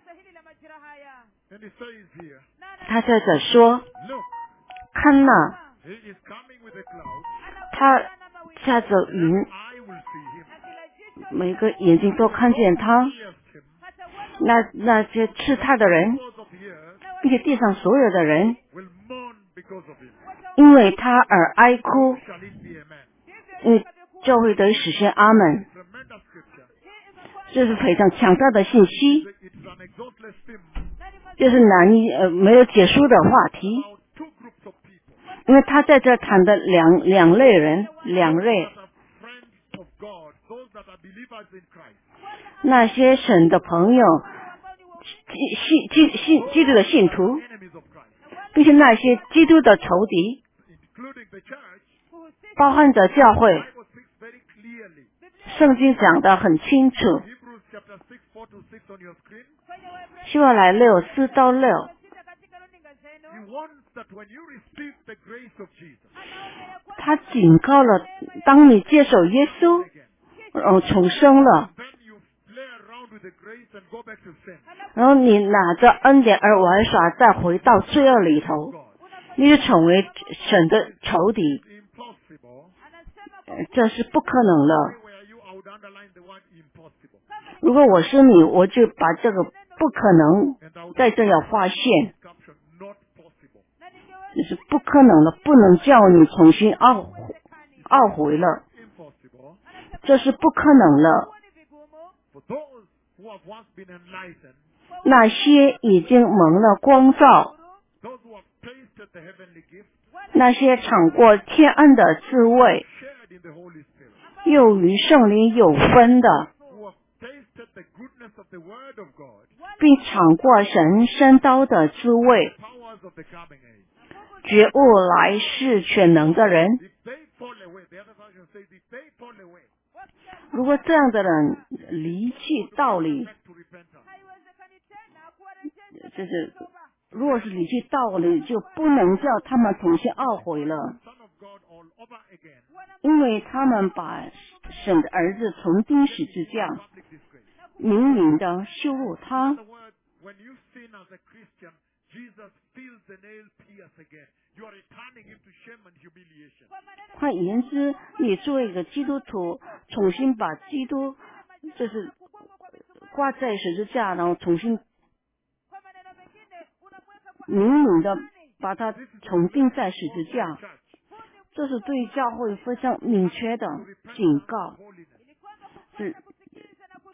And it says here, 他在这说： look, 看呐， he is coming with a cloud, 他驾着云， I will see him, 每个眼睛都看见他。 pierced him, 那那些吃他的人， because of the earth, 并且地上所有的人， will mourn because of him. 因为他而哀哭。 Shall it be a man? 因为教会得以实现阿门。 Tremendous scripture. 这是非常强大的信息， It is an exhaustless theme 这是难以呃没有结束的话题。 about two groups of people 因为他在这谈的两两类人，两类 that are friends of God, those that are believers in Christ. 那些神的朋友，基信基信基督的信徒， Enemies of Christ, 并且那些基督的仇敌， including the church. 包含着教会。 Bible speaks very clearly. 圣经讲得很清楚， Hebrews chapter six, four to six on your screen. 希伯来六四到六， He warns that when you receive the grace of Jesus, 他警告了，当你接受耶稣， again, 呃，重生了， then you play around with the grace and go back to sin. 然后你拿着恩典而玩耍，再回到罪恶里头， God. 你就成为神的仇敌， Impossible. 呃这是不可能了。 Where you, I would underline the word impossible. 如果我是你，我就把这个不可能 And I would 在这要发现， caption not possible. 这是不可能了，不能叫你重新懊懊悔了， Impossible. 这是不可能了。 For those who have once been enlightened, 那些已经蒙了光照， those who have tasted the heavenly gift, 那些尝过天恩的滋味， shared in the Holy Spirit, 又与圣灵有分的， who have tasted the goodness of the Word of God, 并尝过神深刀的滋味， powers of the coming age. 觉悟来世全能的人。 If they fall away, the other version says, if they fall away, 如果这样的人离弃道理， back to repentance. 就是如果是离弃道理，就不能叫他们重新懊悔了， Son of God all over again, 因为他们把神的儿子重钉十字架， public disgrace. 明明的羞辱他 In。other words, when you sin as a Christian, Jesus feels the nail pierce again. You are returning him to shame and humiliation. 换言之，你作为一个基督徒，重新把基督就是挂在十字架，然后重新明明的把它重钉在十字架， Church, 这是对教会非常明确的警告， holiness. 是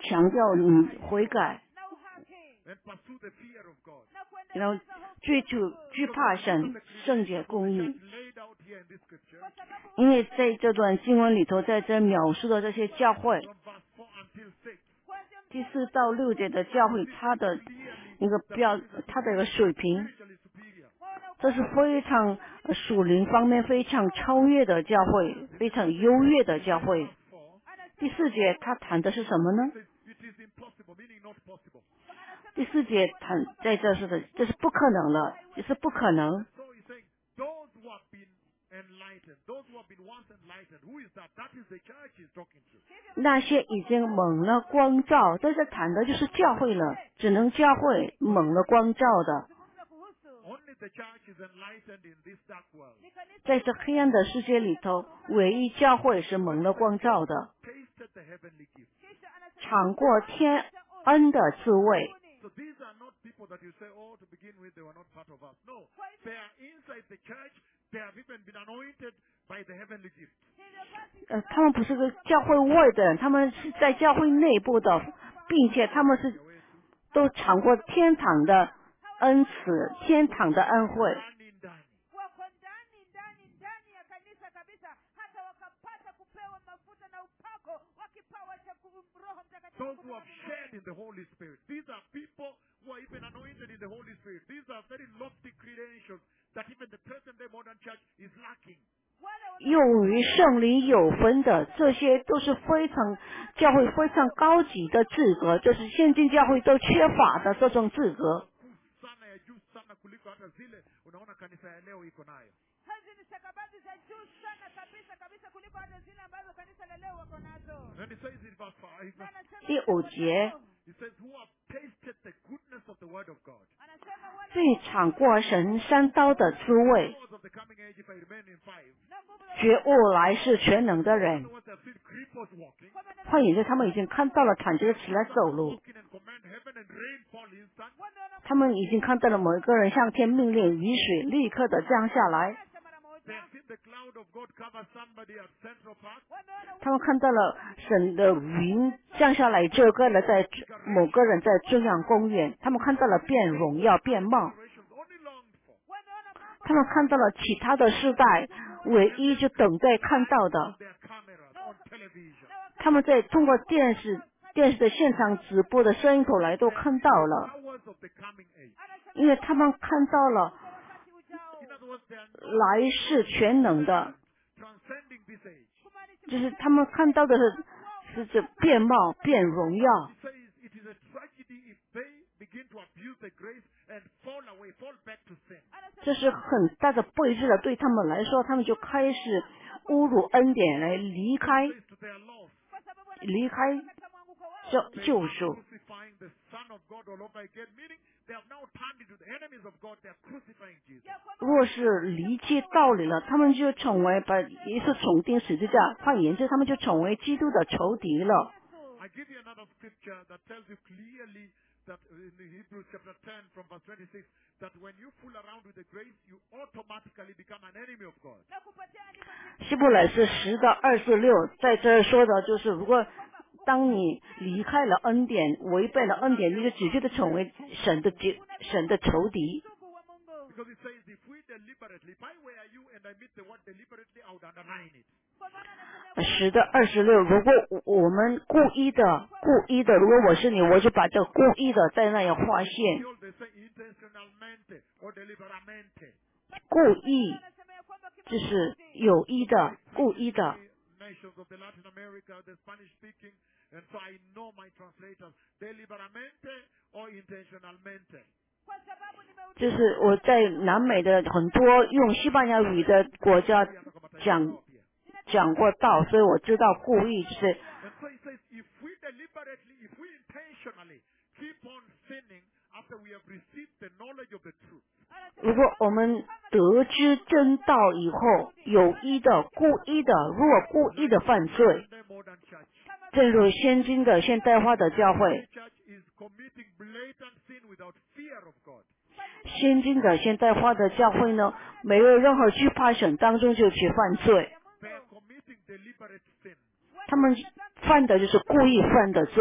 强调你悔改， na uhaki and pursue the fear of God. na 然后 kuendeleza hofu 追求惧怕神、圣洁公义。 Laid out here in this scripture, kwa sababu 因为在这段经文里头，在这描述的这些教会， from verse four until six, kuanzia 第四到六节的教会，它的 clearly 一个标，它的一个水平， spiritually superior. 这是非常呃属灵方面非常超越的教会，非常优越的教会。 Verse four 第四节他谈的是什么呢？ says, it is impossible, meaning not possible. 第四节谈在这是的，这是不可能的，这是不可能。 So he's saying, those who have been enlightened, those who have been once enlightened, who is that? That is the church he's talking to. 那些已经蒙了光照，这是谈的就是教会了，只能教会蒙了光照的。 zungumza kuhusu Only the church is enlightened in this dark world. ni kanisa 在这黑暗的世界里头，唯一教会是蒙了光照的， Tasted the heavenly gift. kisha anasema 尝过天恩的滋味。 So these are not people that you say, oh, to begin with, they were not part of us. No, they are inside the church. They have even been anointed by the heavenly gift. hivyo basi 呃，他们不是个教会外的人，他们是在教会内部的，并且他们是都尝过天堂的恩慈，天堂的恩惠。 Ndani, ndani. wako ndani ndani ndani ya kanisa kabisa hata wakapata kupewa mafuta na upako wa kipawa cha ku- Roho Mtakatifu Those who kutoka have mbinguni. shared in the Holy Spirit. These are people who are even anointed in the Holy Spirit. These are very lofty credentials that even the present day modern church is lacking. Wale wana- 用于圣灵有分的，这些都是非常教会非常高级的资格，这是现今教会都缺乏的这种资格。 Kuu sana ya juu sana kuliko hata zile unaona kanisa ya leo iko nayo. hizi ni stakabadhi za juu sana kabisa kabisa kuliko hata zile ambazo kanisa la leo wako nazo. Then he says in verse five, Na anasema- 第五节， he says, who have tasted the goodness of the word of God. anasema wale 对尝过神山刀的滋味， Because of the coming age, if I remain in five, 那nguvu za- 觉悟来世全能的人 otherwise I've seen cripples walking, kwa maneno- 换言之，他们已经看到了躺着起来走路， walking and command heaven and rain fall instant. wameona 他们已经看到了某一个人向天命令，雨水立刻的降下来。 kunyesha mara moja. They have seen the cloud of God cover somebody at Central Park. Wameona 他们看到了神的云降下来，遮盖了在某个人在中央公园。他们看到了变荣耀、变貌。 Generations only longed for. wameona mambo 他们看到了其他的世代，唯一就等待看到的。 Their cameras on television. 他们在通过电视电视的现场直播的声音口来都看到了， Hours of the coming age. 因为他们看到了 wakati ujao ，In other words, they are 来世全能的， transcending this age. 就是他们看到的是是这变貌、变荣耀。 He says it is a tragedy if they begin to abuse the grace and fall away, fall back to sin. 这是很大的背质了，对他们来说，他们就开始侮辱恩典，来离开 Place to their loss. kwa sababu wana- 离开 katika mwanguko wao 救 They 救 are 赎。 crucifying the Son of God all over again, meaning they have now turned into the enemies of God. They are crucifying Jesus. ya kwamba 若是离弃道理了，他们就成为把耶稣重钉十字架。换言之，他们就成为基督的仇敌了。 Yesu I give you another scripture that tells you clearly that in the Hebrews chapter ten from verse twenty-six, that when you fool around with the grace, you automatically become an enemy of God. na kupatia andiko jingine 希伯来是十到二十六，在这儿说的就是，如果当你离开了恩典，违背了恩典，你就直接的成为神的敌神的仇敌。 ndugu wa Mungu. Because it says, if we deliberately, if I were you and I meet the word deliberately, I would underline it. kwa maana anasema 十的二十六，如果我们故意的、故意的，如果我是你，我就把这故意的在那里划线。 Here they say intentionalmente or deliberamente. 故意 anasema ya kwamba kima- 就是有意的、故意的。 Nations of the Latin America, the Spanish speaking, and so I know my translators, deliberamente or intentionalmente. kwa sababu nimeuliza 就是我在南美的很多用西班牙语的国家讲讲过道，所以我知道故意就是 And so he says, if we deliberately, if we intentionally keep on sinning after we have received the knowledge of the truth, 如果我们得知真道以后，有意的、故意的，如果故意的犯罪， the modern church, 正如先进的现代化的教会， the church is committing blatant sin without fear of God. 先进的现代化的教会呢，没有任何惧怕神当中就去犯罪， They are committing deliberate sin. 他们犯的就是故意犯的罪。 We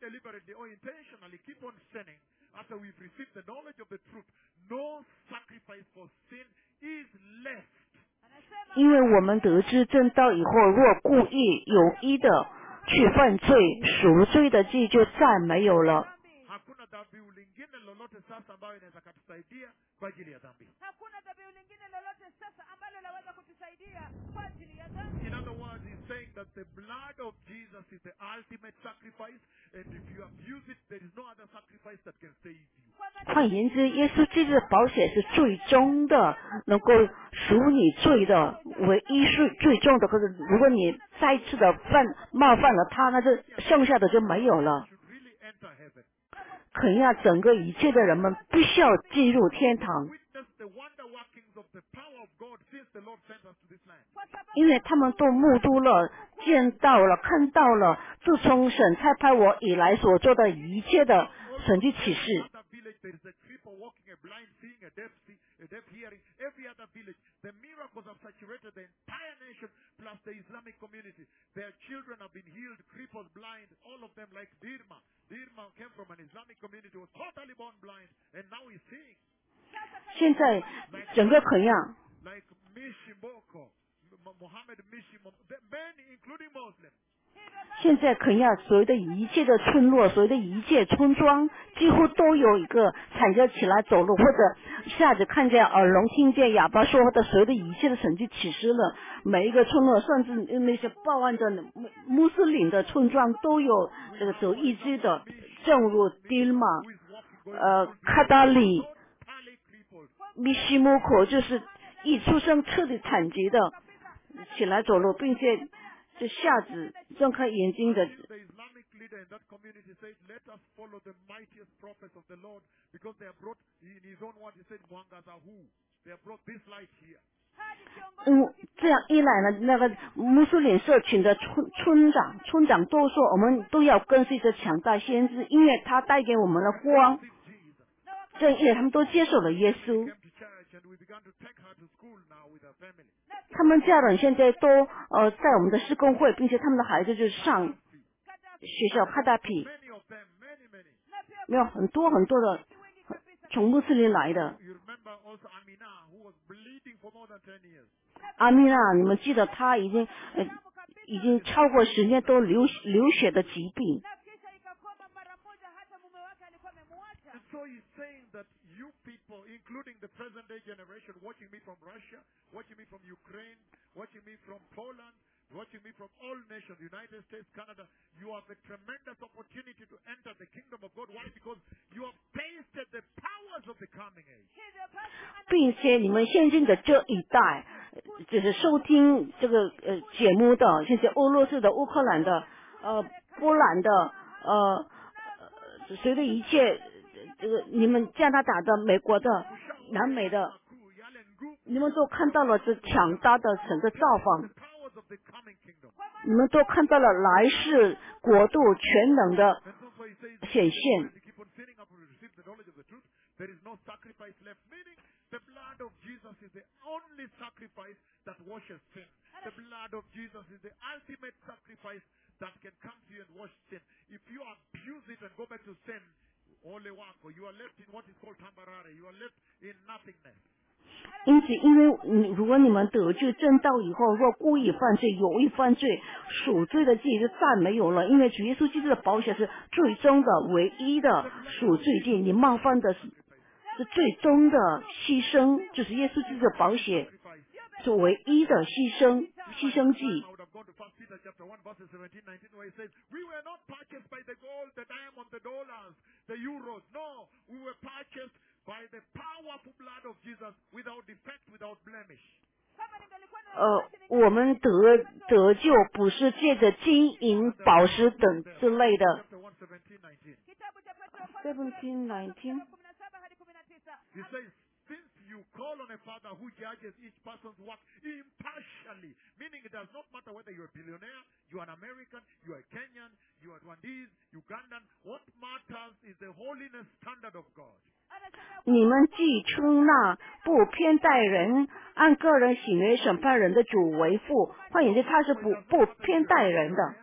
deliberately or intentionally keep on sinning after we've received the knowledge of the truth, no sacrifice for sin is left. 因为我们得知真道以后，若故意有意的去犯罪，赎罪的祭就再没有了。 Hakuna dhabihu lingine lolote sasa ambayo inaweza kutusaidia kwa ajili ya dhambi. Hakuna dhabihu lingine lolote sasa ambalo laweza kutusaidia kwa ajili ya dhambi. In other words, he's saying that the blood of Jesus is the ultimate sacrifice, and if you abuse it, there is no other sacrifice that can save you. 换言之，耶稣基督的宝血是最终的，能够赎你罪的唯一是最终的。可是如果你再次的犯冒犯了他，那就剩下的就没有了。 Should really enter heaven. 肯亚整个一切的人们必须要进入天堂， Witness the wonder workings of the power of God since the Lord sent us to this land. 因为他们都目睹了、见到了、看到了，自从神差派我以来所做的一切的神迹启示。 Other village, there is a cripple walking, a blind seeing, a deaf see, a deaf hearing. Every other village, the miracles have saturated the entire nation, plus the Islamic community. Their children have been healed, cripples, blind, all of them like Dirma. Dirma came from an Islamic community, was totally born blind, and now he's seeing. 现在整个肯亚， Like Mishimboko, Muhammad Mishimo, many, including Muslims. 现在肯亚所有的一切的村落，所有的一切村庄，几乎都有一个踩着起来走路，或者一下子看见耳聋、听见哑巴说话的所有的一切的神迹启示了。每一个村落，甚至那些报案着穆穆斯林的村庄，都有这个走义肢的，正如迪玛、呃卡达里、米西姆口，就是一出生彻底残疾的起来走路，并且就下子睁开眼睛的。 The Islamic leader in that community said, let us follow the mightiest prophets of the Lord, because they have brought, in his own words, he said, Mwangazahu. They have brought this light here. 嗯，这样一来呢，那个穆斯林社群的村村长、村长都说，我们都要跟随着强大先知，因为他带给我们了光。 With Jesus. 这样一来，他们都接受了耶稣。 Came to church, and we began to take her to school now with her family. 他们家人现在都呃在我们的施工会，并且他们的孩子就上学校卡达皮， Many of them, many, many. 没有很多很多的从穆斯林来的。 You remember also Amina, who was bleeding for more than ten years. 阿米娜，你们记得他已经呃已经超过十年都流流血的疾病。 Na kisha ikakoma mara moja hata mume wake alikuwa amemwacha. And so he's saying that you people, including the present day generation, watching me from Russia, watching me from Ukraine, watching me from Poland, watching me from all nations, United States, Canada, you have a tremendous opportunity to enter the kingdom of God. Why? Because you have tasted the powers of the coming age. 并且你们现今的这一代，呃就是收听这个呃节目的，现在俄罗斯的、乌克兰的、呃波兰的、呃呃随着一切，呃这个你们加拿大的、美国的、南美的，你们都看到了这强大的神的造访， The powers of the coming kingdom. 你们都看到了来世国度全能的 And so, so he says, 显现。 when you keep on sinning up, we receive the knowledge of the truth. There is no sacrifice left. Meaning, the blood of Jesus is the only sacrifice that washes sin. The blood of Jesus is the ultimate sacrifice that can come to you and wash sin. If you abuse it and go back to sin, ole wako, you are left in what is called tambarare. You are left in nothingness. 因此，因为你如果你们得救正道以后，若故意犯罪、有意犯罪，赎罪的祭就再没有了。因为主耶稣基督的宝血是最终的、唯一的赎罪祭，你冒犯的是是最终的牺牲，就是耶稣基督的宝血 Sacrifice. 是唯一的牺牲、牺牲祭。 I would have gone to First Peter chapter one, verses seventeen, nineteen, where he says, we were not purchased by the gold, the diamond, the dollars, the euros. No, we were purchased by the powerful blood of Jesus, without defect, without blemish. 呃，我们得得救不是借着金银、宝石等之类的。 Chapter one, seventeen, nineteen. Kitabu cha Petro wa kwanza seventeen, nineteen. kumi na saba hadi kumi na tisa. He says, since you call on a Father who judges each person's work impartially, meaning it does not matter whether you're a billionaire, you're an American, you're a Kenyan, you're a Rwandese, Ugandan, what matters is the holiness standard of God. 你们既称那不偏待人、按个人行为审判人的主为父，换言之，他是不不偏待人的。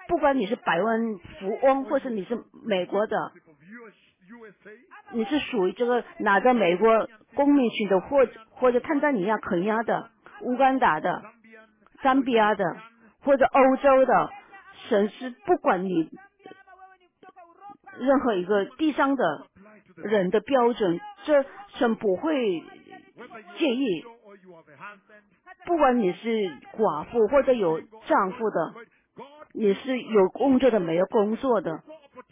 不管你是百万富翁，或是你是美国的，你是属于这个拿着美国公民权的，或或者坦桑尼亚、肯亚的、乌干达的、赞比亚的，或者欧洲的，神是不管你任何一个地上的人的标准，这神不会介意。不管你是寡妇或者有丈夫的，你是有工作的没有工作的，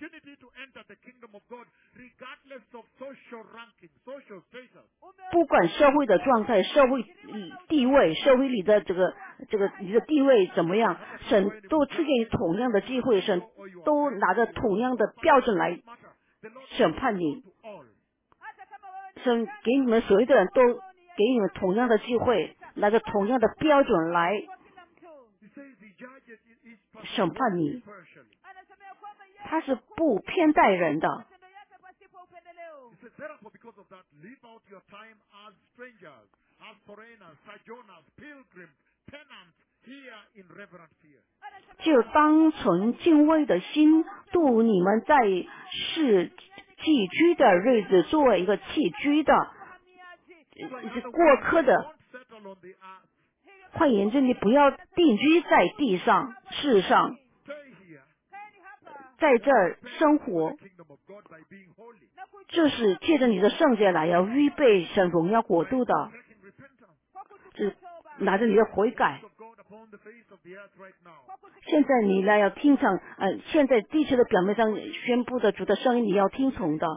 不管社会的状态、社会地位、社会里的这个这个你的地位怎么样，神都赐给你同样的机会，神都拿着同样的标准来审判你。神给你们所有的人都给你们同样的机会，拿着同样的标准来审判你。他是不偏待人的。就当存敬畏的心度你们在世寄居的日子，作为一个寄居的过客的。换言之，你不要定居在地上世上，在这儿生活，这是借着你的圣洁来要预备神荣耀国度的，是拿着你的悔改。现在你来要听从，呃，现在地球的表面上宣布的主的声音，你要听从的。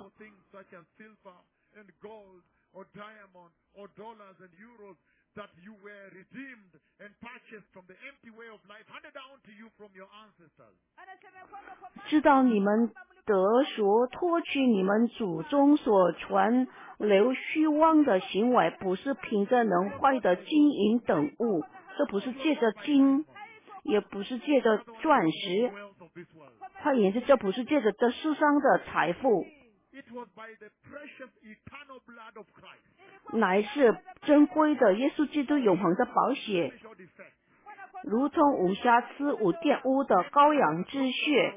That you were redeemed and purchased from the empty way of life handed down to you from your ancestors. 知道你们得赎脱去你们祖宗所传流虚妄的行为，不是凭着能坏的金银等物，这不是借着金，也不是借着钻石，换言之，这不是借着这世上的财富，乃是珍贵的耶稣基督永恒的宝血，如同无瑕疵无玷污的羔羊之血。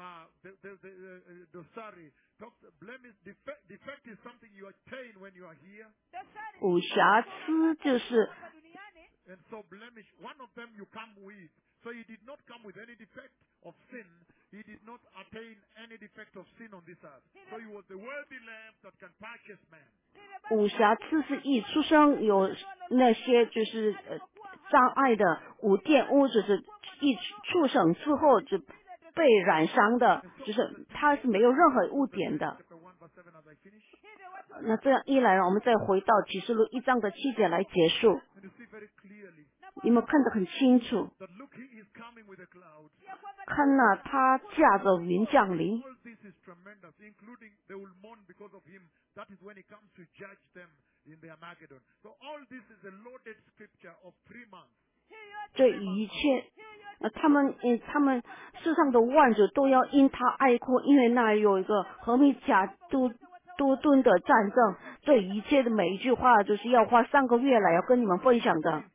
无瑕疵就是 And so blemish, one of them you come with. So he did not come with any defect of sin. He did not attain any defect of sin on this earth. So he was the worthy lamb that can purchase man. 无瑕疵是一出生有那些就是呃障碍的，无玷污就是一出生之后就被染伤的，就是他是没有任何污点的。那这样一来，我们再回到启示录一章的七节来结束。你们看得很清楚，看呐，他驾着云降临。这一切，呃，他们，嗯，他们世上的万族都要因他哀哭，因为那有一个何米甲都多顿的战争。这一切的每一句话，就是要花三个月来要跟你们分享的。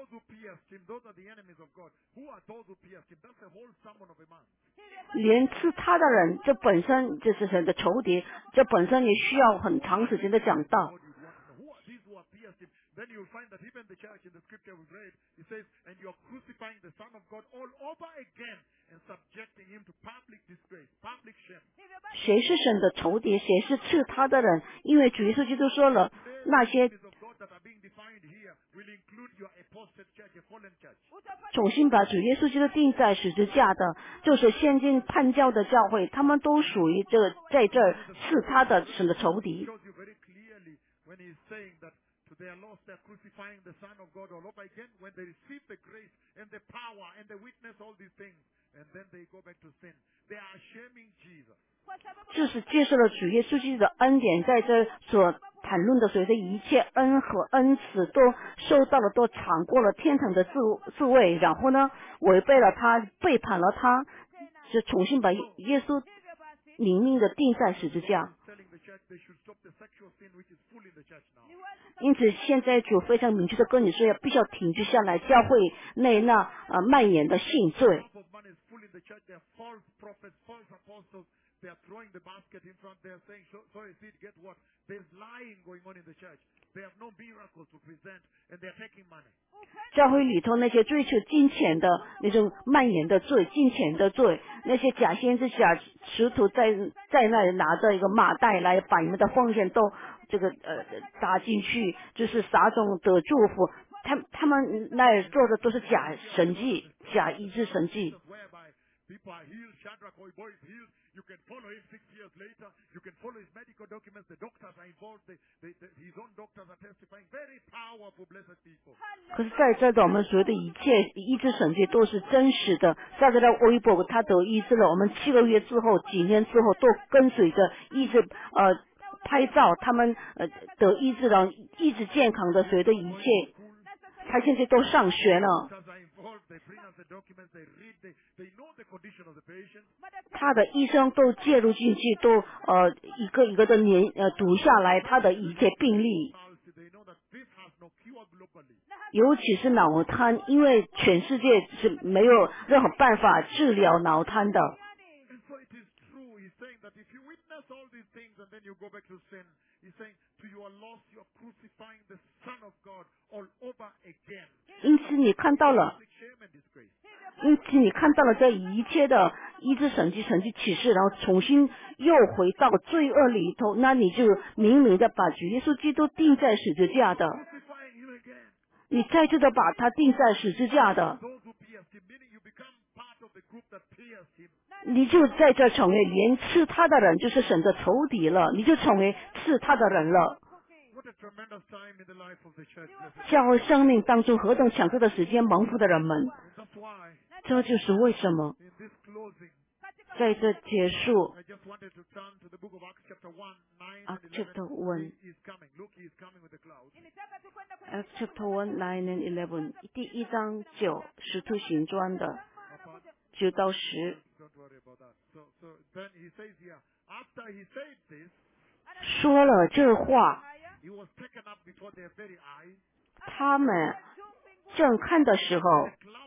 连刺他的人，这本身就是神的仇敌，这本身也需要很长时间的讲道。 Then you'll find that even the church in the scripture we've read, it says, and you're crucifying the Son of God all over again and subjecting him to public disgrace, public shame. 谁是神的仇敌，谁是刺他的人？因为主耶稣基督说了，那些重新把主耶稣基督钉在十字架的，就是现今叛教的教会，他们都属于这个在这儿刺他的神的仇敌。 They are lost, they are crucifying the Son of God all over again when they receive the grace and the power and they witness all these things and then they go back to sin. They are shaming Jesus. 就是接受了主耶稣基督的恩典，在这所谈论的所有的一切恩和恩慈都受到了，都尝过了天堂的滋滋味，然后呢，违背了他，背叛了他，是重新把耶稣明明的钉在十字架。 因此，现在主非常明确的跟你说，要必须要停止下来，教会内那呃蔓延的性罪。 They are throwing the basket in front. They are saying, so, sorry, see, get what? There's lying going on in the church. They have no miracles to present, and they are taking money. 教会里头那些追求金钱的那种蔓延的罪，金钱的罪，那些假先知、假使徒在在那里拿着一个麻袋来把你们的奉献都这个呃打进去，就是撒种的祝福。他他们那里做的都是假神迹、假医治神迹。 People are healed. Shadrach Oibo is healed. You can follow him six years later. You can follow his medical documents. The doctors are involved. They, they, they, his own doctors are testifying. Very powerful, blessed people. 可是在这的我们所有的一切医治神迹都是真实的。在这个微博他得医治了，我们七个月之后、几年之后都跟随着医治呃拍照，他们呃得医治了，医治健康的所有的一切。他现在都上学了。他的医生都介入进去，都呃一个一个的年呃读下来他的一切病例。尤其是脑瘫，因为全世界是没有任何办法治疗脑瘫的。 That if you witness all these things and then you go back to sin, he's saying to your loss you are crucifying the Son of God all over again. 因此你看到了，因此你看到了这一切的医治神迹、神迹启示，然后重新又回到罪恶里头，那你就明明的把主耶稣基督钉在十字架的，你再次的把他钉在十字架的。你就在这成为连刺他的人就是神的仇敌了，你就成为刺他的人了。教会生命当中何等强大的时间，蒙福的人们，这就是为什么在这结束 Acts chapter one Acts chapter one nine and eleven 第一章九使徒行传的九到十。说了这话，他们正看的时候，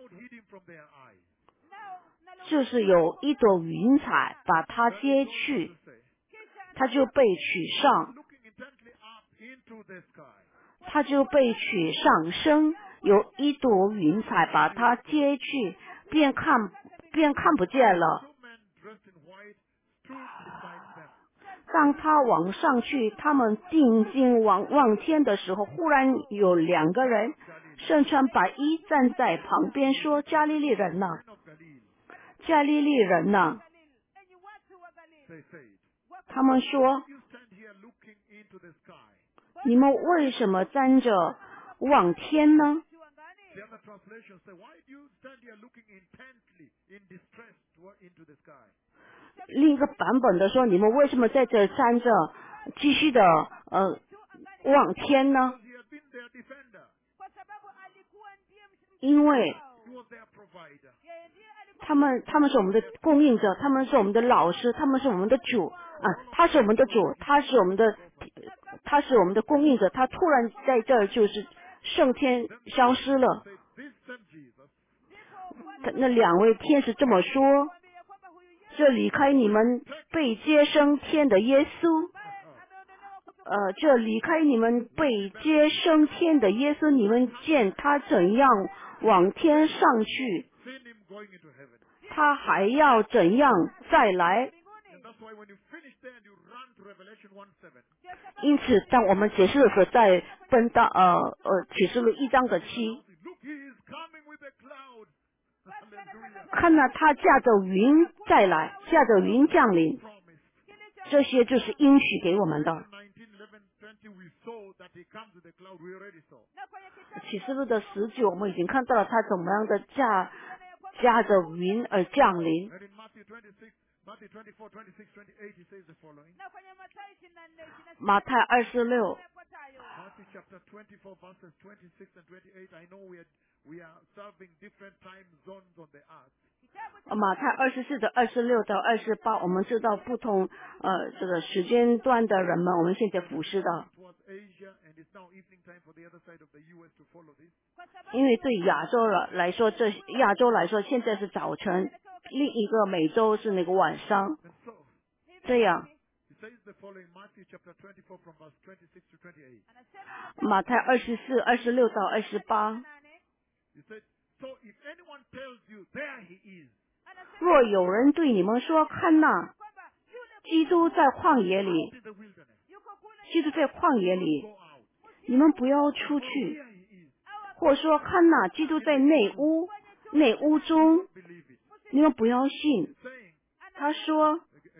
就是有一朵云彩把他接去，他就被取上，他就被取上升，有一朵云彩把他接去，便看便看不见了。当他往上去，他们定睛望望天的时候，忽然有两个人身穿白衣站在旁边说：“加利利人呐，加利利人呐！”他们说：“你们为什么站着望天呢？” The other translations say, why do you stand here looking intently in distress into the sky? 另一个版本的说，你们为什么在这站着，继续的呃望天呢？因为他们他们是我们的供应者，他们是我们的老师，他们是我们的主啊，他是我们的主，他是我们的他是我们的供应者，他突然在这儿就是圣天消失了。那两位天使这么说：这离开你们被接升天的耶稣，呃，这离开你们被接升天的耶稣，你们见他怎样往天上去，他还要怎样再来。因此，当我们解释的时候，在奔到呃呃启示录一章的七，看到他驾着云再来，驾着云降临，这些就是应许给我们的。启示录的十九，我们已经看到了他怎么样的驾驾着云而降临。马太二十六。 Matthew chapter twenty-four verses twenty-six and twenty-eight. I know we are, we are serving different time zones on the earth. 马太二十四的二十六到二十八，我们知道不同呃这个时间段的人们，我们现在服侍的。因为对亚洲来说，这亚洲来说现在是早晨，另一个美洲是那个晚上。这样，马太二十四、二十六到二十八。若有人对你们说，看哪，基督在旷野里，基督在旷野里，你们不要出去；或说，看哪，基督在内屋，内屋中，你们不要信。他说，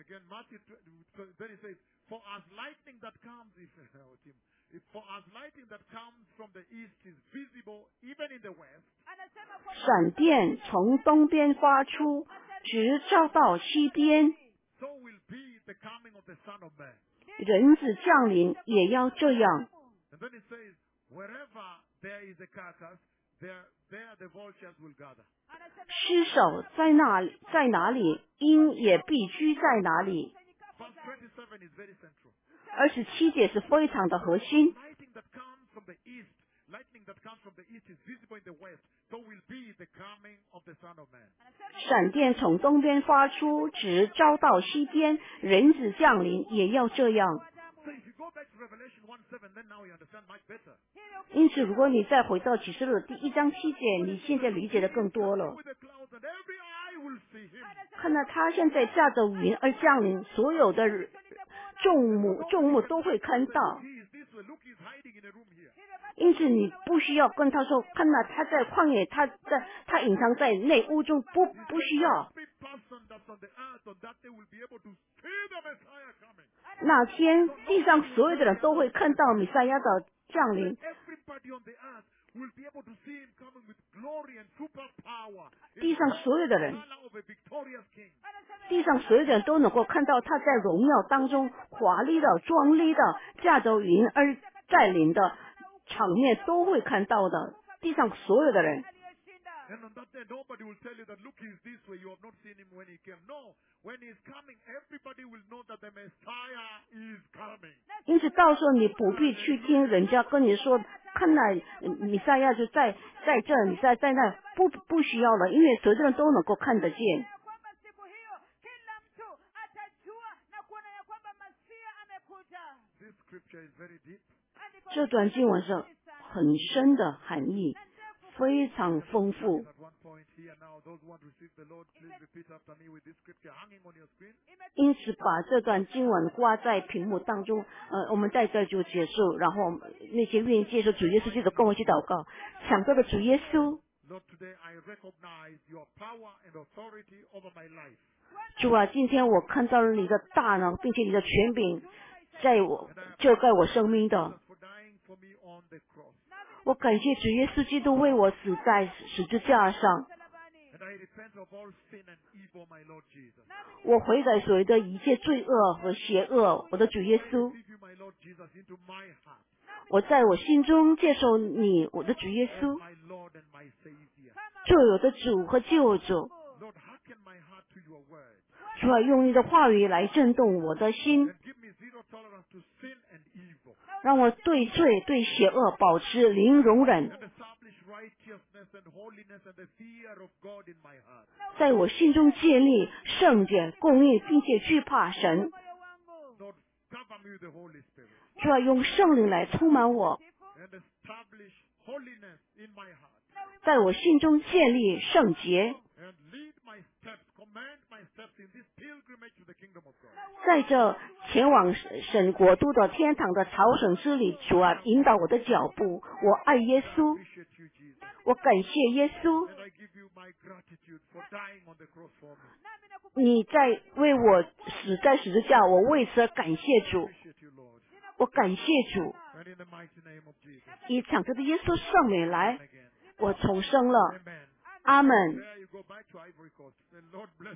闪电从东边发出，直照到西边，人子降临也要这样。尸首在哪里，在哪里，鹰也必居在哪里。二十七节是非常的核心。闪电从东边发出，直照到西边，人子降临也要这样。因此，如果你再回到启示录第一章七节，你现在理解的更多了。看到他现在驾着云而降临，所有的众目众目都会看到。因此，你不需要跟他说，看到他在旷野，他在他隐藏在内屋中，不不需要。那天地上所有的人都会看到弥赛亚的降临。地上所有的人，地上所有的人都能够看到他在荣耀当中华丽的、壮丽的驾着云而带领的场面，都会看到的。地上所有的人。因此，到时候你不必去听人家跟你说，看来弥赛亚就在在这，弥赛亚在那，不不需要了，因为所有的人都能够看得见。这段经文是很深的含义，非常丰富。因此，把这段经文挂在屏幕当中。呃，我们在这就结束，然后那些愿意接受主耶稣基督跟我去祷告，抢到的主耶稣。主啊，今天我看到了你的大能，并且你的权柄在我遮盖我生命的。我感谢主耶稣基督为我死在十字架上。我悔改所有的一切罪恶和邪恶，我的主耶稣，我在我心中接受你，我的主耶稣，做我的主和救主。主啊，用你的话语来震动我的心，让我对罪对邪恶保持零容忍，在我心中建立圣洁、公义，并且惧怕神。主啊，用圣灵来充满我，在我心中建立圣洁，在这前往神国度的天堂的朝圣之旅，主啊，引导我的脚步。我爱耶稣，我感谢耶稣，你在为我死在十字架，我为此感谢主，我感谢主。以抢救的耶稣圣名来，我重生了。阿门。